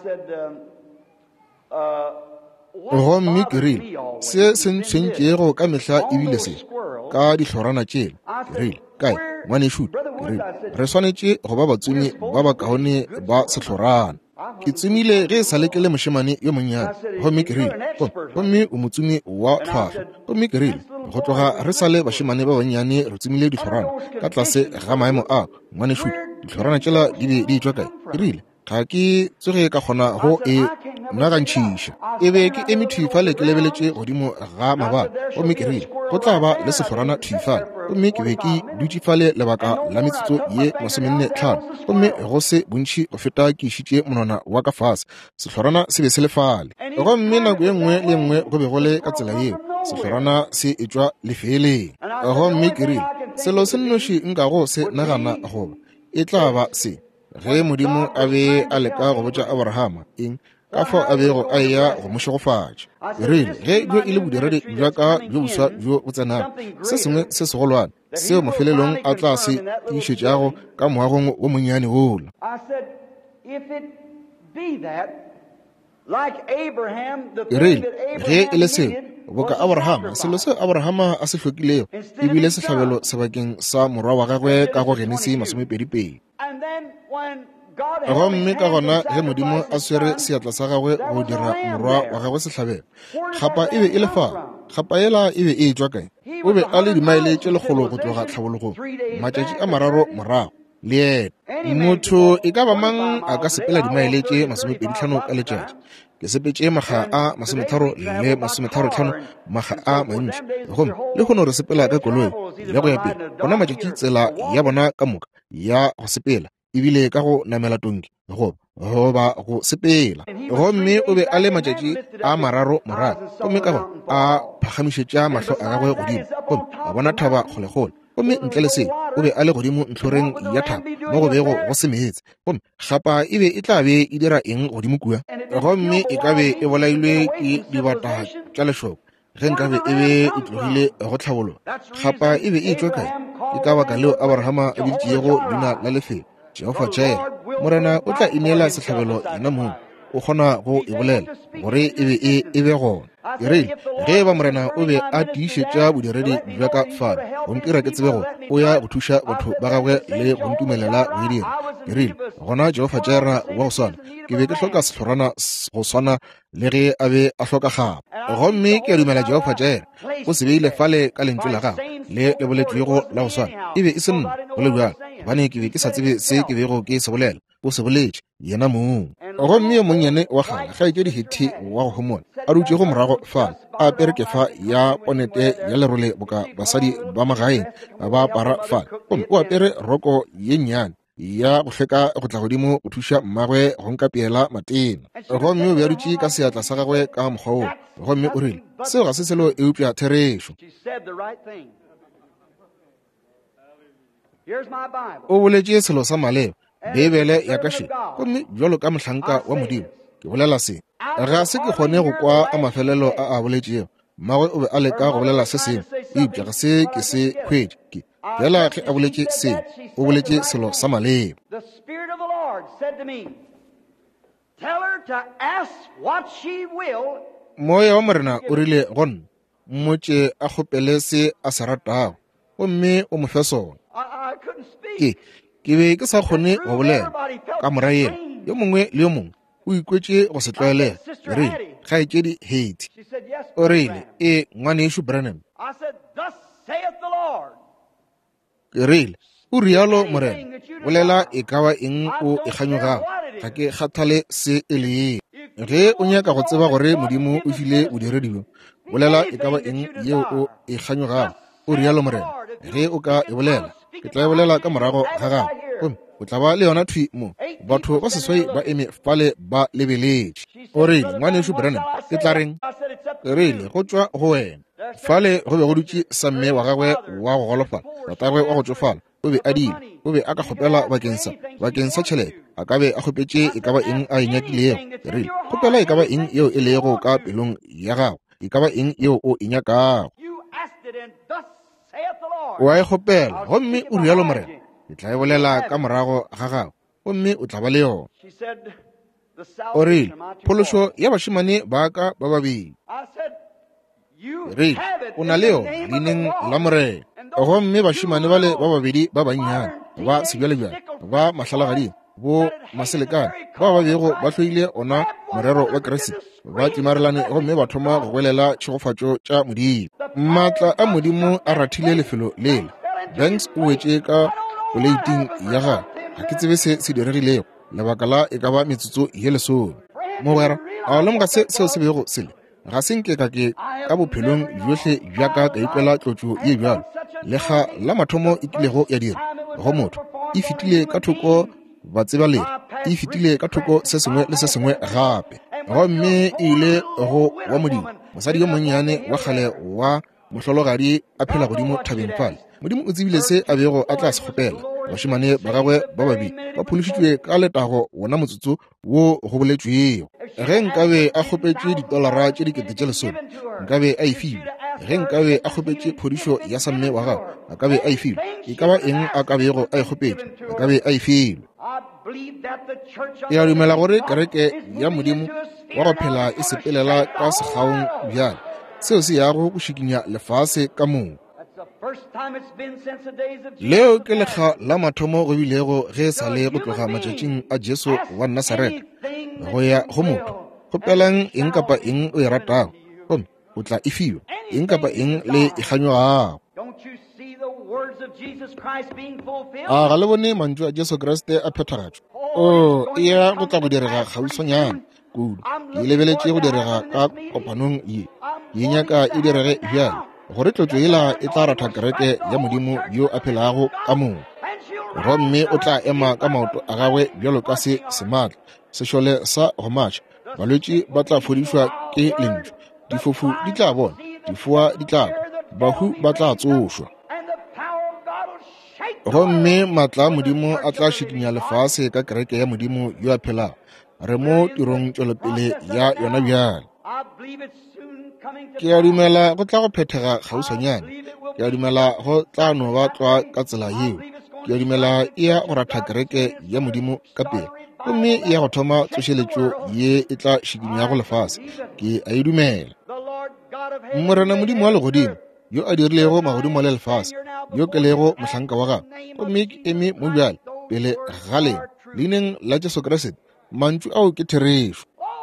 gomme ke rile se se ntshwentšego ka mehla ebile se ka dihlorana tšela ke rile kae ngwanešuta ke rile re swanetše go ba batsumi ba ba kaone ba sehlorana ke tsumile ge e sa lekele mošemane yo monnyane gomme ke rile gomme o motsumi wa tlhwatlho gomme ke rile go tloga re sa le bašemane ba bannyane re tsumile dihlorana ka tlase ga maemo a ngwanešuta dihlorana tšela di be di tšwa kae ke rile ga ke tsoge ka kgona go e nagantšhiša e be ke eme thwifale ke lebeletše godimo ga mabala gomme ke rile go tla ba le sehlorana thwifale gomme ke be ke dutšifale lebaka la metsotso ye masomenne tlhano gomme go se bontšhi go feta ke išitše monwana wa ka fase sehlorana se be se lefale gomme nako ye nngwe le nngwe go be go le ka tsela yeo sehlorana se e tšwa lefeleng gomme ke rile selo se nnoši nkago se nagana goba e tla ba se ge modimo a be a leka go botša abrahama eng ka fao a bego a eya go mošegofatša rile ge jo e le bodiredi bja ka bjo boswa bjo bo tsenago se sengwe se segolwane seo mafelelong a tla se tiišetšago ka moagong wo monnyane wola like Abraham, the e re thing that ge e Abraham le se needed boka was a Abrahama selo se sacrifice. Abrahama a se hlokilego e bile sehlabelo sebakeng sa morwa wa gagwe ka go Genesi masomepedi. And then when God held his Gomme ka hand gona to ge modimo a sacrifice swere his son, seatla sa gagwe go dira morwa wa gagwe sehlabelo, where did gapa that e be e le lamb fa come from? gapa ela e be e tswa kae? O be a le dimaele tše lekgolo go tloga tlhabologong matšatši a mararo morago le ena. Motho e ka ba mang a ka sepela dimaele tše masomepedi-hlano ka letšatši. Ke sepetše makga a masometharo le masometharo-hlano makga a mantši. Gomme le kgone re sepela ka koloi le go ya pele gona matšatši tsela ya bona ka moka ya go sepela ebile ka go namela tonki go goba go sepela. Gomme o be a le matšatši a mararo morago gomme ka gona a phagamišetša mahlo a gagwe godimo gomme a bona thaba kgole-kgole. Gomme ntle le se o be a le godimo ntlhoreng ya thaba mo go bego go se meetse. Gomme gapa e be e tla be e dira eng godimo kua? Gomme e ka be e bolailwe ke dibata tša lešoko ge nkabe e be e tlogile go tlhabologa. Gapa e be e tswa kae? Ke ka baka leo Abrahama a biditšego leina la lefelo Jehova Jire. Morena o tla ineela sehlabelo yena moo o kgona go e bolela gore e be e be gona. E rile ge ba morena o be a tiišetša bodiredi bja ka fano go mpira ke tsebego o ya go thuša batho ba gagwe le go ntumelela go e dira. E rile gona Jehova Jire wa go swana ke be ke hloka sehlorana go swana le ge a be a hloka gape. Gomme ke a dumela Jehova Jire go se beile fale ka lentswe la gago le le boletšwego la go swana e be e se nna go le bjalo gobane ke be ke sa tsebe se ke bego ke se bolela o se boletše yena moo. Gomme yo monnyane wa gala ga e ke dihethi wa go homola a dutše go morago fale a apere kefa ya ponete ya lerole boka basadi ba magaeng ba apara fale gomme o apere roko ye nnyane ya go hlweka go tla godimo go thuša mmagwe go nka peela matena. Gomme o be a dutše ka seatla sa gagwe ka mokgwa oo. Gomme o rile seo ga se selo e upša therešo. O boletše selo sa maleba Bebele ya kaše gomme bjalo ka mohlanka wa modimo ke bolela se ga se ke kgone go kwa a mafelelo a a boletšego. Mmagwe o be a leka go bolela se sengwe eupša ga se ke se hwetše ke fela ge a boletše se o boletše selo sa maleba. Moya wa morena o rile gonna mmotše a kgopele se a se ratago gomme o mo fe sona. Ke ke be ke sa kgone go bolela ka mora yena yo mongwe le yo mongwe o ikwetše go se tlwaelega. E rile kgaetšedi Hattie o rile e ngwanešo Branham. Ke rile o rialo morena bolela e ka ba eng o e kganyogago ga ke kgathale se e le ye. Ge o nyaka go tseba gore modimo o file bodiredi bjo bolela e ka ba eng yeo o e kganyogago o rialo morena. Ge o ka e bolela ke tla e bolela ka morago ga gago gomme o tla ba le yona thwi mo batho ba seswai ba eme fale ba lebeletše. O rile ngwanešo Branham ke tla reng? Ke rile go tšwa go wena fale go be go dutše sa mme wa gagwe wa go golofala tatagwe wa go tsofala o be a dile o be a ka kgopela bakeng sa bakeng sa tšhelete a ka be a kgopetše e ka ba eng a e nyakilego. Ke rile kgopela e ka ba eng yeo e lego ka pelong ya gago e ka ba eng yeo o e nyakago. O a e kgopela gomme o rialo morena ke tla e bolela ka morago ga gago gomme o tla ba le yona. O rile phološo ya bašemane ba ka ba babedi. Rile o na le yona leineng la morena gomme bašemane bale ba babedi ba bannyane ba sebjalebjale ba mahlalagading bo maselekane ba ba bego ba hloile ona morero wa Keresete ba timarelane gomme ba thoma go bolela tšhegofatšo tša modimo. Maatla a modimo a rathile lefelo lele. Banks o wetše ka poleiting ya ga ga ke tsebe se se diregilego lebaka la e ka ba metsotso ye lesome. Mogwera a o lemoga se seo se bego sele ga se nke ka ke ka bophelong bjohle bja ka ka ikwela tlotšo ye bjalo le ga la mathomo e kilego ya dira go motho e fetile ka thoko ba tseba le e fetile ka thoko se sengwe le se sengwe gape. Gomme e ile go wa modimo mosadi yo monnyane wa kgale wa mohlologadi a phela godimo thabeng fale. Modimo o tsebile se a bego a tla se kgopela. Bašemane ba gagwe ba babedi ba phološitšwe ka letago wona motsotso wo go boletšwego. Ge nkabe a kgopetše ditolara tše dikete tše lesome nkabe a e filwe. Ge nkabe a kgopetše phodišo ya sa mme wa gago a ka be a e filwe. E ka ba eng a ka bego a e kgopetše a ka be a e filwe. Ke a dumela gore kereke ya modimo wa go phela e sepelela ka segaong bjale seo se yago go šikinya lefase ka moo. Leo ke lekga la mathomo go bilego ge e sa le go tloga matšatšing a Jesu wa Nazareta go ya go motho kgopelang eng kapa eng o e ratago gomme o tla e fiwa eng kapa eng le e ganywago. A ga le bone mantšu a Jesu Kriste a phethagatšwa? O e ya go tla go direga kgausonyana kudu. Ke lebeletše go direga ka kopanong ye ye nyaka e direge bjale gore tlotlo ela e tla ratha kereke ya Modimo yo a phelago ka moo. Gomme o tla ema ka maoto a gagwe bjalo ka se sematla sešole sa go matšha. Balwetši ba tla fodišwa ke lentšu, difofu di tla bona, difoa di tla kwa, bahu ba tla tsošwa. Gomme matla a Modimo a tla šikinya lefase ka kereke ya Modimo yo a phelago. Re mo tirong tšwelopele ya yona bjale. Ke a dumela go tla go phethega kgausonyana. Ke a dumela go tla no ba tlwa ka tsela yeo. Ke a dumela e ya go ratha kereke ya Modimo ka pele. Gomme e ya go thoma tsošeletšo ye e tla šikinya go lefase. Ke a e dumela. Morena Modimo wa legodimo yo a dirilego magodimo le lefase yo ke lego mohlanka wa gago. Gomme ke eme mo bjale pele ga lena leineng la Jesu Kriste mantšu ao ke therešo.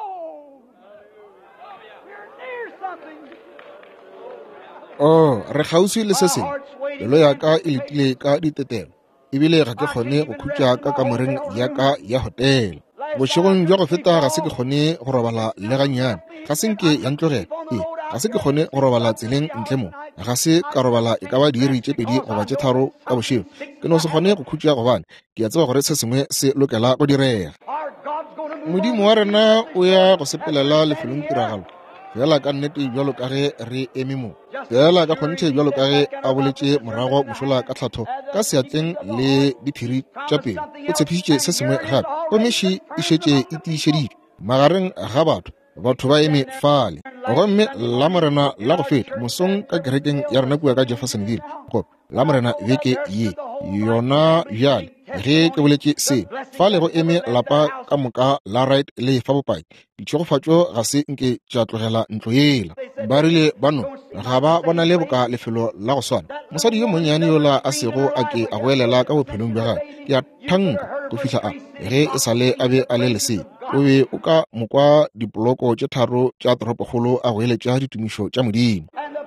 Oh, re kgauswi le se sengwe. Pelo ya ka e letile ka ditetelo ebile ga ke kgone go khutša ka kamoreng ya ka ya hotele. Bošegong jwa go feta ga se ke kgone go robala le ganyane. Ga se nke ya ntlogela e ga se ke kgone go robala tseleng ntle mo. Ga se ka robala e ka ba diiri tše pedi goba tše tharo ka bošego. Ke no se kgone go khutša gobane ke a tseba gore se sengwe se lokela go direga. Modimo wa rena o ya go sepelela lefelong tiragalo fela ka nnete bjalo ka ge re eme mo. Fela ka kgonthe bjalo ka ge a boletše morago mošola ka tlhatho ka seatleng le diphiri tša pele o tshepišitše se sengwe gape. Komešhi e šetše e tiišeditšwe magareng ga batho batho ba eme fale. Gomme la morena la go feta mosong ka kerekeng ya rena kua ka Jeffersonville go la morena beke ye yona bjale ge ke boletše se fale go eme lapa ka moka la right le fa bopaki ditšhogofatšo ga se nke tša tlogela ntlo yela. Ba rile bano ga ba bona le boka lefelo la go swana. Mosadi yo monnyane yola a sego a ke a goelela ka bophelong bja gage ke a thanka go fihla a ge e sa le a be a le lesea. O be o ka mokwa dipoloko tše tharo tša toropokgolo a goeletša ditumišo tša Modimo.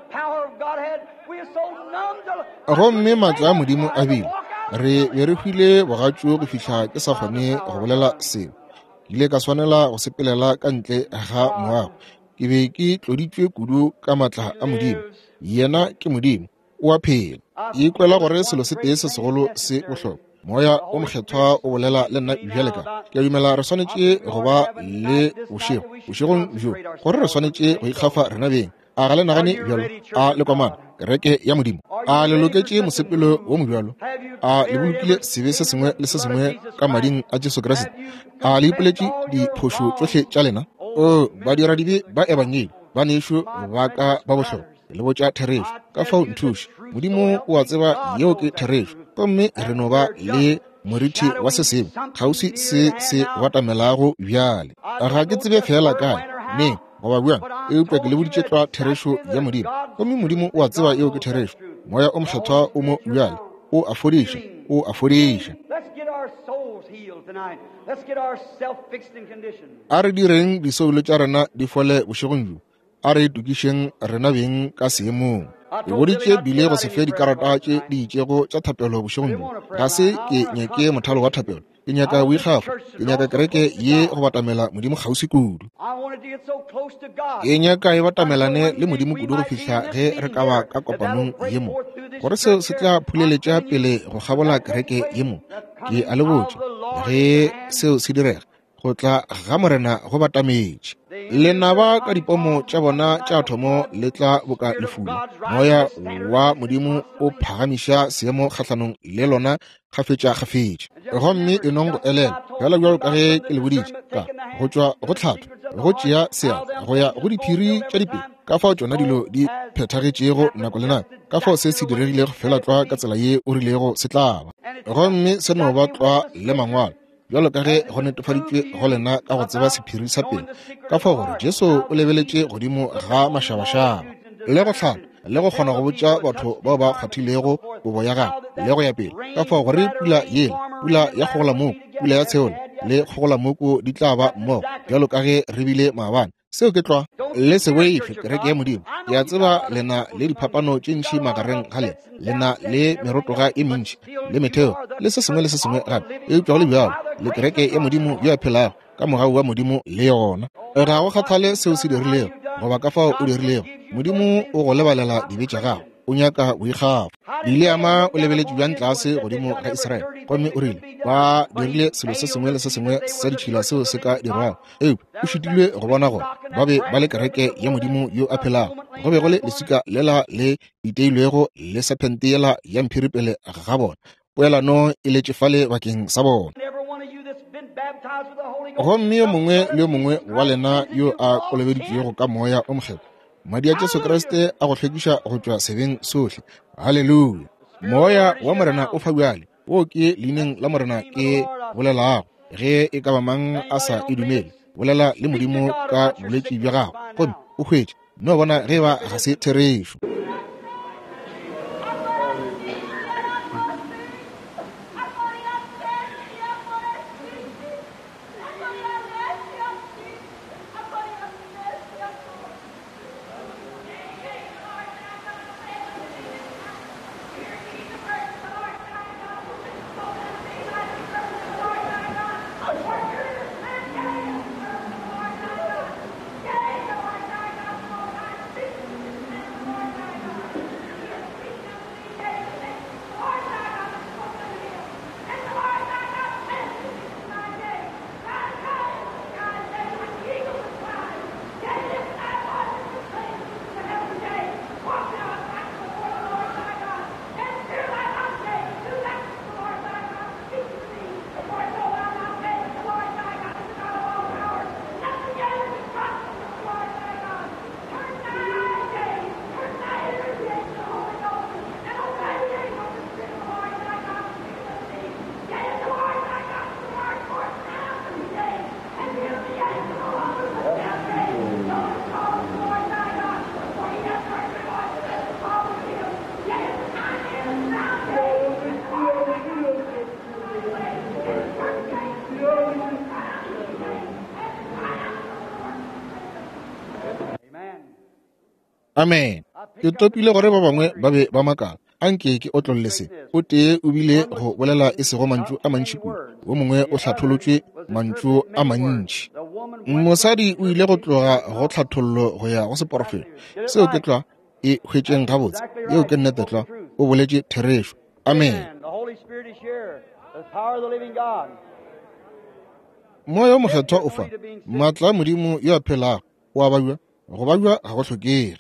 Gomme maatla a Modimo a bile re be re hwile bogatšo go fihla ke sa kgone go bolela seo. Ke ile ka swanela go sepelela ka ntle ga moago. Ke be ke tloditšwe kudu ka maatla a Modimo. Yena ke Modimo o a phela. E kwela gore selo se tee se segolo se bohlokwa. Moya o mokgethwa o bolela le nna bjale ka. Ke a dumela re swanetše go ba le bošego bošegong bjo gore re swanetše go ikgafa rena beng. A ga le nagane bjalo a le komana kereke ya Modimo a le loketše mosepelo wo mobjalo. A le bolokile sebe se sengwe le se sengwe ka mading a Jesu Kriste. A le ipoletše diphošo tšohle tša lena. O ba dira dibe ba ebangele ba nešo ba ka ba bohlokwa le botša therešo ka fao nthuše. Modimo o a tseba yeo ke therešo gomme re no ba le moriti wa se sengwe kgauswi se se batamelago bjale. Ga ke tsebe fela kae ne goba bjang e upša ke le boditše tla therešo ya Modimo gomme Modimo o a tseba yeo ke therešo. Moya o mokgethwa o mo bjale o a fodiša o a fodiša. A re direng disoulo tša rena di fole bošegong bjo. A re itukišeng rena beng ka seemong. E boditše bile go se fe dikarata tše di itšego tša thapelo bošegong bjo. Ga se ke nyeke mothalo wa thapelo. Ke nyaka boikgafo. Ke nyaka kereke ye go batamela Modimo kgauswi kudu. Ke nyaka e batamelane le Modimo kudu go fihla ge re ka ba ka kopanong ye mo. Gore seo se tla phuleletša pele go gabola kereke ye mo. Ke a le botše ge seo se direga go tla ga morena go batametše. Lenaba ka dipomo tša bona tša thomo le tla boka lefula. Moya wa Modimo o phagamiša seemo kgatlhanong le lona kgafetša-kgafetša. Gomme e nong go elela fela bjalo ka ge ke le boditše ka go tšwa go tlhatho go tšea seatla go ya go diphiri tša dipele ka fao tšona dilo di phethagetšego nako le nako ka fao se se diregilego fela tlwa ka tsela ye o rilego se tlaba. Gomme se no ba tlwa le mangwalo jalo ka ge go netefaditswe go lena ka go tseba sephiri sa pele ka fa gore Jesu o lebeletše godimo ga mašabašaba le go tlhala le go kgona go botša batho bao ba kgathilego kobo ya gago le go ya pele ka fa gore pula yela pula ya kgogola moko pula ya tsheolo le kgogola moko di tla ba mmogo jalo ka ge re bile maabane seo ke tloa le seweife kereke ya modimo ya tseba lena le diphapano tše ntši magareng ga lena lena le merotoga e mentši le metheo le se sengwe le se sengwe gape e tšwa go le bjalo le kereke ya modimo yo a phelago ka mogau wa modimo le yona ga go kgathale seo se dirilego goba ka fao o dirilego modimo o go lebalela dibe tša gago o nyaka boikgapo Biliama o lebeletše bjang tlase godimo ga Israele gomme o rile ba dirile selo se sengwe le se sengwe sa ditšhila seo se ka dirwago eupša o šutilwe go bona gore ba be ba le kereke ya modimo yo a phelago go be go le leswika lela le iteilwego le serpente yela ya mphiri pele ga bona poelano e letšefale bakeng sa bona gomme yo mongwe le yo mongwe wa lena yo a kolobeditšwego ka moya o mokgethwa madi a Jesu Kriste a go hlwekiša go tšwa sebeng sohle halleluja moya wa morena o fa bjale wo ke leineng la morena ke bolelago ge e ka ba mang a sa e dumele bolela le modimo ka bolwetši bja gago gomme o hwetše no bona ge ba ga se therešo Amen. Ke topile gore ba bangwe ba be ba makala anke ke otlollese o tee o bile go bolela e sego mantšu a mantši kudu o mongwe o hlatholotše mantšu a mantši mosadi o ile go tloga go hlathollo go ya go seporofelo seo ke tloa e hwetšeng gabotse yeo ke nnete tloa o boletše therešo amen moya o mokgethwa o fa maatla a modimo yo a phelago o a babja go babja ga go hlokege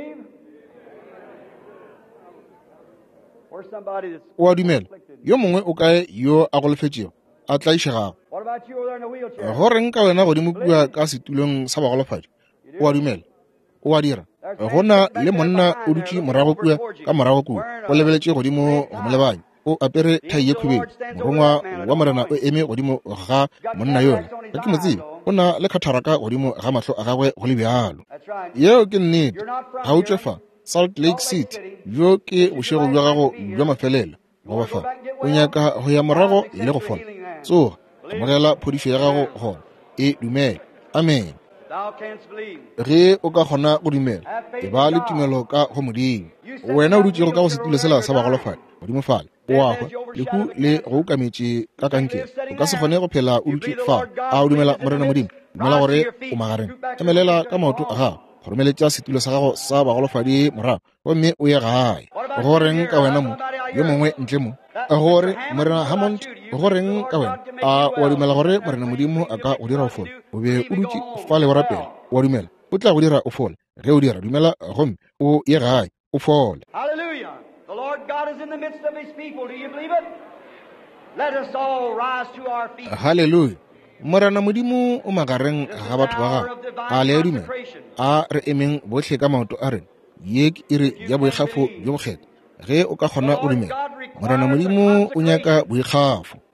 o a dumela yo mongwe o kae yo a go lefetšego a tlaišegago go reng ka wena godimo kua ka setulong sa bagolofadi o a dumela o a dira go na le monna o dutše morago kua ka morago kua o lebeletše godimo go molebanya o apere thai ye khubedi morongwa wa morena o eme godimo ga monna yola ga ke mo tsebe o na le kgatharaka godimo ga mahlo a gagwe go le bjalo yeo ke nnete ga o tšefa Salt Lake City yo ke bošego bja gago bja mafelelo go bafa o nyaka go ya morago le go fola tsoga amogela phodišo ya gago gona e dumela amen ge o ka kgona go dumela e ba le tumelo ka go modimo wena o dutšego ka go setulo sela sa bagolofadi godimo fale o agwa lehu le go ukametše ka kankere o ka se kgone go phela o dutše fale a o dumela morena modimo dumela gore o magareng emelela ka maoto a gago go romeletša setulo sa gago sa bagolofadi morago gomme o ye gae go reng ka wena mo yo mongwe ntle mo gore morena Hammond go reng ka wena a o dumela gore morena modimo a ka go dira o fola o be o dutše fa le borapela o dumela o tla go dira o fola ge o dira dumela gomme o ye gae o fola Hallelujah. The Lord God is in the midst of his people. Do you believe it? Let us all rise to our feet. Hallelujah. Morana modimo o magareng ga batho ba gago a le dumela a re emeng botlhe ka maoto a rena ye ke ire ya boikgafo jo bokgetho ge o ka kgona o dumela morana modimo o nyaka boikgafo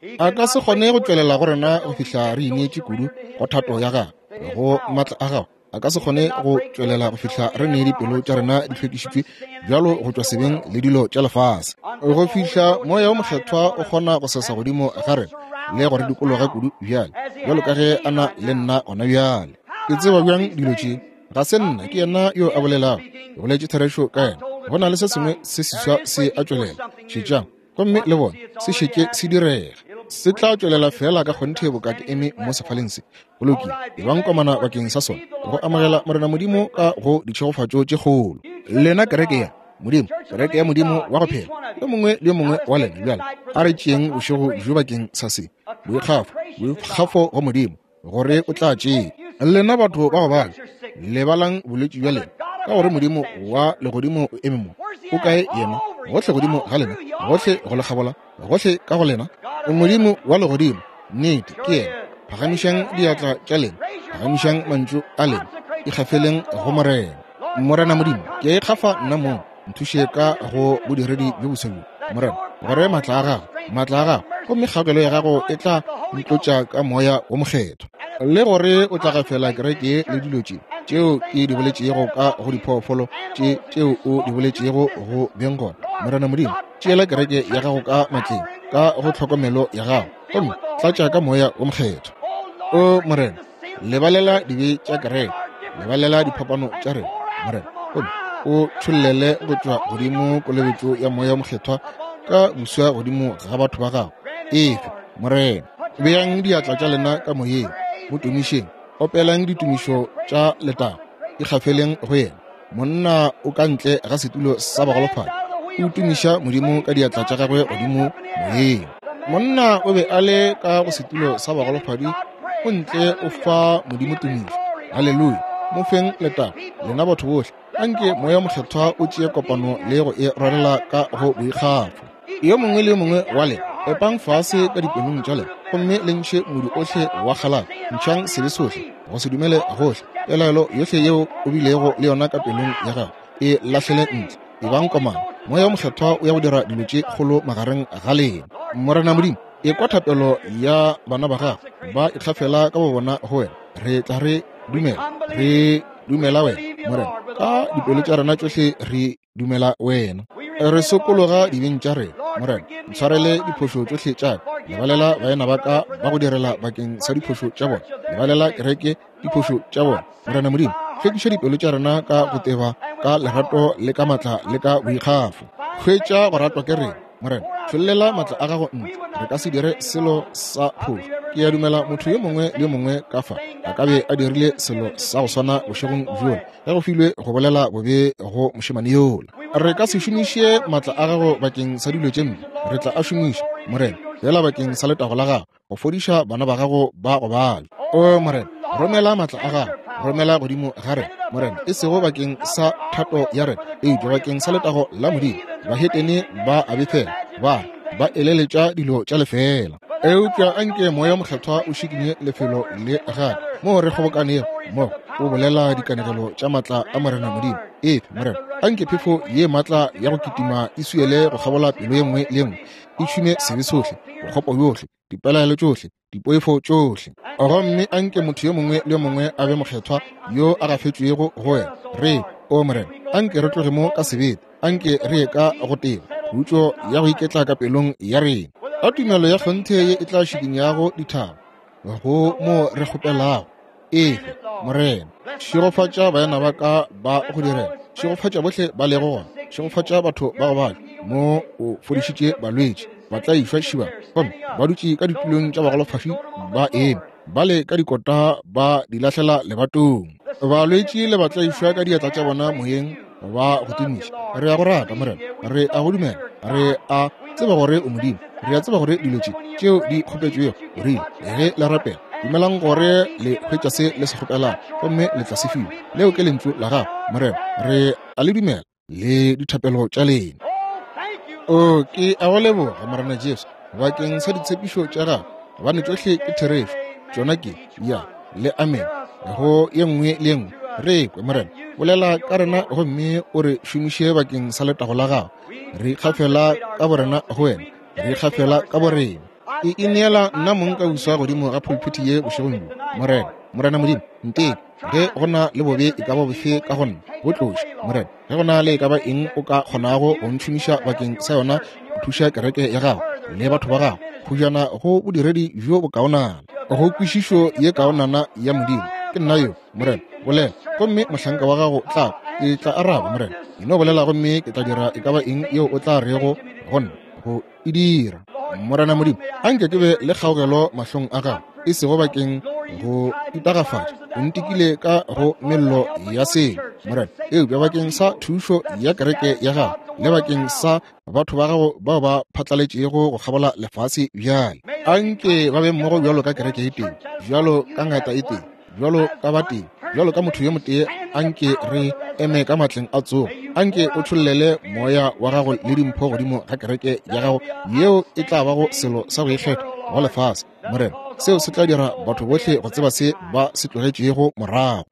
a ka se kgone go tswelela go rena go fihla re ineetse kudu go thato ya gago go matla a gago a ka se kgone go tswelela go fihla re nee dipelo tša rena di hlwekišitšwe bjalo go tšwa sebeng le dilo tša lefase go fihla moya o mokgethwa o kgona go sesa godimo ga rena le gore dikologa kudu bjale bjalo ka ge a na le nna gona bjale ke tseba bjang dilo tše ga se nna ke yena yo a bolelago ke boletše therešo ka yena go na le se sengwe se seswa se a tswelela šetšang gomme le bone se šeke se direga se tla tswelela fela ka kgonthe bokate eme mo sefaleng se go lokile e bang komana bakeng sa sona go amogela morena modimo ka go ditšhegofatšo tše kgolo lena kereke ya modimo kereke ya modimo wa go phela yo mongwe le yo mongwe wa lena bjale a re tšeeng bošego jo bakeng sa se boikgafo boikgafo go modimo gore o tla tšee lena batho ba go bale lebalang bolwetši bja lena ka gore modimo wa legodimo o eme mo o kae yena gohle godimo ga lena gohle go le kgabola gohle ka go lena modimo wa legodimo nnete ke yena phagamišang diatla tša lena phagamišang mantšu a lena ikgafeleng go morena morena modimo ke a ikgafa nna moo nthuše ka go bodiredi bjo boselu morena gore matla a gago matla a gago gomme kgakelo ya gago e tla ntlotša ka moya wo mokgetho le gore o tla gafela kereke le dilo tše tšeo ke di boletšego ka go diphoofolo tše tšeo o di boletšego go beng gona morena modimo tšeela kereke ya gago ka matleng ka go tlhokomelo ya gago gomme tlatša ka moya wo mokgetho o morena lebalela dibe tša kereke lebalela diphapano tša rena morena gomme o tšhollele go tšwa godimo kolebetšo ya moya wo mokgethwa ka buswa godimo ga batho ba gago efe morena beyang diatla tša lena ka moyeng mo tumišeng opelang ditumišo tša letago ikgafeleng go yena monna o ka ntle ga setulo sa bagolofadi o tumiša modimo ka diatla tša gagwe godimo moyeng monna o be a le ka go setulo sa bagolofadi o ntle o fa modimo tumišo halleluja mo feng letago lena batho bohle anke moya mokgethwa o tšee kopano le go e rwalela ka go boikgafo yo mongwe le yo mongwe wa le epang fase ka dipelong tša lena gomme le ntšhe modu otlhe wa kgalana ntšhang sebe sohle go se dumele gohle pelaelo yohle yeo o bilego le yona ka pelong ya gago e latlhele ntle e bang komana moya wa mokgethwa o ya go dira dilo tše kgolo magareng ga lena morena modimo e kwa thapelo ya bana ba gago ba ikgafela ka bo bona go wena re tla re dumela re dumela wena morena ka dipelo tša rena tšohle re dumela wena re sokologa dibeng tša rena morena ntshwarele diphošo tšohle tša lebalela baena ba ka ba go direla bakeng sa diphošo tša bona lebalela kereke diphošo tša bona morena modimo hlwekiša dipelo tša rena ka go teba ka lerato le ka matla le ka boikgafo hwetša go ratwa ke rena morena tšholela matla a gago ntle re ka se dire selo sa phošo ke ya dumela motho yo mongwe le yo mongwe ka fa a ka be a dirile selo sa go swana bošegong bjola ge go filwe go bolela bobe go mošemane yola re ka se šomiše matla a gago bakeng sa dilo tše mpe re tla a šomiša morena fela bakeng sa letago la gago go fodiša bana ba gago ba go bala o morena romela matla a gago romela godimo ga rena morena e sego bakeng sa thato ya rena eupša bakeng sa letago la modimo bahetene ba abefela ba ba eleletša dilo tša lefela eupša anke moya mokgethwa o šikinye lefelo le gane mo re kgobokanego mo o bolela dikanegelo tša matla a morena modimo efe morena anke phefo ye matla ya go kitima e suele go kgabola pelo ye nngwe le nngwe e tšhume sebe sohle bokgopo bjohle dipelaelo tšohle dipoefo tšohle gomme anke motho yo mongwe le yo mongwe a be mokgethwa yo a gafetšwego go wena re o morena anke re tloge mo ka sebete anke re ye ka go teba utšo ya go iketla ka pelong ya rena a tumelo ya kgonthe ye e tla šikinyago dithaba go mo re kgopelago efe morena šigofatša baena ba ka ba go direla šigofatša bohle ba lego gona šigofatša batho ba go bale mo o fodišitše balwetši ba tla išwa šiba gomme ba dutše ka ditulong tša bagolofaši ba eme ba le ka dikota ba di lahlela lebatong balwetši le ba tla išwa ka diatla tša bona moyeng ba go tumiša re a go rata morena re a go dumela re a tseba gore o modimo re a tseba gore dilo tše tšeo di kgopetšwego rile ge la rapela dumelang gore le hwetša se le se kgopelang gomme le tla se fiwa leo ke lentšu la gago morena re a le dumela le dithapelo tša lena o ke a go leboga morena jesu bakeng sa ditshepišo tša gago gobane tšohle ke therešo tšona ke ya le amen go ye nngwe le ye nngwe re kwe morena bolela ka rena gomme o re šomiše bakeng sa letago la gago re ikgafela ka borena go wena re ikgafela ka borena e ineela nna mong ka uswa godimo ga pulpiti ye bošegong morena morena modimo nte ge go na le bobe e ka ba bofe ka gonna bo tloše morena ge go na le e ka ba eng o ka kgonago go ntšhomiša bakeng sa yona go thuša kereke ya gago le batho ba gago go jana go bodiredi bjo bokaonana go kwešišo ye kaonana ya modimo ke nna yo morena bolela gomme mohlanka wa gago tla ke tla araba morena eno bolela gomme ke tla dira e ka ba eng yeo o tla rego gonna go e dira morena modimo a nke ke be le kgaogelo mahlong a gago e sego bakeng go itagafatša o ntikile ka go mello ya selo morena eo bja bakeng sa thušo ya kereke ya gago le bakeng sa batho ba gago bao ba phatlaletšego go kgabola lefase bjale a nke ba be mmogo bjalo ka kereke e teng bjalo ka ngata e teng bjalo ka ba teng bjalo ka motho yo motee a nke re eme ka matleng a tsogo a nke o tšhollele moya wa gago le dimpho godimo ga kereke ya gago yeo e tla bago selo sa go ikgetha go lefase morena seo se tla dira batho botlhe go tseba se ba se tlogetšego morago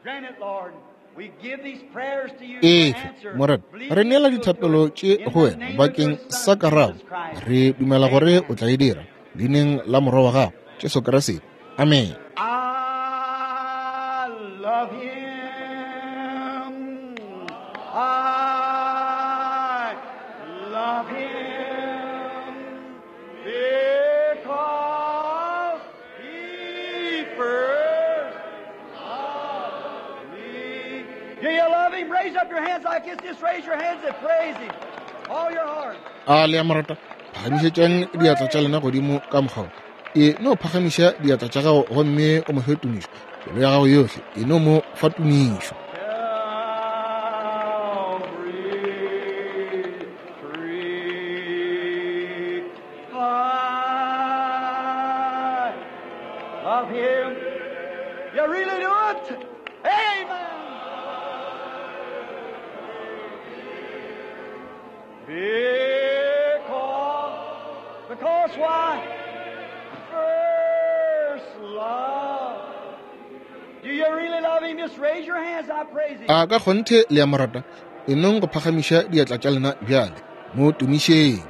efe morena re neela dithapelo tše go wena bakeng sa karabo re dumela gore o tla e dira leineng la morwa wa gago jesu kriste amen. Love him. I love him because he first loved me. Do you love him? Raise up your hands like this. Just raise your hands and praise him. All your heart. Ale amarata. Phagamišetšang diatla tša lena godimo ka mokgao. E no phagamiša diatla tša gago gomme o mo fetumiša. Pelo ya gago yohle e no mo fatumišwa. Love him. You really do it. Amen. Because, because why? First love. Do you really love him? Just raise your hands. I praise him. A ka kgonthe le ya morata e nong go phagamiša diatla tša lena bjale mo tumišeng.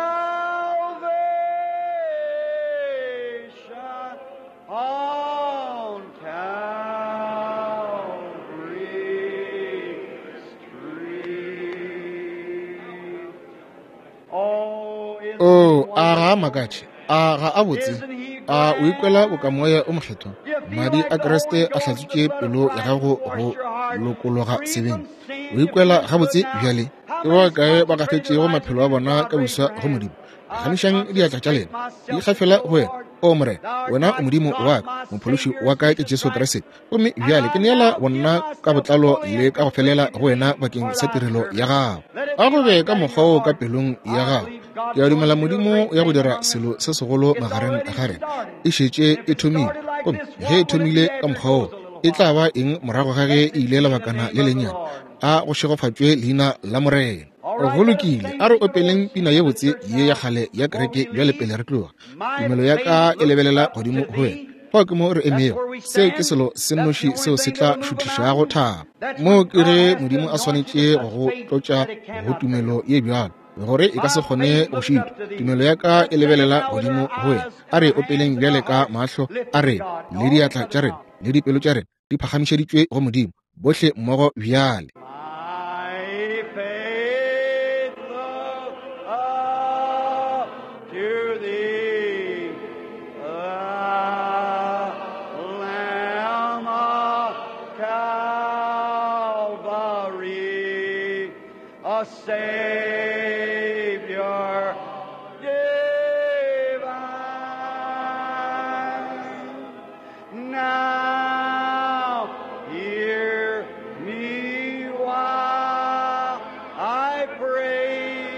Oh, a ga makatše a ga a botse a o ikwela bokamoya o mokgethwa madi a keresete a hlatswitše pelo ya gago go lokologa sebeng o ikwela gabotse bjale ke ba kae ba gafetšego maphelo a bona ka buswa go modimo gamišang diatla tša lena di ikgafela go wena o morena wena o modimo wa ka mophološi wa ka ke jesu kriste gomme bjale ke neela bonna ka botlalo le ka go felela go wena bakeng sa tirelo ya gago a go be ka mokgwa o ka pelong ya gago ke a dumela modimo ya go dira selo se segolo magareng a gare e šetše e thomile gomme ge e thomile ka mokgwa o e tla ba eng morago ga ge e ile lebakana le lenyane a go šegofatšwe leina la morena go lokile a re opeleng pina ye botse ye ya kgale ya kereke bjale pele re tloga tumelo ya ka e lebelela godimo go wena fa ke mo re emego seo ke selo se nnoši seo se tla šuthišago thaba mo ke ge modimo a swanetše go go tlotša go tumelo ye bjalo gore e ka se kgone go šitwa tumelo ya ka e lebelela godimo go wena a re opeleng bjale ka mahlo a re le diatla tša rena le dipelo tša rena di phagamišeditšwe go modimo bohle mmogo bjale. Savior divine, now hear me while I pray.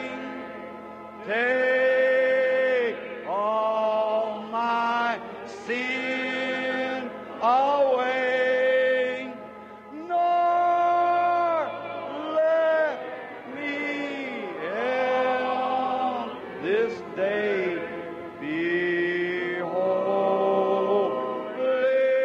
Take all my sin away, nor let me on this day be holy.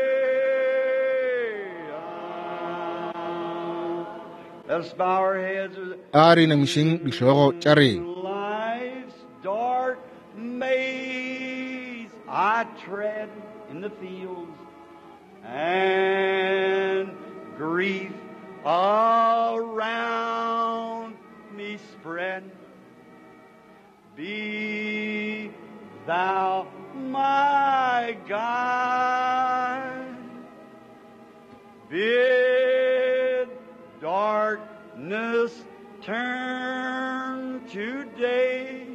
Let us bow our heads. Ari na mishing dihlogo tša rena. Life's dark maze I tread in the fields and grief around me spread, be thou my guide. Bid darkness turn to day,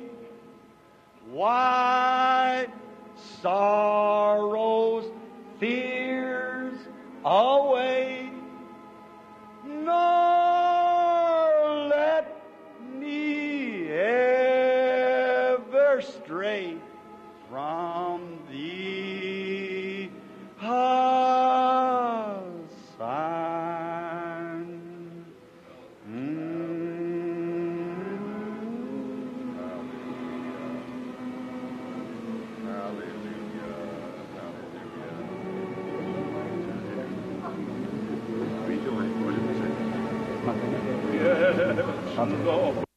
why sorrows, fears away, nor let me ever stray from thee aside. Mm. Hallelujah. Hallelujah. Hallelujah. What are you doing? What is it? Yeah.